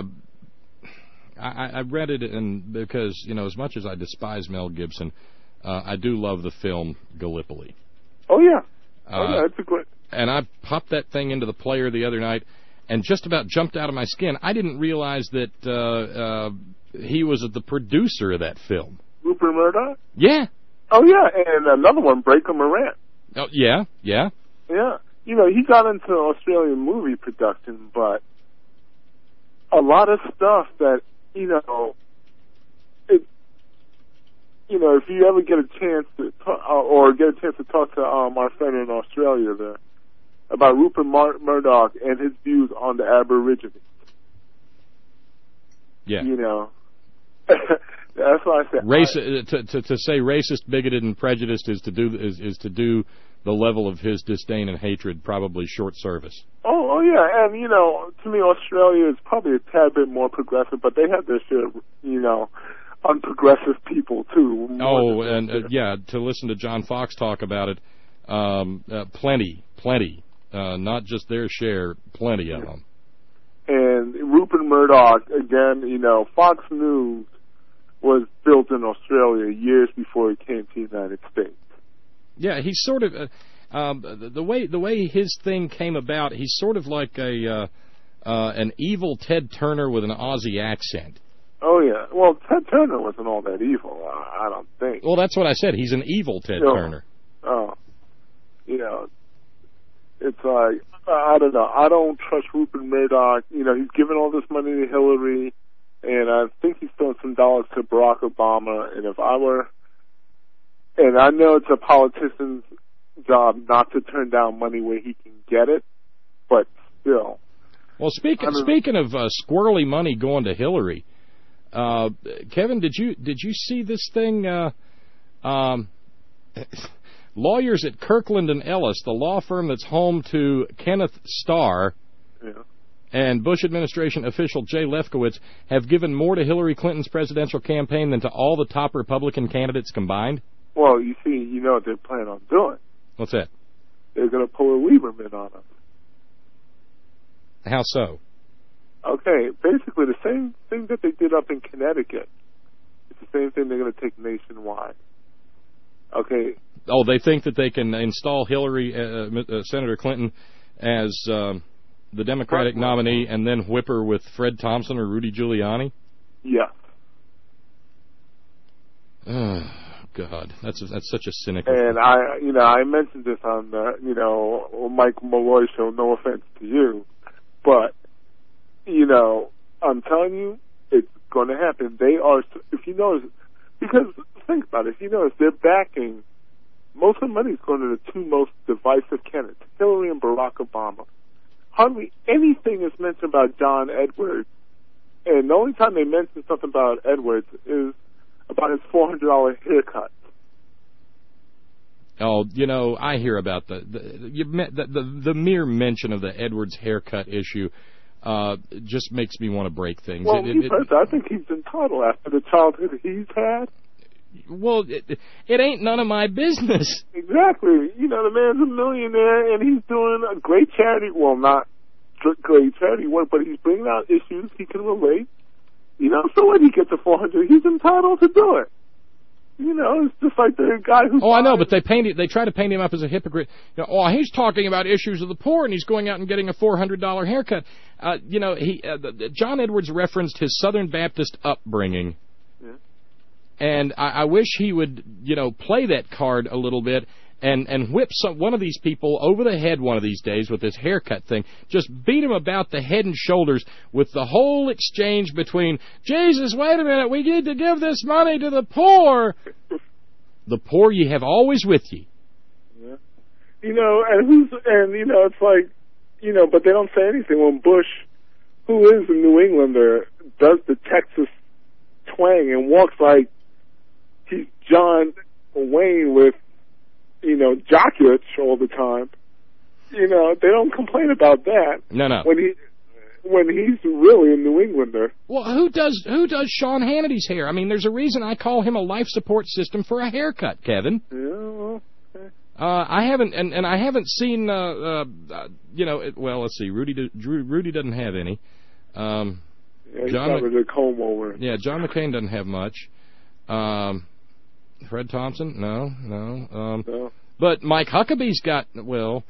read it, and because, as much as I despise Mel Gibson, I do love the film Gallipoli. Oh, yeah. That's a good... And I popped that thing into the player the other night and just about jumped out of my skin. I didn't realize that he was the producer of that film. Rupert Murdoch? Yeah. Oh, yeah, and another one, Breaker Morant. Oh, yeah. Yeah. He got into Australian movie production, but a lot of stuff that, if you ever get a chance to talk to our friend in Australia there about Rupert Murdoch and his views on the Aborigines. Yeah. That's why I said to say racist, bigoted, and prejudiced is to do the level of his disdain and hatred probably short service. Oh yeah, and to me Australia is probably a tad bit more progressive, but they have their share, unprogressive people too. To listen to John Fox talk about it, plenty, not just their share, plenty of them. And Rupert Murdoch, again, Fox News was built in Australia years before it came to the United States. Yeah, he's sort of the way his thing came about. He's sort of like an evil Ted Turner with an Aussie accent. Oh yeah, well Ted Turner wasn't all that evil, I don't think. Well, that's what I said. He's an evil Ted Turner. Oh, it's like I don't know. I don't trust Rupert Murdoch. He's given all this money to Hillary. and I think he's throwing some dollars to Barack Obama. And if I were, and I know it's a politician's job not to turn down money where he can get it, but still. Well, speaking of squirrely money going to Hillary, Kevin, did you see this thing? Lawyers at Kirkland and Ellis, the law firm that's home to Kenneth Starr, and Bush administration official Jay Lefkowitz, have given more to Hillary Clinton's presidential campaign than to all the top Republican candidates combined? Well, you see, you know what they're planning on doing. What's that? They're going to pull a Lieberman on them. How so? Okay, basically the same thing that they did up in Connecticut. It's the same thing they're going to take nationwide. Okay. Oh, they think that they can install Hillary, Senator Clinton, as the Democratic nominee and then whip her with Fred Thompson or Rudy Giuliani? Yeah. Oh, God, that's such a cynical. And I mentioned this on the, Mike Malloy show. No offense to you, but I'm telling you, it's going to happen. They are, if you notice, because think about it. If you notice, they're backing. Most of the money is going to the two most divisive candidates, Hillary and Barack Obama. Hardly anything is mentioned about John Edwards, and the only time they mention something about Edwards is about his $400 haircut. Oh, I hear about the mere mention of the Edwards haircut issue just makes me want to break things. Well, I think he's entitled after the childhood he's had. Well, it ain't none of my business. Exactly. The man's a millionaire, and he's doing a great charity. Well, not great charity work, but he's bringing out issues he can relate. So when he gets to 400, he's entitled to do it. It's just like the guy who... Oh, I know, but they try to paint him up as a hypocrite. He's talking about issues of the poor, and he's going out and getting a $400 haircut. John Edwards referenced his Southern Baptist upbringing. Yeah. And I wish he would, play that card a little bit and whip one of these people over the head one of these days with this haircut thing. Just beat him about the head and shoulders with the whole exchange between, Jesus, wait a minute, we need to give this money to the poor. The poor ye have always with ye. Yeah. It's like, but they don't say anything when Bush, who is a New Englander, does the Texas twang and walks like he's John Wayne with, Jockich all the time. They don't complain about that. No. When he's really a New Englander. Well, who does Sean Hannity's hair? I mean, there's a reason I call him a life support system for a haircut, Kevin. Yeah, well, okay. I haven't, and I haven't seen, let's see, Rudy doesn't have any. He's covered the comb over. Yeah, John McCain doesn't have much. Fred Thompson? No. But Mike Huckabee's got, no.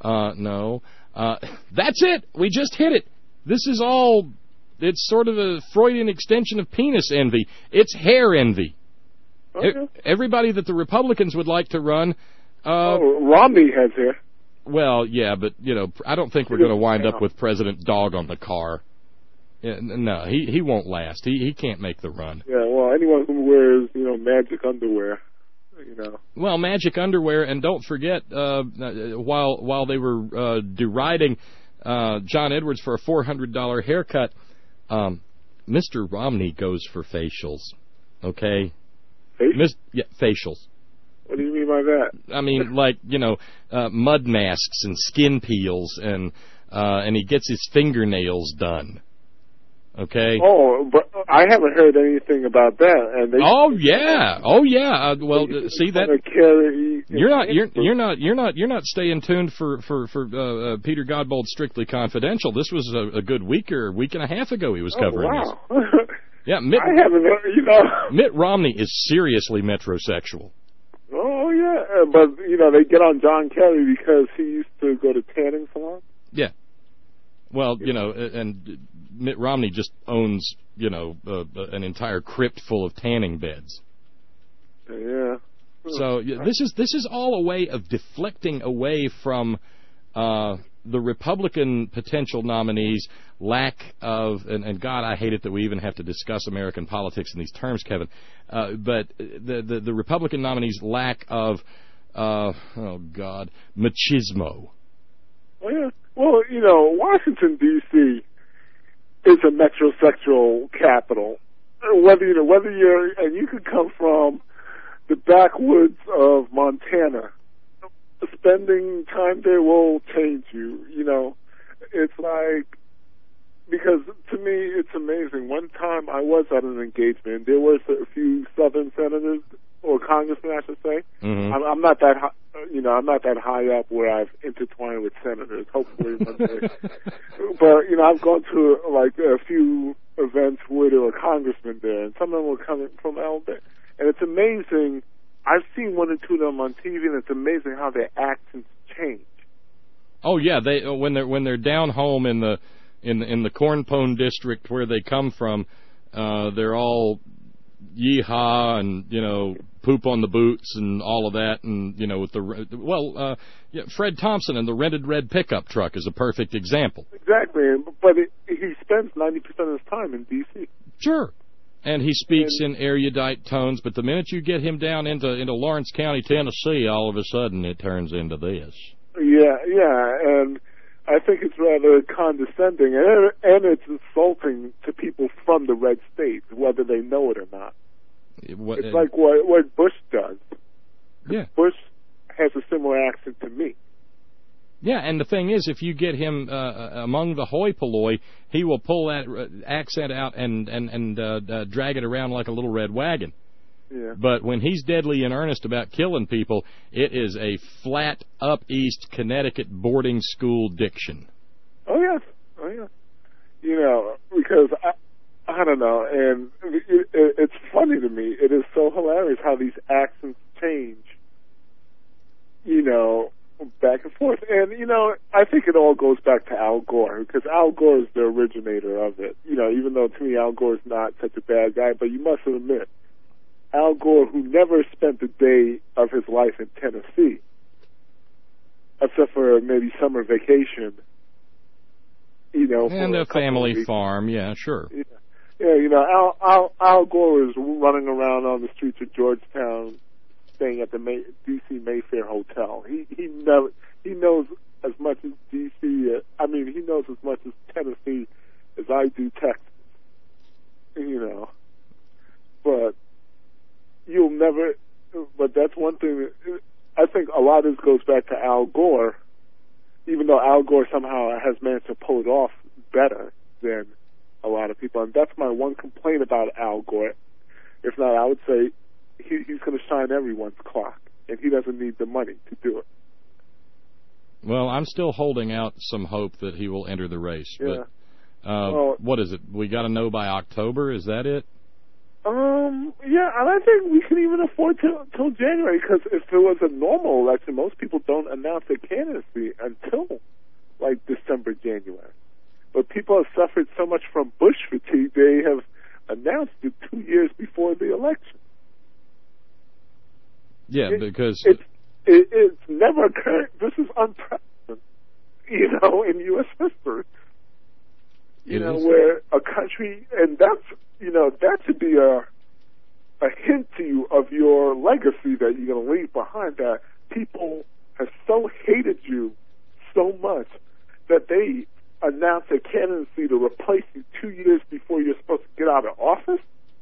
That's it. We just hit it. This is all, it's sort of a Freudian extension of penis envy. It's hair envy. Okay. Everybody that the Republicans would like to run. Romney has hair. Well, yeah, but, I don't think we're going to wind up with President Dog on the car. Yeah, no, he won't last. He can't make the run. Yeah, well, anyone who wears, magic underwear, Well, magic underwear, and don't forget, while they were deriding John Edwards for a $400 haircut, Mr. Romney goes for facials, okay? Facials. What do you mean by that? I mean, like, mud masks and skin peels, and he gets his fingernails done. Okay. Oh, but I haven't heard anything about that. And oh yeah. Well, see that you're not staying tuned for Peter Godbold's Strictly Confidential. This was a good week and a half ago. He was covering wow. this. Yeah, I haven't heard. Mitt Romney is seriously metrosexual. Oh yeah, but they get on John Kerry because he used to go to tanning salons. Yeah. Well, and Mitt Romney just owns, an entire crypt full of tanning beds. Yeah. So this is all a way of deflecting away from the Republican potential nominees' lack of, and God, I hate it that we even have to discuss American politics in these terms, Kevin, but the Republican nominees' lack of, machismo. Well, yeah. Well, Washington, D.C. is a metrosexual capital. Whether you're, and you could come from the backwoods of Montana, spending time there will change you. It's like, because to me it's amazing. One time I was at an engagement. There were a few Southern senators or congressmen, I should say. Mm-hmm. I'm not that high, I'm not that high up where I've intertwined with senators. Hopefully one day. But I've gone to like a few events where there were congressmen there, and some of them were coming from Alabama. And it's amazing. I've seen one or two of them on TV, and it's amazing how their accents change. Oh yeah, they when they're down home in the Corn Pone district where they come from, they're all yeehaw and poop on the boots and all of that, and with Fred Thompson and the rented red pickup truck is a perfect example. Exactly, but he spends 90% of his time in D.C. Sure. And he speaks in erudite tones, but the minute you get him down into Lawrence County, Tennessee, all of a sudden it turns into this. Yeah, and I think it's rather condescending, and it's insulting to people from the red states, whether they know it or not. It's like what Bush does. Yeah. Bush has a similar accent to me. Yeah, and the thing is, if you get him among the hoi polloi, he will pull that accent out and drag it around like a little red wagon. Yeah. But when he's deadly in earnest about killing people, it is a flat up east Connecticut boarding school diction. Oh yes. Because I don't know, and it's funny to me. It is so hilarious how these accents change. Back and forth. And, I think it all goes back to Al Gore, because Al Gore is the originator of it. Even though to me Al Gore is not such a bad guy, but you must admit, Al Gore, who never spent a day of his life in Tennessee, except for maybe summer vacation, and a family farm, yeah, sure. Yeah, Al Gore is running around on the streets of Georgetown, staying at the D.C. Mayfair Hotel. He knows as much as D.C. He knows as much as Tennessee as I do Texas. But you'll never. But that's one thing. I think a lot of this goes back to Al Gore, even though Al Gore somehow has managed to pull it off better than a lot of people. And that's my one complaint about Al Gore. If not, I would say he's going to shine everyone's clock, and he doesn't need the money to do it. Well, I'm still holding out some hope that he will enter the race. Yeah. But what is it? We got to know by October? Is that it? Yeah, and I think we can even afford till January, because if it was a normal election, most people don't announce their candidacy until like December, January. But people have suffered so much from Bush fatigue, they have announced it 2 years before the election. Yeah, because it's never occurred. This is unprecedented, in U.S. history. Where a country, and that should be a hint to you of your legacy that you're going to leave behind, that people have so hated you so much that they announce a candidacy to replace you 2 years before you're supposed to get out of office.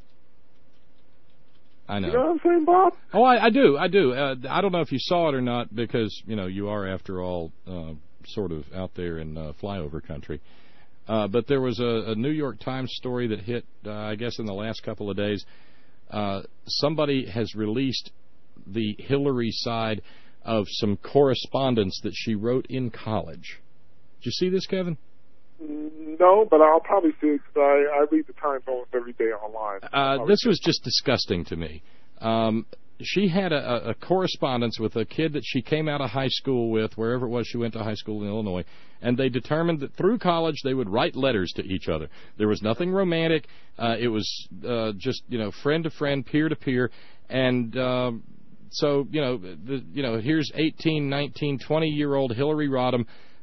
I know. You know what I'm saying, Bob? Oh, I do. I don't know if you saw it or not, because, you are, after all, sort of out there in flyover country. But there was a New York Times story that hit, I guess, in the last couple of days. Somebody has released the Hillary side of some correspondence that she wrote in college. Did you see this, Kevin? No, but I'll probably see it, because I read the Times almost every day online. This was just disgusting to me. She had a correspondence with a kid that she came out of high school with, wherever it was she went to high school in Illinois, and they determined that through college they would write letters to each other. There was nothing romantic. It was just, friend to friend, peer to peer, and so, here's 18, 19, 20-year-old Hillary Rodham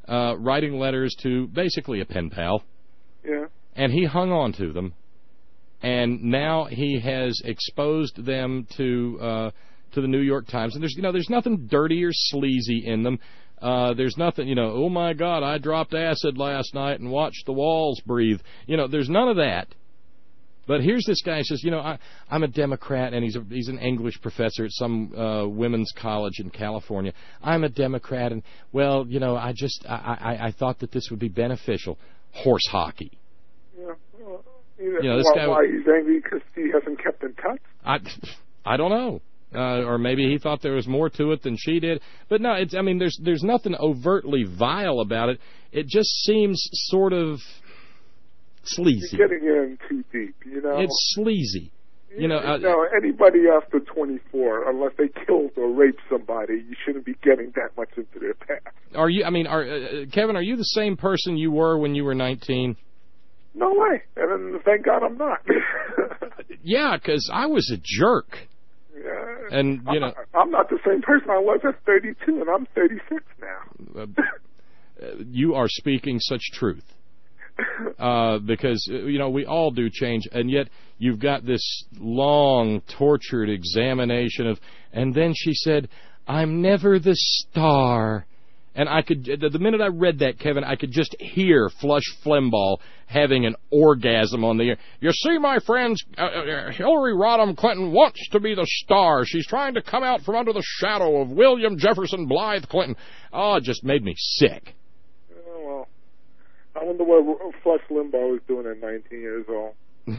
writing letters to basically a pen pal. Yeah. And he hung on to them, and now he has exposed them to the New York Times. And there's nothing dirty or sleazy in them. There's nothing, oh my God, I dropped acid last night and watched the walls breathe. There's none of that. But here's this guy who says, I'm a Democrat, and he's an English professor at some women's college in California. I'm a Democrat, and well, I thought that this would be beneficial. Horse hockey. Yeah. This guy. Why he's angry because he hasn't kept in touch? I don't know. Or maybe he thought there was more to it than she did. But no, there's nothing overtly vile about it. It just seems sort of sleazy. You're getting in too deep, It's sleazy. Anybody after 24, unless they killed or raped somebody, you shouldn't be getting that much into their past. Are you? Kevin, are you the same person you were when you were 19? No way. And thank God I'm not. Yeah, because I was a jerk. Yeah. And, I'm not the same person I was at 32, and I'm 36 now. You are speaking such truth. Because, we all do change, and yet you've got this long, tortured examination of, and then she said, I'm never the star. And I could, the minute I read that, Kevin, I could just hear Flush Flembaugh having an orgasm on the air. You see, my friends, Hillary Rodham Clinton wants to be the star. She's trying to come out from under the shadow of William Jefferson Blythe Clinton. Oh, it just made me sick. Well, I wonder what Flush Limbaugh is doing at 19 years old.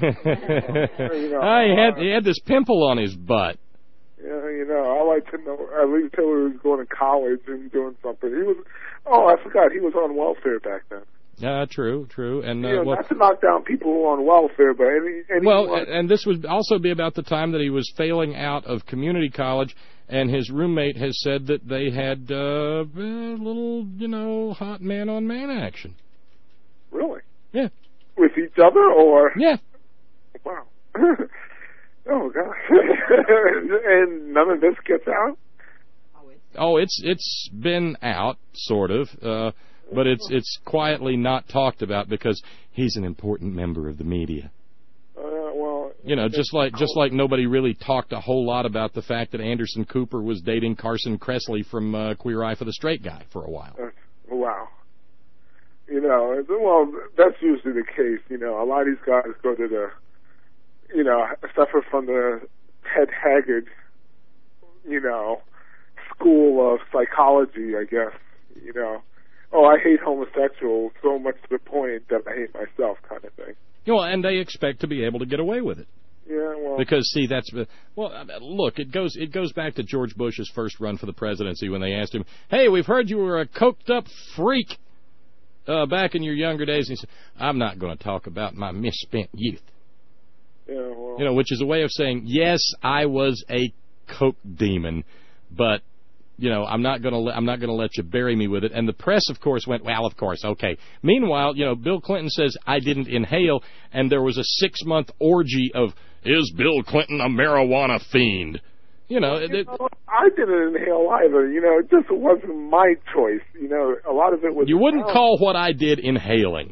He had this pimple on his butt. Yeah, I like to know at least Hillary was going to college and doing something. I forgot, he was on welfare back then. True. And not to knock down people who are on welfare, but and this would also be about the time that he was failing out of community college, and his roommate has said that they had a little, hot man-on-man action. Really? Yeah. With each other, or? Yeah. Wow. Oh, gosh. And none of this gets out? Oh, it's been out, sort of, but it's quietly not talked about because he's an important member of the media. Just like nobody really talked a whole lot about the fact that Anderson Cooper was dating Carson Kressley from Queer Eye for the Straight Guy for a while. Wow. That's usually the case. A lot of these guys go to the suffer from the Ted Haggard, school of psychology, I guess. I hate homosexuals so much to the point that I hate myself kind of thing. And they expect to be able to get away with it. Yeah, because look, it goes back to George Bush's first run for the presidency when they asked him, "Hey, we've heard you were a coked up freak back in your younger days." And he said, "I'm not going to talk about my misspent youth." Yeah, which is a way of saying, yes, I was a coke demon, but I'm not going to let you bury me with it. And the press, of course, went, well, of course, okay. Meanwhile, Bill Clinton says I didn't inhale, and there was a 6-month orgy of, is Bill Clinton a marijuana fiend? I didn't inhale either. It just wasn't my choice. A lot of it was. You wouldn't call what I did inhaling.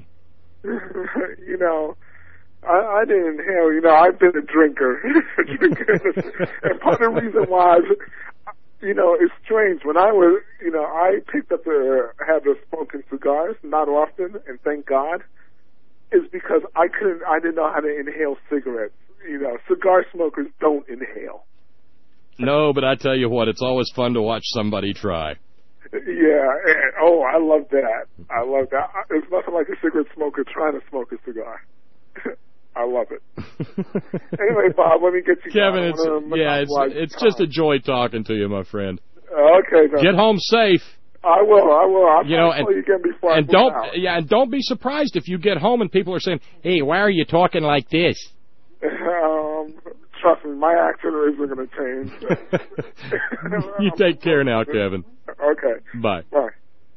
I didn't inhale. I've been a drinker. And part of the reason why, it's strange. When I was, I picked up the habit of smoking cigars, not often, and thank God, is because I didn't know how to inhale cigarettes. Cigar smokers don't inhale. No, but I tell you what, it's always fun to watch somebody try. Yeah, I love that. There's nothing like a cigarette smoker trying to smoke a cigar. I love it. Anyway, Bob, let me get you. Kevin, it's just a joy talking to you, my friend. Okay. Get home safe. I will. I'll call you again before I move out. And don't be surprised if you get home and people are saying, "Hey, why are you talking like this?" Trust me, my accent isn't going to change. You take care now, Kevin. Okay. Bye. Bye.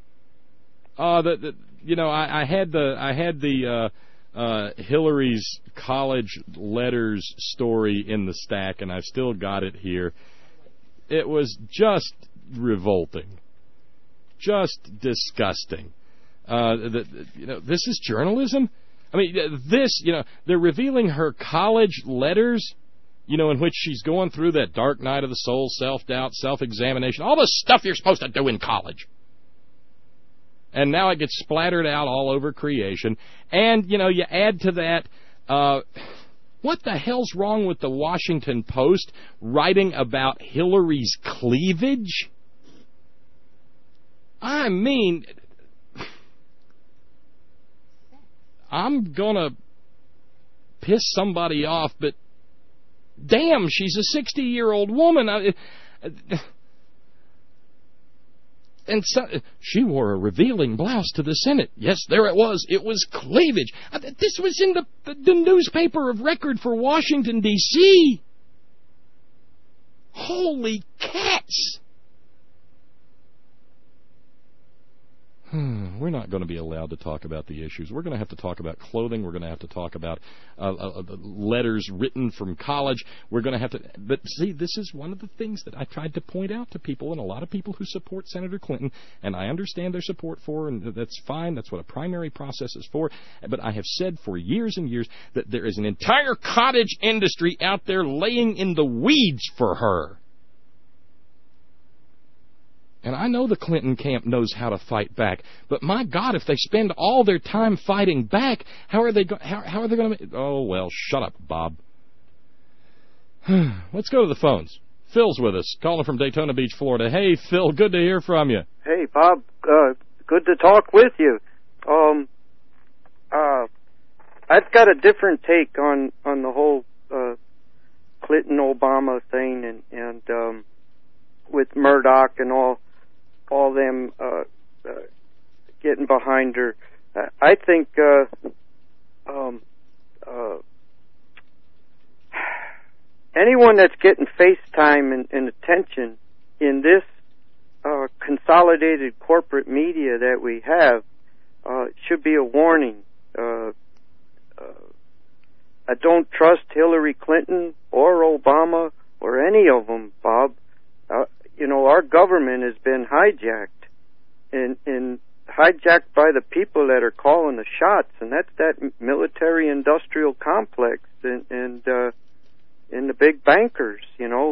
I had the Hillary's college letters story in the stack, and I've still got it here. It was just revolting, just disgusting. This is journalism. I mean, they're revealing her college letters, in which she's going through that dark night of the soul, self-doubt, self-examination, all the stuff you're supposed to do in college. And now it gets splattered out all over creation. And, you add to that, what the hell's wrong with the Washington Post writing about Hillary's cleavage? I mean, I'm gonna piss somebody off, but damn, she's a 60-year-old woman. And so, she wore a revealing blouse to the Senate. Yes, there it was. It was cleavage. This was in the newspaper of record for Washington, D.C. Holy cats! We're not going to be allowed to talk about the issues. We're going to have to talk about clothing. We're going to have to talk about letters written from college. We're going to have to... But see, this is one of the things that I tried to point out to people, and a lot of people who support Senator Clinton, and I understand their support for, and that's fine. That's what a primary process is for. But I have said for years and years that there is an entire cottage industry out there laying in the weeds for her. And I know the Clinton camp knows how to fight back, but my God, if they spend all their time fighting back, how are they going to? Oh well, shut up, Bob. Let's go to the phones. Phil's with us, calling from Daytona Beach, Florida. Hey, Phil, good to hear from you. Hey, Bob, good to talk with you. I've got a different take on the whole Clinton-Obama thing, and with Murdoch and all them getting behind her. I think anyone that's getting FaceTime and attention in this consolidated corporate media that we have should be a warning. I don't trust Hillary Clinton or Obama or any of them, Bob. Our government has been hijacked, and hijacked by the people that are calling the shots, and that's that military-industrial complex and the big bankers, and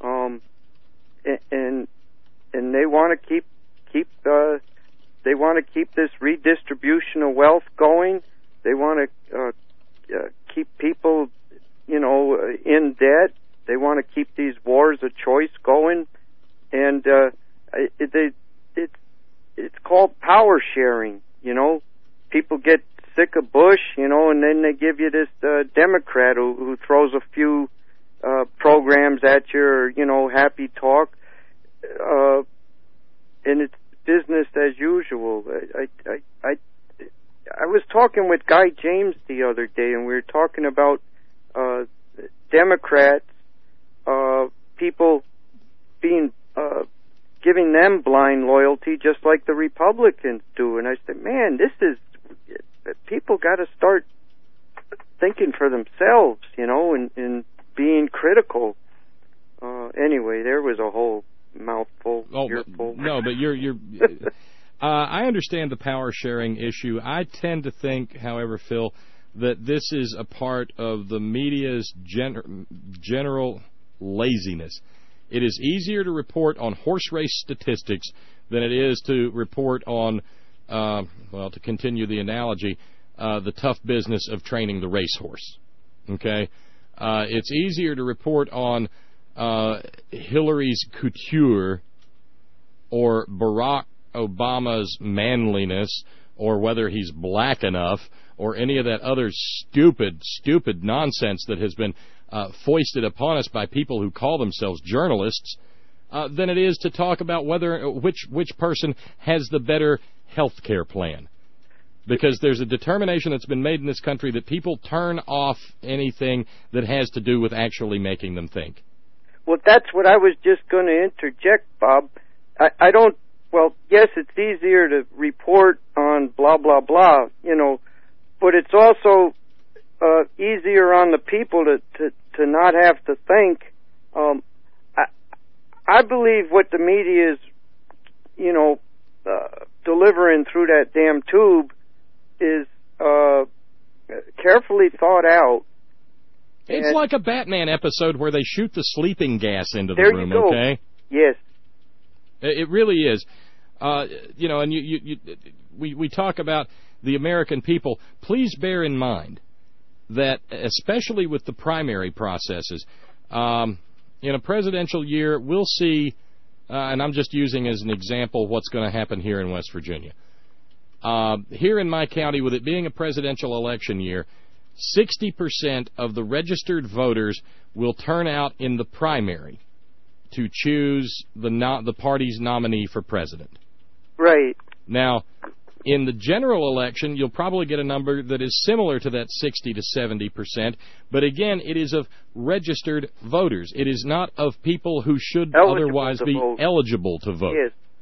they want to keep this redistribution of wealth going. They want to keep people, in debt. They want to keep these wars of choice going. And it's called power sharing, People get sick of Bush, and then they give you this Democrat who throws a few programs at you, or, happy talk. And it's business as usual. I was talking with Guy James the other day, and we were talking about Democrats, people being giving them blind loyalty just like the Republicans do. And I said, man, people got to start thinking for themselves, and being critical. Anyway, there was a whole mouthful, earful. No, but you're I understand the power sharing issue. I tend to think, however, Phil, that this is a part of the media's general laziness. It is easier to report on horse race statistics than it is to report on, to continue the analogy, the tough business of training the racehorse. Okay? It's easier to report on Hillary's couture or Barack Obama's manliness or whether he's black enough or any of that other stupid nonsense that has been foisted upon us by people who call themselves journalists, than it is to talk about which person has the better health care plan. Because there's a determination that's been made in this country that people turn off anything that has to do with actually making them think. Well, that's what I was just going to interject, Bob. I don't, well, yes, it's easier to report on blah, blah, blah, but it's also easier on the people to not have to think. I believe what the media is, delivering through that damn tube is carefully thought out. It's like a Batman episode where they shoot the sleeping gas into the there room, you go. okay? Yes. It really is. You know, and we talk about the American people. Please bear in mind that, especially with the primary processes, in a presidential year, we'll see, and I'm just using as an example what's going to happen here in West Virginia. Here in my county, with it being a presidential election year, 60% of the registered voters will turn out in the primary to choose the party's nominee for president. Right. Now, in the general election, you'll probably get a number that is similar to that 60 to 70%, but again, it is of registered voters. It is not of people who should otherwise be eligible to vote.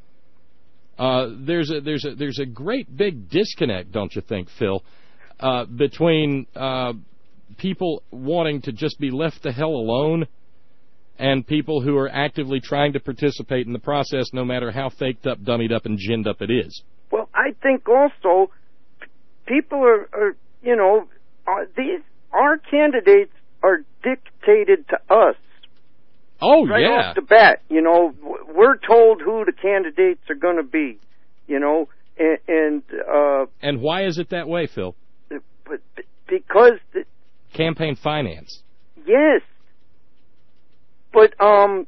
Yes. There's a great big disconnect, don't you think, Phil, between people wanting to just be left the hell alone and people who are actively trying to participate in the process, no matter how faked up, dummied up, and ginned up it is. Well, I think also people are you know, our candidates are dictated to us. Oh, right yeah. off the bat, you know, we're told who the candidates are going to be, you know, and why is it that way, Phil? Because campaign finance. Yes, but I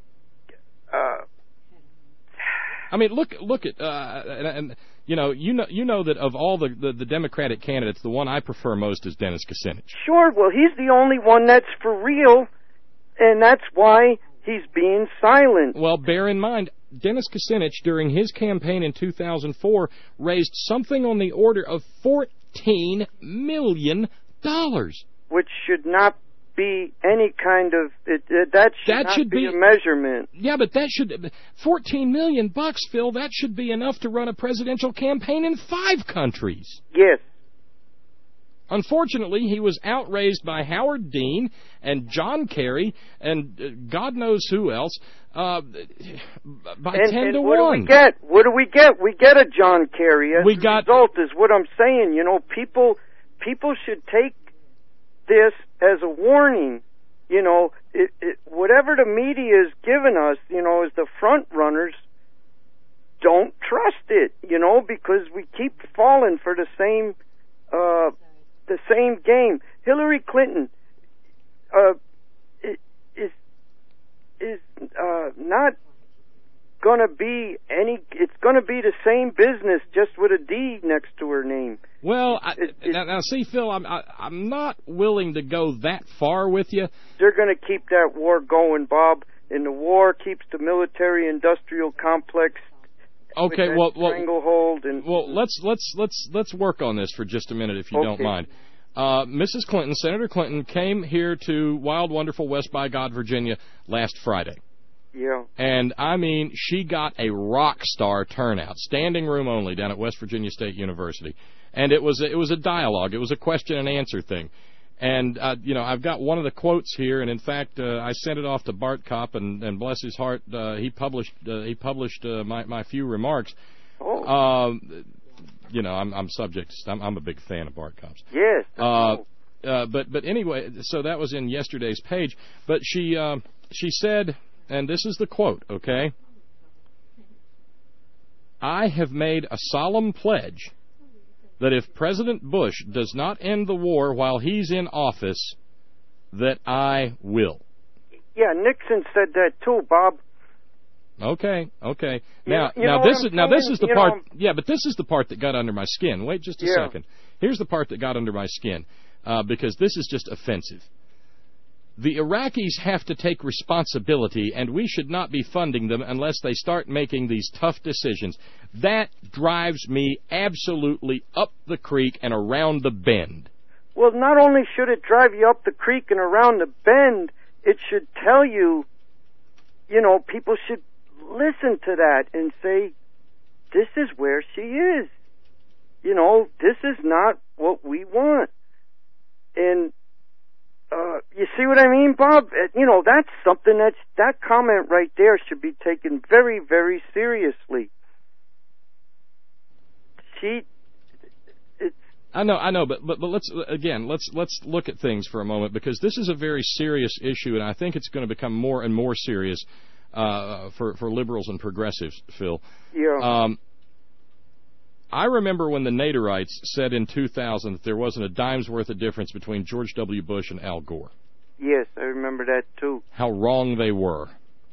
mean, look at and you know that of all the Democratic candidates, the one I prefer most is Dennis Kucinich. Sure, well, he's the only one that's for real, and that's why he's being silent. Well, bear in mind, Dennis Kucinich, during his campaign in 2004, raised something on the order of $14 million. Which should not be any kind of... that should be a measurement. Yeah, but that should... $14 million, Phil, that should be enough to run a presidential campaign in 5 countries. Yes. Unfortunately, he was outraised by Howard Dean and John Kerry and God knows who else by 10 to 1. What do we get? What do we get? We get a John Kerry. As a result is what I'm saying. You know, people should take this as a warning. You know, whatever the media is giving us, you know, as the front runners, don't trust it. You know, because we keep falling for the same game. Hillary Clinton is not going to be it's going to be the same business, just with a D next to her name. Well, now see, Phil, I'm not willing to go that far with you. They're going to keep that war going, Bob, and the war keeps the military-industrial complex. Okay, stranglehold and let's work on this for just a minute, if you don't mind. Mrs. Clinton, Senator Clinton, came here to wild, wonderful West by God, Virginia, last Friday. Yeah. And, I mean, she got a rock star turnout, standing room only, down at West Virginia State University. And it was a dialogue. It was a question and answer thing. And, you know, I've got one of the quotes here, and, in fact, I sent it off to Bart Kopp, and bless his heart, he published my few remarks. Oh. You know, I'm subject to... I'm a big fan of Bart Kopp's. Yes. But anyway, so that was in yesterday's page. But she said... And this is the quote, okay? I have made a solemn pledge that if President Bush does not end the war while he's in office, that I will. Yeah, Nixon said that too, Bob. Okay. Now this is the part. Yeah, but this is the part that got under my skin. Wait just a second. Here's the part that got under my skin, because this is just offensive. The Iraqis have to take responsibility, and we should not be funding them unless they start making these tough decisions. That drives me absolutely up the creek and around the bend. Well, not only should it drive you up the creek and around the bend, it should tell you, you know, people should listen to that and say, this is where she is. You know, this is not what we want. And you see what I mean, Bob? You know, that's something that comment right there should be taken very, very seriously. I know, but let's look at things for a moment, because this is a very serious issue, and I think it's going to become more and more serious for liberals and progressives, Phil. Yeah. I remember when the Naderites said in 2000 that there wasn't a dime's worth of difference between George W. Bush and Al Gore. Yes, I remember that too. How wrong they were.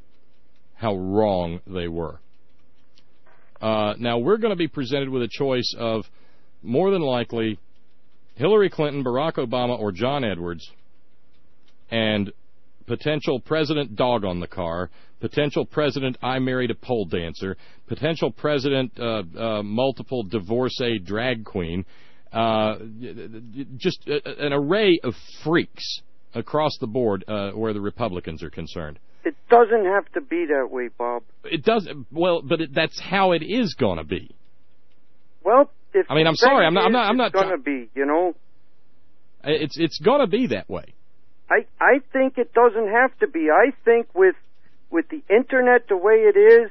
Now we're going to be presented with a choice of, more than likely, Hillary Clinton, Barack Obama, or John Edwards, and potential President Dog on the Car, potential President I Married a Pole Dancer, potential President multiple divorcee drag queen, just an array of freaks across the board where the Republicans are concerned. It doesn't have to be that way, Bob. It doesn't. Well, but that's how it is going to be. Well, I'm sorry. I'm not going to be. You know. It's going to be that way. I think it doesn't have to be. I think with the internet the way it is,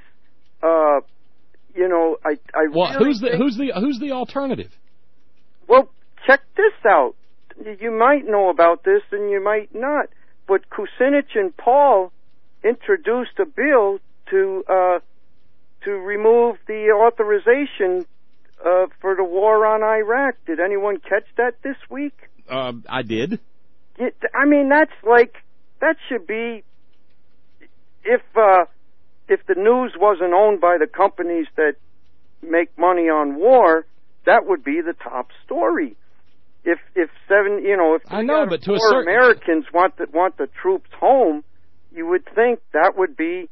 you know, I well, really who's the alternative? Well, check this out. You might know about this and you might not, but Kucinich and Paul introduced a bill to remove the authorization for the war on Iraq. Did anyone catch that this week? I did. I mean, that should be, if the news wasn't owned by the companies that make money on war, that would be the top story. If I know, but to a certain Americans want the troops home, you would think that would be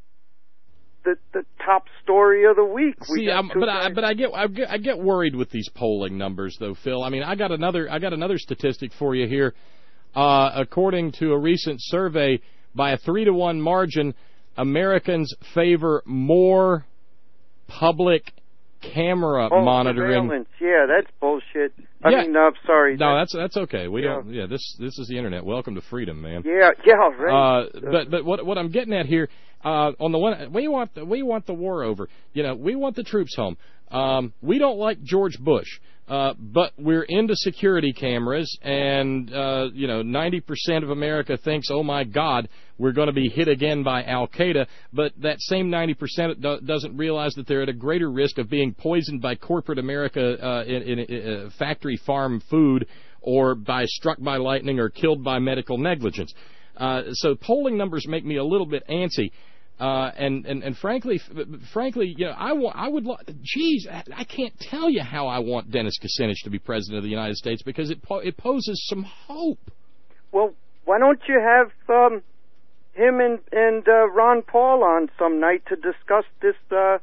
the top story of the week. But I get worried with these polling numbers, though, Phil. I mean, I got another statistic for you here. According to a recent survey, by a 3-to-1 margin, Americans favor more public camera monitoring. Surveillance. Yeah, that's bullshit. Sorry. No, that's okay. We don't. Yeah, this is the internet. Welcome to freedom, man. Yeah, right. But what I'm getting at here, on the one, we want the war over. You know, we want the troops home. We don't like George Bush, but we're into security cameras, and 90% of America thinks, oh my God, we're going to be hit again by Al Qaeda. But that same 90% doesn't realize that they're at a greater risk of being poisoned by corporate America in factory farm food, or struck by lightning, or killed by medical negligence. So polling numbers make me a little bit antsy. And frankly, you know, I can't tell you how I want Dennis Kucinich to be president of the United States, because it poses some hope. Well, why don't you have him and Ron Paul on some night to discuss this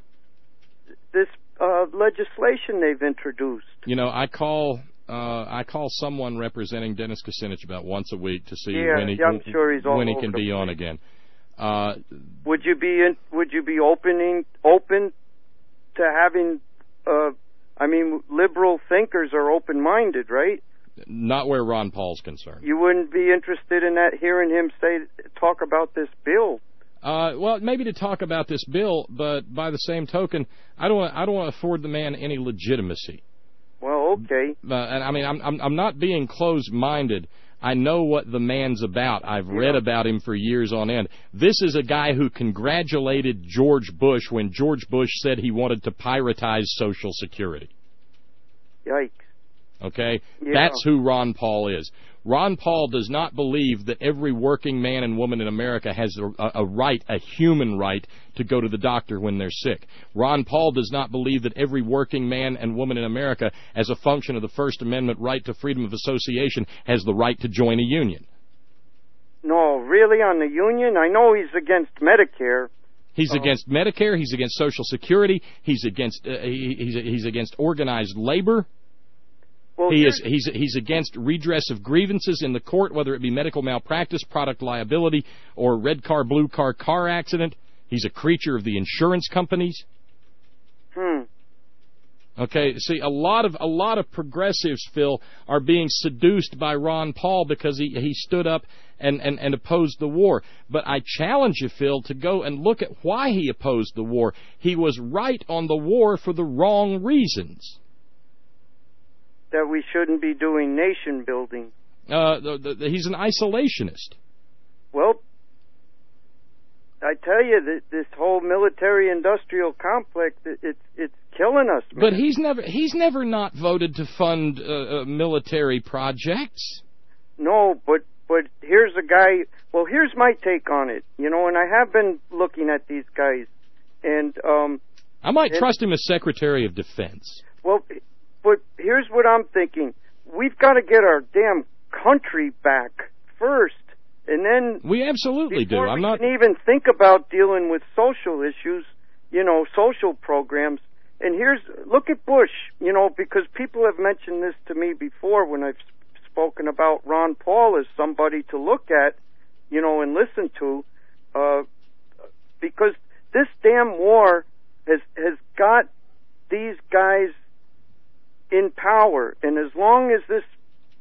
legislation they've introduced? You know, I call someone representing Dennis Kucinich about once a week to see when he can be on again. Would you be open to having? Liberal thinkers are open-minded, right? Not where Ron Paul's concerned. You wouldn't be interested in hearing him talk about this bill. Well, maybe to talk about this bill, but by the same token, I don't want to afford the man any legitimacy. Well, okay. And I mean, I'm not being closed-minded. I know what the man's about. I've read about him for years on end. This is a guy who congratulated George Bush when George Bush said he wanted to piratize Social Security. Yikes. Okay? Yeah. That's who Ron Paul is. Ron Paul does not believe that every working man and woman in America has a right, a human right, to go to the doctor when they're sick. Ron Paul does not believe that every working man and woman in America, as a function of the First Amendment right to freedom of association, has the right to join a union. No, really, on the union? I know he's against Medicare. He's against Medicare. He's against Social Security. He's against he's against organized labor. Well, he's against redress of grievances in the court, whether it be medical malpractice, product liability, or red car, blue car accident. He's a creature of the insurance companies. Okay, see, a lot of progressives, Phil, are being seduced by Ron Paul because he stood up and opposed the war. But I challenge you, Phil, to go and look at why he opposed the war. He was right on the war for the wrong reasons. that we shouldn't be doing nation building. He's an isolationist. Well, I tell you that this whole military-industrial complex, it's killing us, man. But he's never not voted to fund military projects. No, but here's a guy. Well, here's my take on it. You know, and I have been looking at these guys, and I might trust him as Secretary of Defense. Well, but here's what I'm thinking: we've got to get our damn country back first. And then we absolutely do. I'm not can even think about dealing with social issues, you know, social programs. And look at Bush, you know, because people have mentioned this to me before when I've spoken about Ron Paul as somebody to look at, you know, and listen to, because this damn war has got these guys in power, and as long as this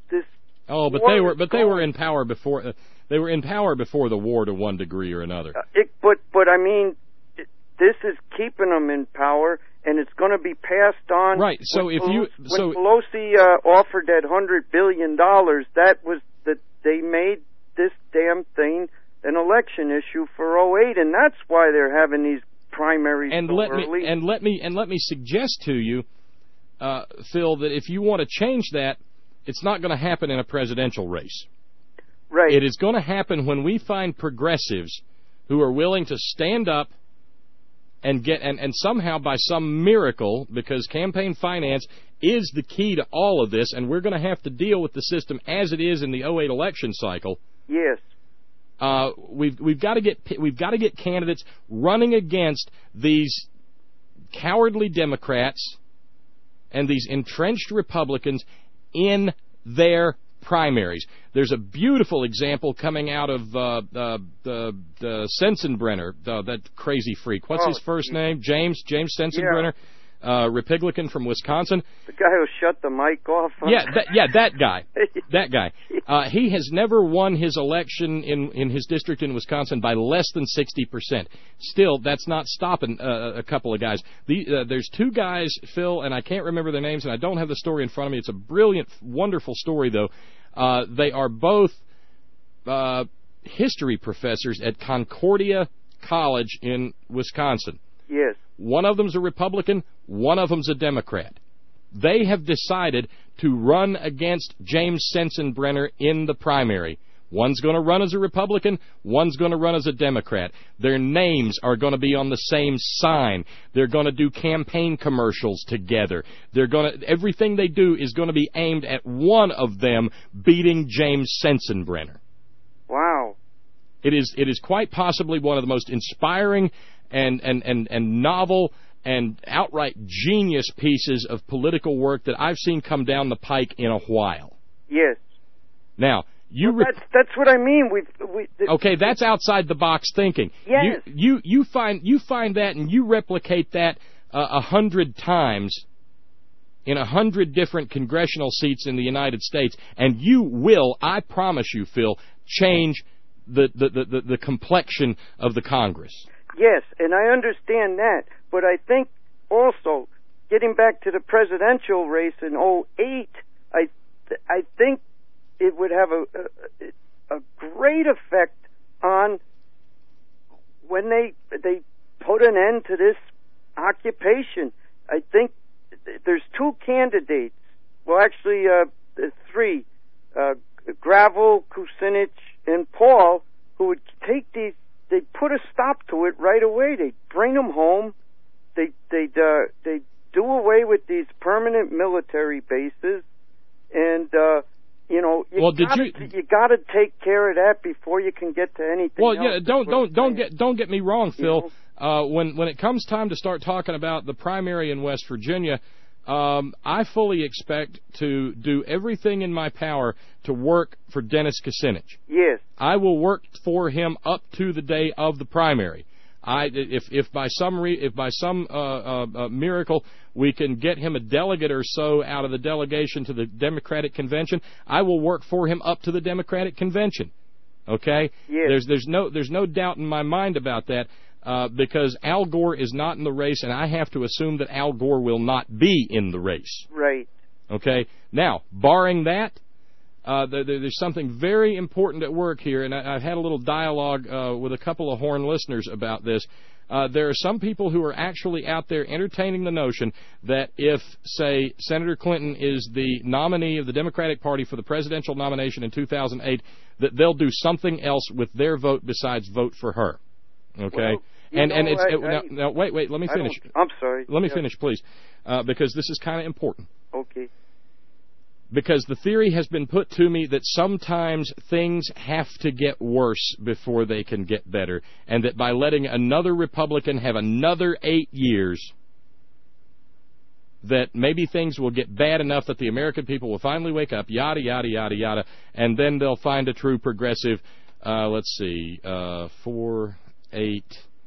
they were in power before. They were in power before the war to one degree or another. But I mean, this is keeping them in power, and it's going to be passed on. Right. So when Pelosi offered that $100 billion, that was that they made this damn thing an election issue for 2008, and that's why they're having these primaries so early. Let me suggest to you, Phil, that if you want to change that, it's not going to happen in a presidential race. Right. It is going to happen when we find progressives who are willing to stand up and get and somehow by some miracle, because campaign finance is the key to all of this, and we're going to have to deal with the system as it is in the 2008 election cycle. Yes. We've got to get candidates running against these cowardly Democrats and these entrenched Republicans in their primaries. There's a beautiful example coming out of the Sensenbrenner, that crazy freak. What's his first name? James Sensenbrenner, Republican from Wisconsin. The guy who shut the mic off. That guy. That guy. He has never won his election in his district in Wisconsin by less than 60%. Still, that's not stopping a couple of guys. There's two guys, Phil, and I can't remember their names, and I don't have the story in front of me. It's a brilliant, wonderful story, though. They are both history professors at Concordia College in Wisconsin. Yes. One of them's a Republican, one of them's a Democrat. They have decided to run against James Sensenbrenner in the primary. One's going to run as a Republican, one's going to run as a Democrat. Their names are going to be on the same sign. They're going to do campaign commercials together. Everything they do is going to be aimed at one of them beating James Sensenbrenner. Wow. It is quite possibly one of the most inspiring and novel and outright genius pieces of political work that I've seen come down the pike in a while. Yes. Now, that's what I mean. Okay, that's outside the box thinking. Yes. You find that and you replicate that 100 times in 100 different congressional seats in the United States, and you will, I promise you, Phil, change the complexion of the Congress. Yes, and I understand that, but I think also, getting back to the presidential race in 2008, I think it would have a great effect on when they put an end to this occupation. I think there's two candidates. Well, actually, three: Gravel, Kucinich, and Paul, who would take these. They'd put a stop to it right away. They'd bring them home. They'd do away with these permanent military bases, and you know, you got to take care of that before you can get to anything. Well, else. Yeah, don't get me wrong, Phil. When it comes time to start talking about the primary in West Virginia, I fully expect to do everything in my power to work for Dennis Kucinich. Yes. I will work for him up to the day of the primary. If by some miracle we can get him a delegate or so out of the delegation to the Democratic Convention, I will work for him up to the Democratic Convention. Okay? Yes. There's no doubt in my mind about that. Because Al Gore is not in the race, and I have to assume that Al Gore will not be in the race. Right. Okay? Now, barring that, there's something very important at work here, and I've had a little dialogue with a couple of Horn listeners about this. There are some people who are actually out there entertaining the notion that if, say, Senator Clinton is the nominee of the Democratic Party for the presidential nomination in 2008, that they'll do something else with their vote besides vote for her. Okay? Well, now, wait, let me finish. I'm sorry. Let me finish, please, because this is kind of important. Okay. Because the theory has been put to me that sometimes things have to get worse before they can get better, and that by letting another Republican have another 8 years, that maybe things will get bad enough that the American people will finally wake up, yada, yada, yada, yada, and then they'll find a true progressive, 4, 8,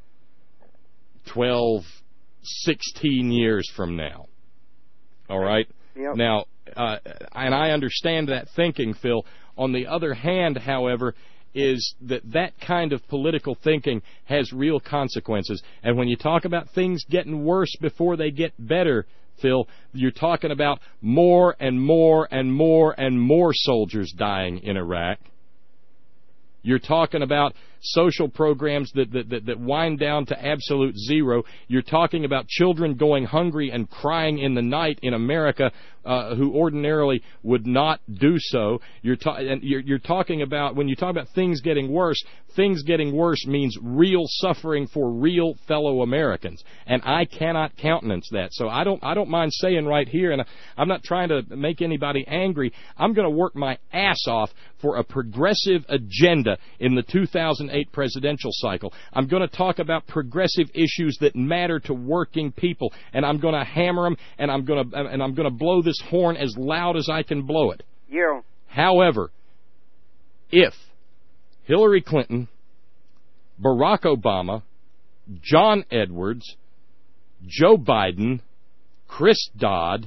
12, 16 years from now. All right? Yep. Now, and I understand that thinking, Phil. On the other hand, however, is that kind of political thinking has real consequences. And when you talk about things getting worse before they get better, Phil, you're talking about more and more and more and more soldiers dying in Iraq. You're talking about social programs that wind down to absolute zero. You're talking about children going hungry and crying in the night in America who ordinarily would not do so. You're talking about, when you talk about things getting worse means real suffering for real fellow Americans. And I cannot countenance that. So I don't mind saying right here, and I'm not trying to make anybody angry, I'm going to work my ass off for a progressive agenda in the 2008 presidential cycle. I'm going to talk about progressive issues that matter to working people, and I'm going to hammer them, and I'm going to blow this horn as loud as I can blow it. Yeah. However, if Hillary Clinton, Barack Obama, John Edwards, Joe Biden, Chris Dodd,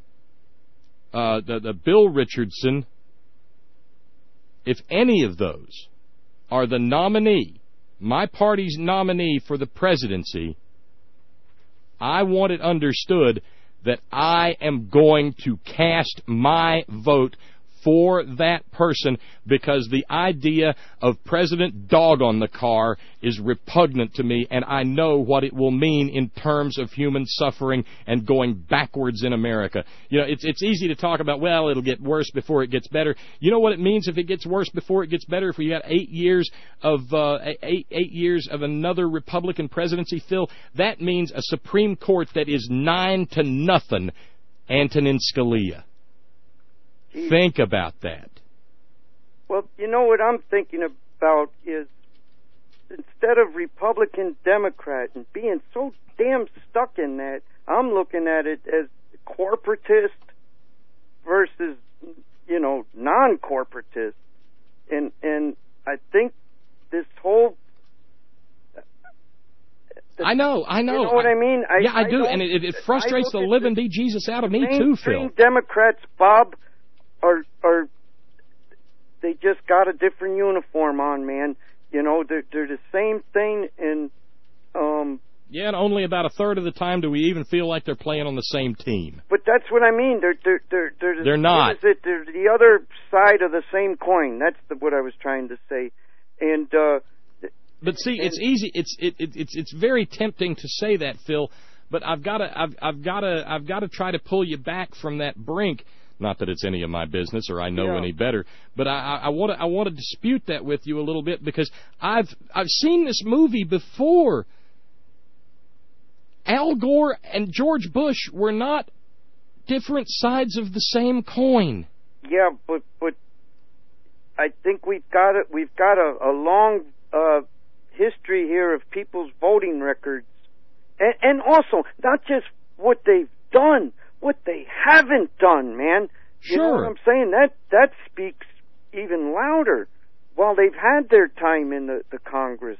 the Bill Richardson, if any of those are the nominee, my party's nominee for the presidency, I want it understood that I am going to cast my vote for that person, because the idea of President Dog on the car is repugnant to me, and I know what it will mean in terms of human suffering and going backwards in America. You know, it's easy to talk about, well, it'll get worse before it gets better. You know what it means if it gets worse before it gets better? If we got 8 years of 8 years of another Republican presidency, Phil, that means a Supreme Court that is 9-0, Antonin Scalia. Think about that. Well, you know what I'm thinking about is, instead of Republican, Democrat, and being so damn stuck in that, I'm looking at it as corporatist versus, non-corporatist. And I think this whole... I know. You know what I mean? I do, and it frustrates the living bejesus out of me too, Phil. Democrats, Bob, are they just got a different uniform on, man. You know, they're the same thing, and yeah, and only about a third of the time do we even feel like they're playing on the same team. But that's what I mean. They're not. They're the other side of the same coin. That's what I was trying to say. And but see, it's easy. It's very tempting to say that, Phil. But I've got to try to pull you back from that brink. Not that it's any of my business or I know any better, but I want to dispute that with you a little bit, because I've seen this movie before. Al Gore and George Bush were not different sides of the same coin. Yeah, but I think we've got a long history here of people's voting records, and also not just what they've done, what they haven't done, man. You know what I'm saying? That speaks even louder. While they've had their time in the Congress,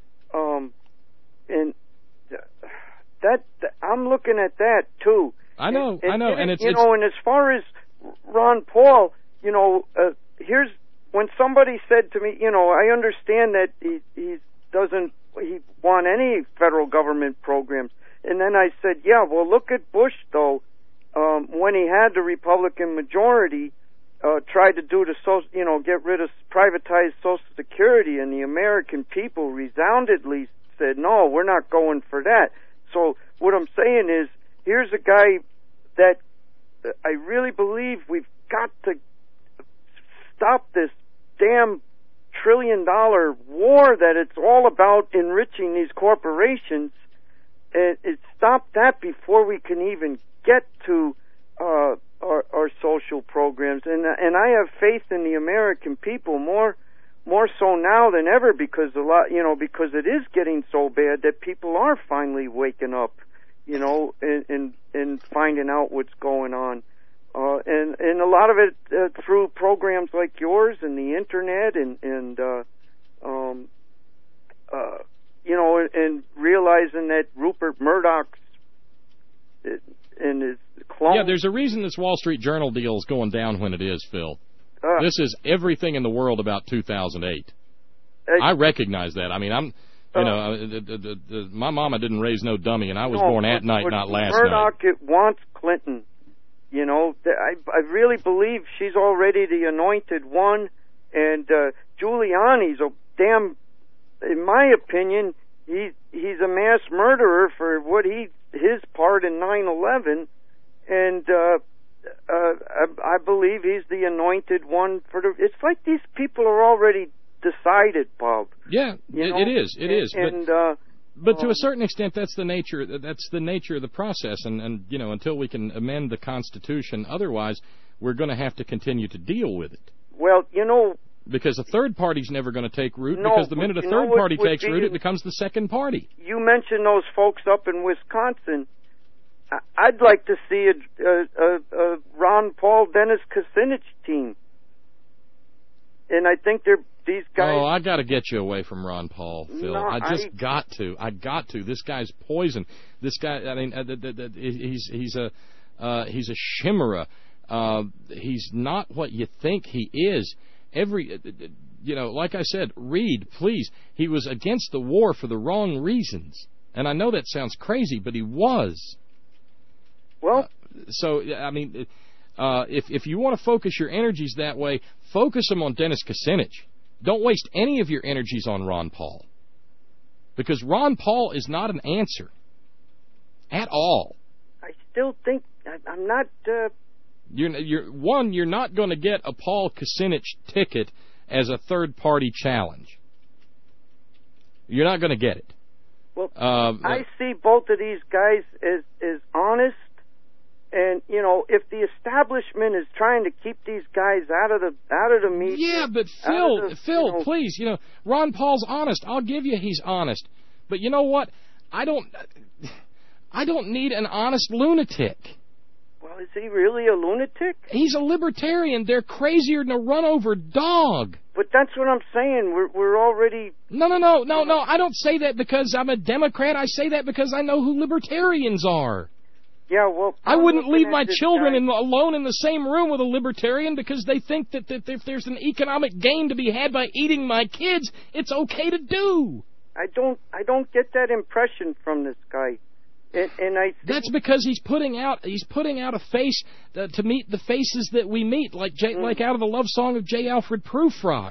and that I'm looking at that too. I know, and it's and as far as Ron Paul, here's when somebody said to me, I understand that he doesn't want any federal government programs, and then I said, yeah, well, look at Bush though. when he had the Republican majority, tried to do get rid of privatized Social Security, and the American people resoundingly said, no, we're not going for that. So what I'm saying is, here's a guy that I really believe we've got to stop this damn $1 trillion war that it's all about enriching these corporations. And stop that before we can even get to our social programs. And I have faith in the American people more so now than ever, because because it is getting so bad that people are finally waking up, and finding out what's going on. And a lot of it through programs like yours and the internet and realizing that Rupert Murdoch's and his clone. Yeah, there's a reason this Wall Street Journal deal is going down when it is, Phil. This is everything in the world about 2008. I recognize that. I mean, my mama didn't raise no dummy, and I was born at night, not last Murdoch, night. it wants Clinton. I really believe she's already the anointed one, and Giuliani's a damn. In my opinion, he's a mass murderer for his part in 9/11, and I believe he's the anointed one for the. It's like these people are already decided, Bob. Yeah, it is. It is. But to a certain extent, that's the nature. That's the nature of the process, and until we can amend the Constitution, otherwise we're going to have to continue to deal with it. Well, because a third party's never going to take root. Because the minute a third party takes root, it becomes the second party. You mentioned those folks up in Wisconsin. I'd like to see a Ron Paul, Dennis Kucinich team, and I think these guys. Oh, I got to get you away from Ron Paul, Phil. No, I got to. I got to. This guy's poison. This guy. I mean, he's a chimera. He's not what you think he is. Like I said, Reed, please. He was against the war for the wrong reasons, and I know that sounds crazy, but he was. Well, so I mean, if you want to focus your energies that way, focus them on Dennis Kucinich. Don't waste any of your energies on Ron Paul, because Ron Paul is not an answer at all. I still think I'm not. You're not going to get a Paul Kucinich ticket as a third-party challenge. You're not going to get it. Well, I see both of these guys as honest, and if the establishment is trying to keep these guys out of the media. Yeah, but Phil, please, Ron Paul's honest. I'll give you he's honest, but you know what? I don't need an honest lunatic. Well, is he really a lunatic? He's a libertarian. They're crazier than a run-over dog. But that's what I'm saying. We're already... No. I don't say that because I'm a Democrat. I say that because I know who libertarians are. Yeah, well... I wouldn't leave my children alone in the same room with a libertarian because they think that if there's an economic gain to be had by eating my kids, it's okay to do. I don't get that impression from this guy. That's because he's putting out a face to meet the faces that we meet, like out of the love song of J. Alfred Prufrock.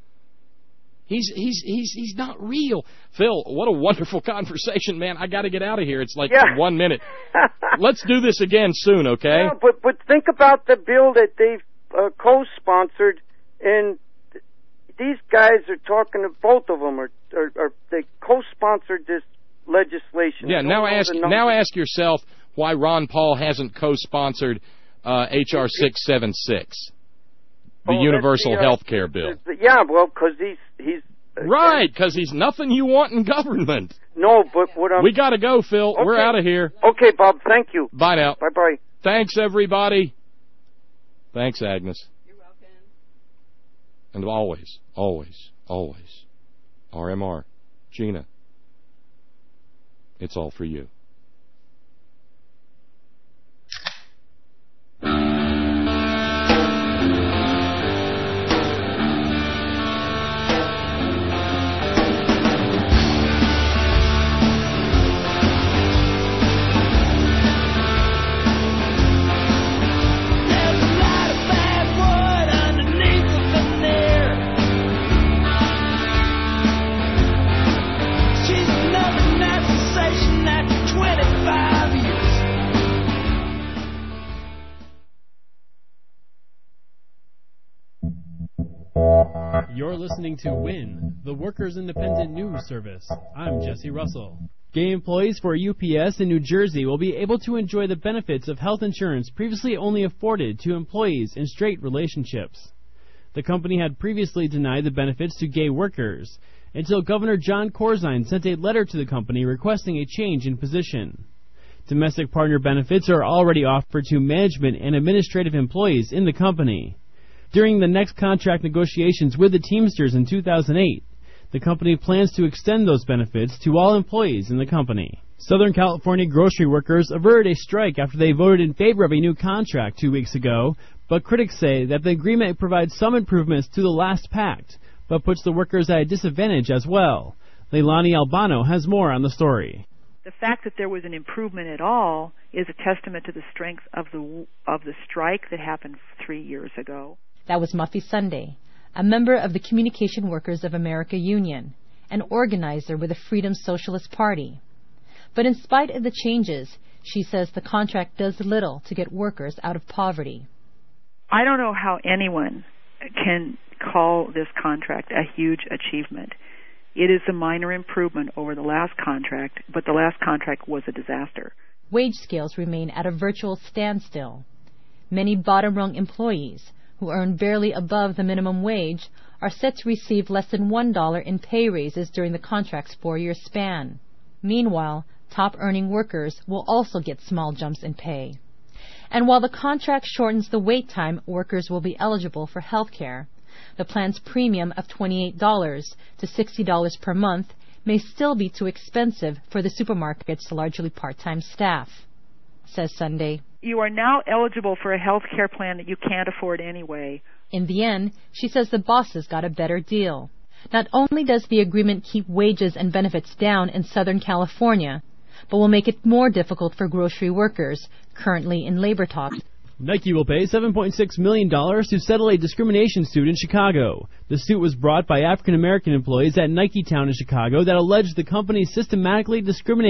He's not real. Phil, what a wonderful conversation, man. I got to get out of here. It's like 1 minute. Let's do this again soon, okay? Yeah, but think about the bill that they've co-sponsored, and these guys are talking to both of them, or they co-sponsored this legislation. Yeah, now ask yourself why Ron Paul hasn't co-sponsored H.R. 676, the universal health care bill. Yeah, well, because he's right, because he's nothing you want in government. No, but what we got to go, Phil. Okay. We're out of here. Okay, Bob. Thank you. Bye now. Bye. Thanks, everybody. Thanks, Agnes. You're welcome. And always, RMR, Gina. It's all for you. loving that sensation after 25 years. You're listening to WIN, the Workers' Independent News Service. I'm Jesse Russell. Gay employees for UPS in New Jersey will be able to enjoy the benefits of health insurance previously only afforded to employees in straight relationships. The company had previously denied the benefits to gay workers until Governor John Corzine sent a letter to the company requesting a change in position. Domestic partner benefits are already offered to management and administrative employees in the company. During the next contract negotiations with the Teamsters in 2008, the company plans to extend those benefits to all employees in the company. Southern California grocery workers averted a strike after they voted in favor of a new contract 2 weeks ago, but critics say that the agreement provides some improvements to the last pact, but puts the workers at a disadvantage as well. Leilani Albano has more on the story. The fact that there was an improvement at all is a testament to the strength of the strike that happened 3 years ago. That was Muffy Sunday, a member of the Communication Workers of America Union, an organizer with the Freedom Socialist Party. But in spite of the changes, she says the contract does little to get workers out of poverty. I don't know how anyone can call this contract a huge achievement. It is a minor improvement over the last contract, but the last contract was a disaster. Wage scales remain at a virtual standstill. Many bottom-rung employees who earn barely above the minimum wage are set to receive less than $1 in pay raises during the contract's 4-year span. Meanwhile, top-earning workers will also get small jumps in pay. And while the contract shortens the wait time workers will be eligible for health care, the plan's premium of $28 to $60 per month may still be too expensive for the supermarket's largely part-time staff, says Sunday. You are now eligible for a health care plan that you can't afford anyway. In the end, she says the bosses got a better deal. Not only does the agreement keep wages and benefits down in Southern California, but will make it more difficult for grocery workers currently in labor talks. Nike will pay $7.6 million to settle a discrimination suit in Chicago. The suit was brought by African-American employees at Nike Town in Chicago that alleged the company systematically discriminated